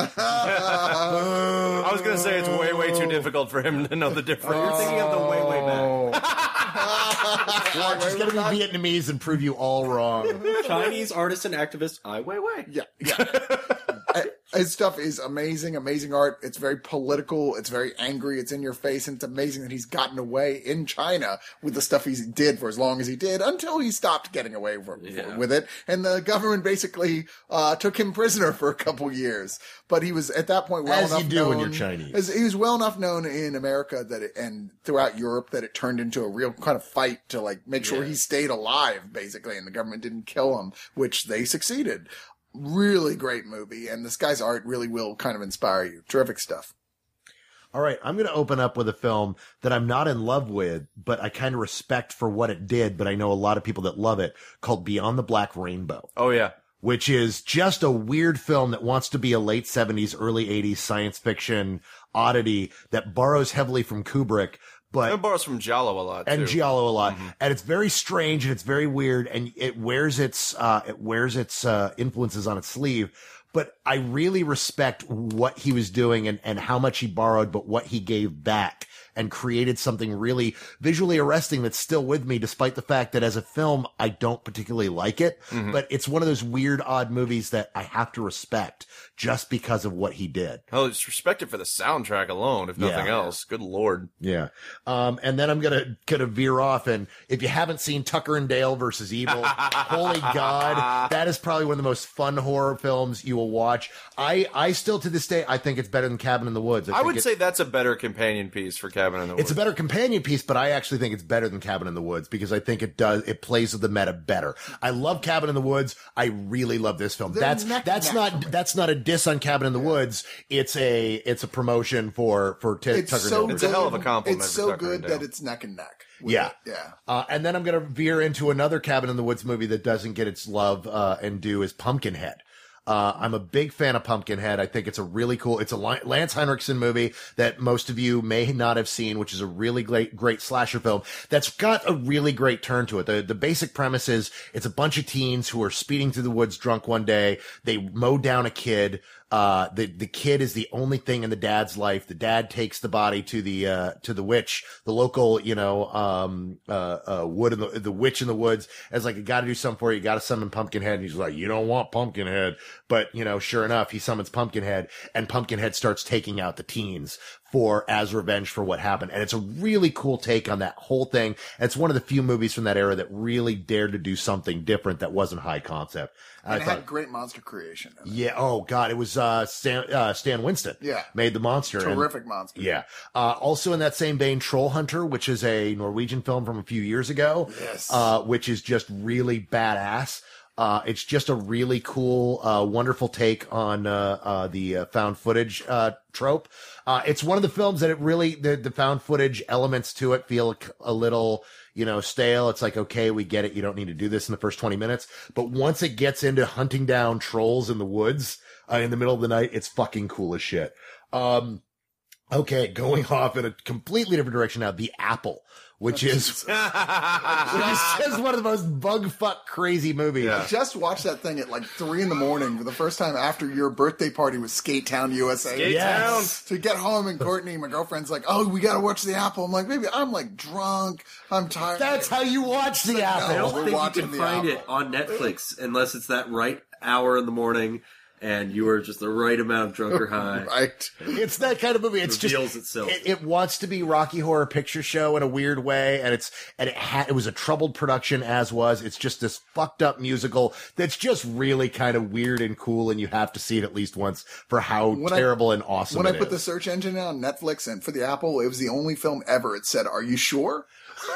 I was gonna say it's way, way too difficult for him to know the difference. You're thinking of the way, way back. Watch, it's gonna be Vietnamese and prove you all wrong. Chinese artist and activist Ai Weiwei. yeah, yeah. I- His stuff is amazing, amazing art. It's very political. It's very angry. It's in your face. And it's amazing that he's gotten away in China with the stuff he did for as long as he did until he stopped getting away for, Yeah. with it. And the government basically, uh, took him prisoner for a couple years. But he was at that point well As you enough do known. when you're Chinese. As, he was well enough known in America that it, and throughout Europe that it turned into a real kind of fight to like make sure Yeah. he stayed alive, basically, and the government didn't kill him, which they succeeded. Really great movie, and this guy's art really will kind of inspire you. Terrific stuff. All right, I'm going to open up with a film that I'm not in love with, but I kind of respect for what it did, but I know a lot of people that love it, called Beyond the Black Rainbow, Oh yeah. which is just a weird film that wants to be a late seventies, early eighties science fiction oddity that borrows heavily from Kubrick, but It borrows from Giallo a lot and too. Giallo a lot, and it's very strange and it's very weird, and it wears its uh, it wears its uh, influences on its sleeve. But I really respect what he was doing and and how much he borrowed, but what he gave back and created something really visually arresting that's still with me, despite the fact that as a film I don't particularly like it. But it's one of those weird, odd movies that I have to respect just because of what he did. Hell, just respect it for the soundtrack alone, if nothing Yeah. else. Good lord. Yeah. Um, and then I'm gonna gonna veer off, and if you haven't seen Tucker and Dale versus Evil, holy God, that is probably one of the most fun horror films you will watch watch. I, I still to this day, I think it's better than Cabin in the Woods. I, I think would it's, say that's a better companion piece for Cabin in the Woods. it's a better companion piece, but I actually think it's better than Cabin in the Woods because I think it does, it plays with the meta better. I love Cabin in the Woods. I really love this film. They're That's, neck and that's neck not, for me. that's not a diss on Cabin in the Woods. It's a, it's a promotion for, for T- It's Tucker so Dale. It's a hell of a good- compliment It's for so Tucker good and Dale. that it's neck and neck. with Yeah. it. Yeah. Uh, and then I'm going to veer into another Cabin in the Woods movie that doesn't get its love uh, and due is Pumpkinhead. Uh, I'm a big fan of Pumpkinhead. I think it's a really cool, it's a Lance Henriksen movie that most of you may not have seen, which is a really great, great slasher film that's got a really great turn to it. The, the basic premise is it's a bunch of teens who are speeding through the woods drunk one day. They mow down a kid. Uh, the, the kid is the only thing in the dad's life. The dad takes the body to the, uh, to the witch, the local, you know, um, uh, uh, wood in the, the witch in the woods as like, you gotta do something for you. You gotta summon Pumpkinhead. And he's like, you don't want Pumpkinhead. But, you know, sure enough, he summons Pumpkinhead and Pumpkinhead starts taking out the teens for, as revenge for what happened. And it's a really cool take on that whole thing. And it's one of the few movies from that era that really dared to do something different that wasn't high concept. And I it thought, had great monster creation. In it. yeah. Oh God. It was, uh, Stan, uh, Stan Winston. Yeah. Made the monster. and- Terrific monster. yeah. Uh, also in that same vein, Troll Hunter, which is a Norwegian film from a few years ago. Yes. Uh, which is just really badass. Uh, it's just a really cool, uh, wonderful take on, uh, uh, the uh, found footage, uh, trope. Uh, it's one of the films that it really, the, the found footage elements to it feel a little, you know, stale. It's like, okay, we get it. You don't need to do this in the first twenty minutes. But once it gets into hunting down trolls in the woods, uh, in the middle of the night, it's fucking cool as shit. Um, okay, going off in a completely different direction now, The Apple, which is, which is just one of the most bug fuck crazy movies. Yeah. Just watched that thing at like three in the morning for the first time after your birthday party with Skate Town, U S A. Skate Yes. To get home and Courtney, my girlfriend's like, "Oh, we gotta watch The Apple." I'm like, "Baby, I'm like drunk. I'm tired." That's how you watch The no. I Apple. don't We're think you watching can The find Apple. it on Netflix unless it's that right hour in the morning and you are just the right amount of drunk or high. Right. It's that kind of movie. It's Reveals just itself. It, it wants to be Rocky Horror Picture Show in a weird way, and it's and it had it was a troubled production as was. It's just this fucked up musical that's just really kind of weird and cool, and you have to see it at least once for how When I- terrible and awesome When it I put is. the search engine on Netflix and for The Apple, it was the only film ever. It said, "Are you sure?"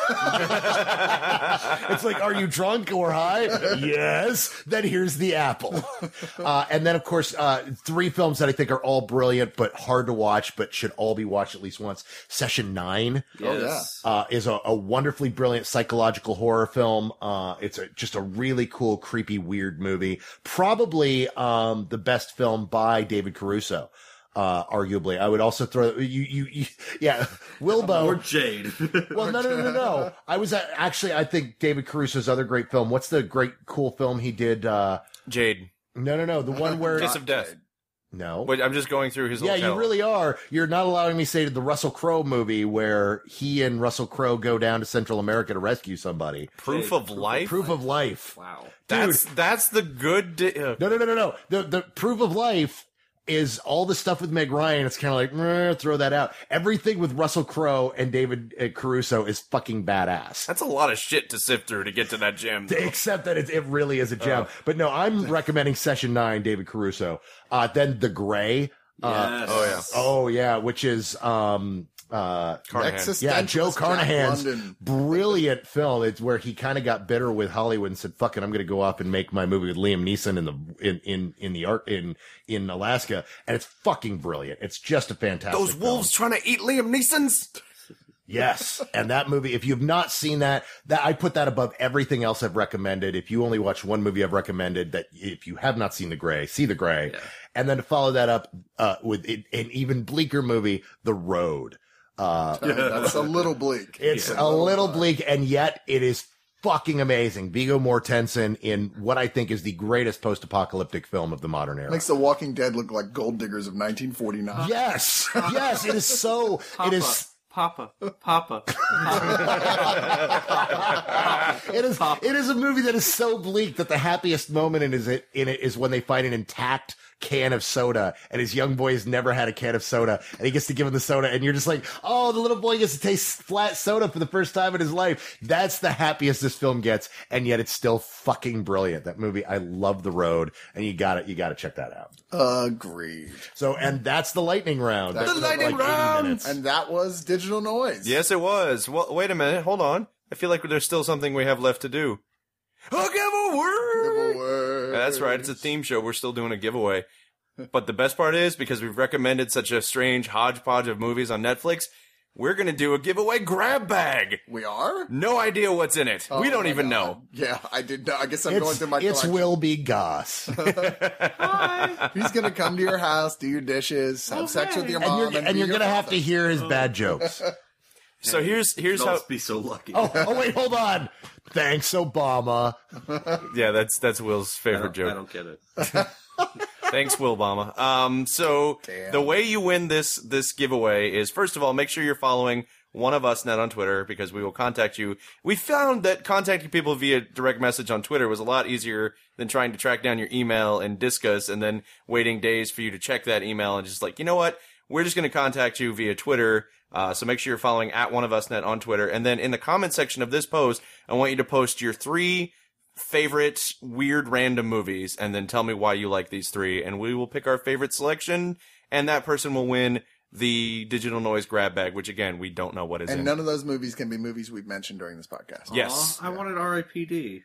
It's like, are you drunk or high? Yes. Then here's The Apple. Uh, and then, of course, uh, three films that I think are all brilliant, but hard to watch, but should all be watched at least once. Session Nine. Yes. Uh, is a, a wonderfully brilliant psychological horror film. Uh, it's a, just a really cool, creepy, weird movie. Probably, um, the best film by David Caruso. Uh, arguably, I would also throw you, you, you yeah, Wilbo. Or Jade. Well, no, no, no, no, no. I was uh, actually, I think David Caruso's other great film. What's the great, cool film he did? Uh, Jade. no, no, no. The one where, Kiss of Death. no. Wait, I'm just going through his Yeah, whole you catalog. really are. You're not allowing me to say the Russell Crowe movie where he and Russell Crowe go down to Central America to rescue somebody. Proof of Life? Proof of Life. Wow. That's, that's the good... Di- uh, No, no, no, no, no. The, the Proof of Life is all the stuff with Meg Ryan. It's kind of like, meh, throw that out. Everything with Russell Crowe and David uh, Caruso is fucking badass. That's a lot of shit to sift through to get to that gem. Except that it, it really is a gem. But no, I'm recommending Session nine, David Caruso. Uh, then The Gray. Uh, Yes. Oh, yeah. oh, yeah, which is, um, uh, Carnahan. yeah, Joe Existentialist Jack Carnahan's London. brilliant film. It's where he kind of got bitter with Hollywood and said, fuck it, I'm going to go off and make my movie with Liam Neeson in the, in, in, in the art, in, in Alaska. And it's fucking brilliant. It's just a fantastic Those wolves trying to eat Liam Neeson's? Yes. And that movie, if you've not seen that, that I put that above everything else I've recommended. If you only watch one movie I've recommended, that if you have not seen The Gray, see The Gray. Yeah. And then to follow that up, uh, with it, an even bleaker movie, The Road. Uh, That's a little bleak. it's Yeah. a little bleak, and yet it is fucking amazing. Viggo Mortensen in what I think is the greatest post-apocalyptic film of the modern era. Makes The Walking Dead look like gold diggers of nineteen forty-nine. Yes, yes, it is so, it is, Papa, Papa, Papa. It is. It is a movie that is so bleak that the happiest moment in is it in it is when they find an intact can of soda, and his young boy has never had a can of soda, and he gets to give him the soda, and you're just like, oh, the little boy gets to taste flat soda for the first time in his life. That's the happiest this film gets, and yet it's still fucking brilliant. That movie, I love The Road, and you got it. You got to check that out. Agreed. So, and that's the lightning round. That's That's the lightning like eighty round! minutes. And that was Digital Noise. Yes, it was. Well, wait a minute. Hold on. I feel like there's still something we have left to do. A giveaway! Giveaway. That's right. It's a theme show. We're still doing a giveaway. But the best part is, because we've recommended such a strange hodgepodge of movies on Netflix, we're going to do a giveaway grab bag. We are? No idea what's in it. Oh we don't my even God. know. Yeah, I did not. I guess I'm going It's, through my it's collection. Will Be Goss. He's going to come to your house, do your dishes, have sex with your and mom, you're, and, and be you're your going to have father. to hear his bad jokes. So here's here's You'd how. almost be so lucky. Oh, oh, wait, hold on. Thanks, Obama. Yeah, that's that's Will's I favorite don't, I joke. don't get it. Thanks, Will Obama. Um, so Damn. the way you win this this giveaway is, first of all, make sure you're following One of Us Net on Twitter, because we will contact you. We found that contacting people via direct message on Twitter was a lot easier than trying to track down your email and Discuss and then waiting days for you to check that email and just like, you know what? We're just going to contact you via Twitter. Uh, so make sure you're following at One of Us Net on Twitter. And then in the comment section of this post, I want you to post your three favorite weird random movies and then tell me why you like these three, and we will pick our favorite selection, and that person will win the Digital Noise grab bag, which again, we don't know what is And in. none of those movies can be movies we've mentioned during this podcast. Yes. Aw, I wanted R I P D.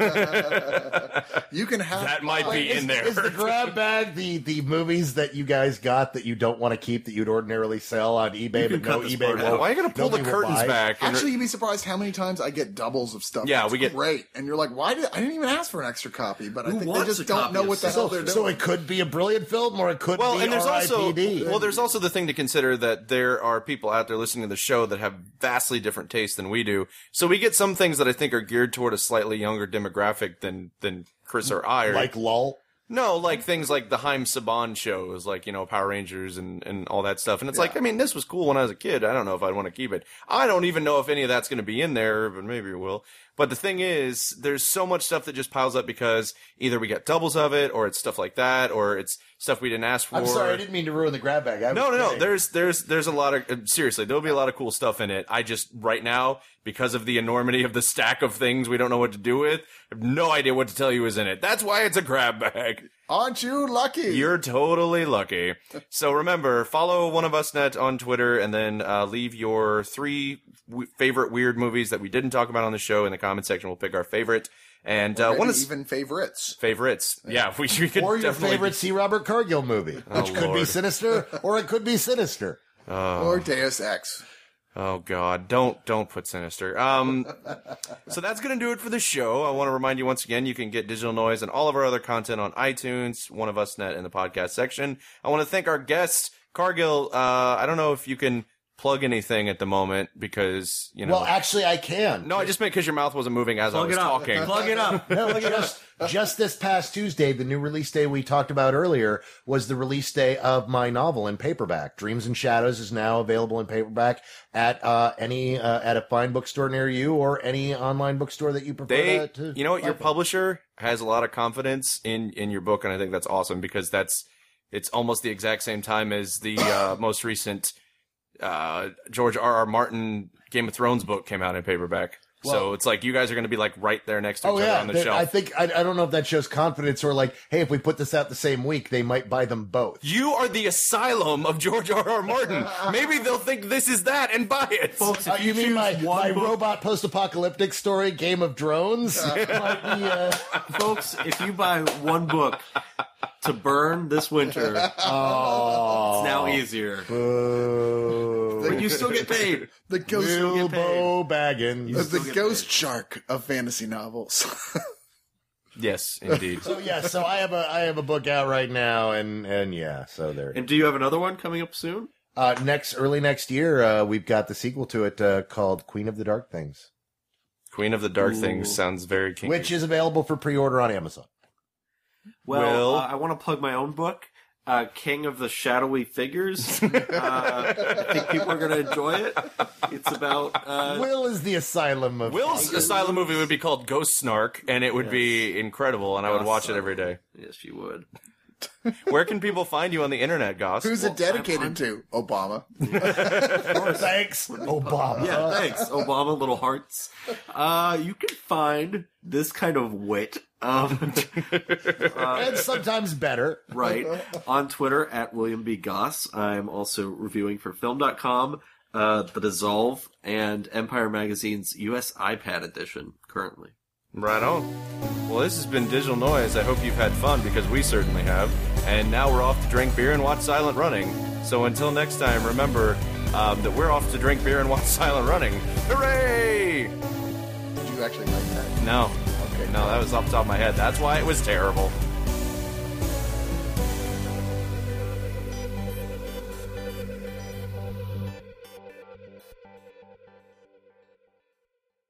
You can have That might be Is, in there. is the grab bag the, the movies that you guys got that you don't want to keep that you'd ordinarily sell on eBay, can but no cut this eBay part won't? out. Why are you going to pull the nobody will curtains buy? back? and- Actually, you'd be surprised how many times I get doubles of stuff. Yeah, That's we get- great, and you're like, "Why did I didn't even ask for an extra copy?" But I Who think they wants just a don't copy know of what the So, hell they're doing. so it could be a brilliant film, or it could well, be and there's also R I P D. well, there's also the thing to consider that there are people out there listening to the show that have vastly different tastes than we do. So we get some things that I think are geared toward a slightly younger demographic than than Chris or I. Or, like lull. no, like things like the Haim Saban shows, like, you know, Power Rangers and, and all that stuff. And it's like, I mean, this was cool when I was a kid. I don't know if I'd want to keep it. I don't even know if any of that's going to be in there, but maybe it will. But the thing is, there's so much stuff that just piles up because either we get doubles of it, or it's stuff like that, or it's stuff we didn't ask for. I'm sorry, I didn't mean to ruin the grab bag. I No, was no, no. kidding. There's, there's, there's a lot of, uh, seriously, there'll be a lot of cool stuff in it. I just, right now, because of the enormity of the stack of things we don't know what to do with, I have no idea what to tell you is in it. That's why it's a grab bag. Aren't you lucky? You're totally lucky. So remember, follow One of Us Net on Twitter, and then uh, leave your three w- favorite weird movies that we didn't talk about on the show in the comment section. We'll pick our favorite. And uh, Maybe one is even favorites. favorites. Yeah, we, we could Or your definitely. favorite C. Robert Cargill movie, which Oh, could be Lord. Sinister, or it could be Sinister. Or Deus Ex. Oh God, don't don't put Sinister. Um, so that's gonna do it for the show. I want to remind you once again, you can get Digital Noise and all of our other content on iTunes, One of Us Net in the podcast section. I want to thank our guests, Cargill. Uh, I don't know if you can plug anything at the moment because you know. Well, actually, I can. no, I just meant because your mouth wasn't moving as I Plug was it up. talking. Plug it up. No, just, just this past Tuesday, the new release day we talked about earlier was the release day of my novel in paperback. Dreams and Shadows is now available in paperback at uh, any uh, at a fine bookstore near you or any online bookstore that you prefer. They, to, to you know what, your buy from. publisher has a lot of confidence in in your book, and I think that's awesome because that's it's almost the exact same time as the uh, most recent uh, George R. R. Martin Game of Thrones book came out in paperback. so Well- it's like you guys are going to be like right there next to each Oh other yeah, on the they- shelf. I think I, I don't know if that shows confidence or like, hey, if we put this out the same week, they might buy them both. you are the asylum of George R. R. Martin. Maybe they'll think this is that and buy it. Folks, Uh, if you mean my, choose one my book- robot post-apocalyptic story, Game of Drones? might be, uh, folks, if you buy one book to burn this winter, it's oh, now easier. boo. But you still get paid. The ghost, Bilbo Baggins. the, still the get ghost paid. shark of fantasy novels. Yes, indeed. So yeah, so I have a I have a book out right now, and and yeah, so there. And do you have another one coming up soon? Uh, next early next year, uh, we've got the sequel to it uh, called Queen of the Dark Things, Queen of the Dark Ooh. Things sounds very kinky. which is available for pre-order on Amazon. Well, Will? uh, I want to plug my own book. uh, King of the Shadowy Figures. uh, I think people are going to enjoy it. It's about uh, Will is the asylum of Will's asylum movie would be called Ghost Snark, and it would Yes. be incredible, and I would Goss watch it Asylum. every day. Yes, you would. Where can people find you on the internet, Goss? Who's Well, it dedicated I'm- to? Obama. Thanks, Obama. Yeah, thanks, Obama. Little hearts. Uh, you can find this kind of wit, um, And sometimes better. right, on Twitter at William B. Goss. I'm also reviewing for film dot com, uh, The Dissolve, and Empire Magazine's U S iPad edition currently. Right on. Well, this has been Digital Noise. I hope you've had fun, because we certainly have. And now we're off to drink beer and watch Silent Running. So until next time, remember um, that we're off to drink beer and watch Silent Running. Hooray! Did you actually like that? No. Okay. No, that was off the top of my head. That's why it was terrible.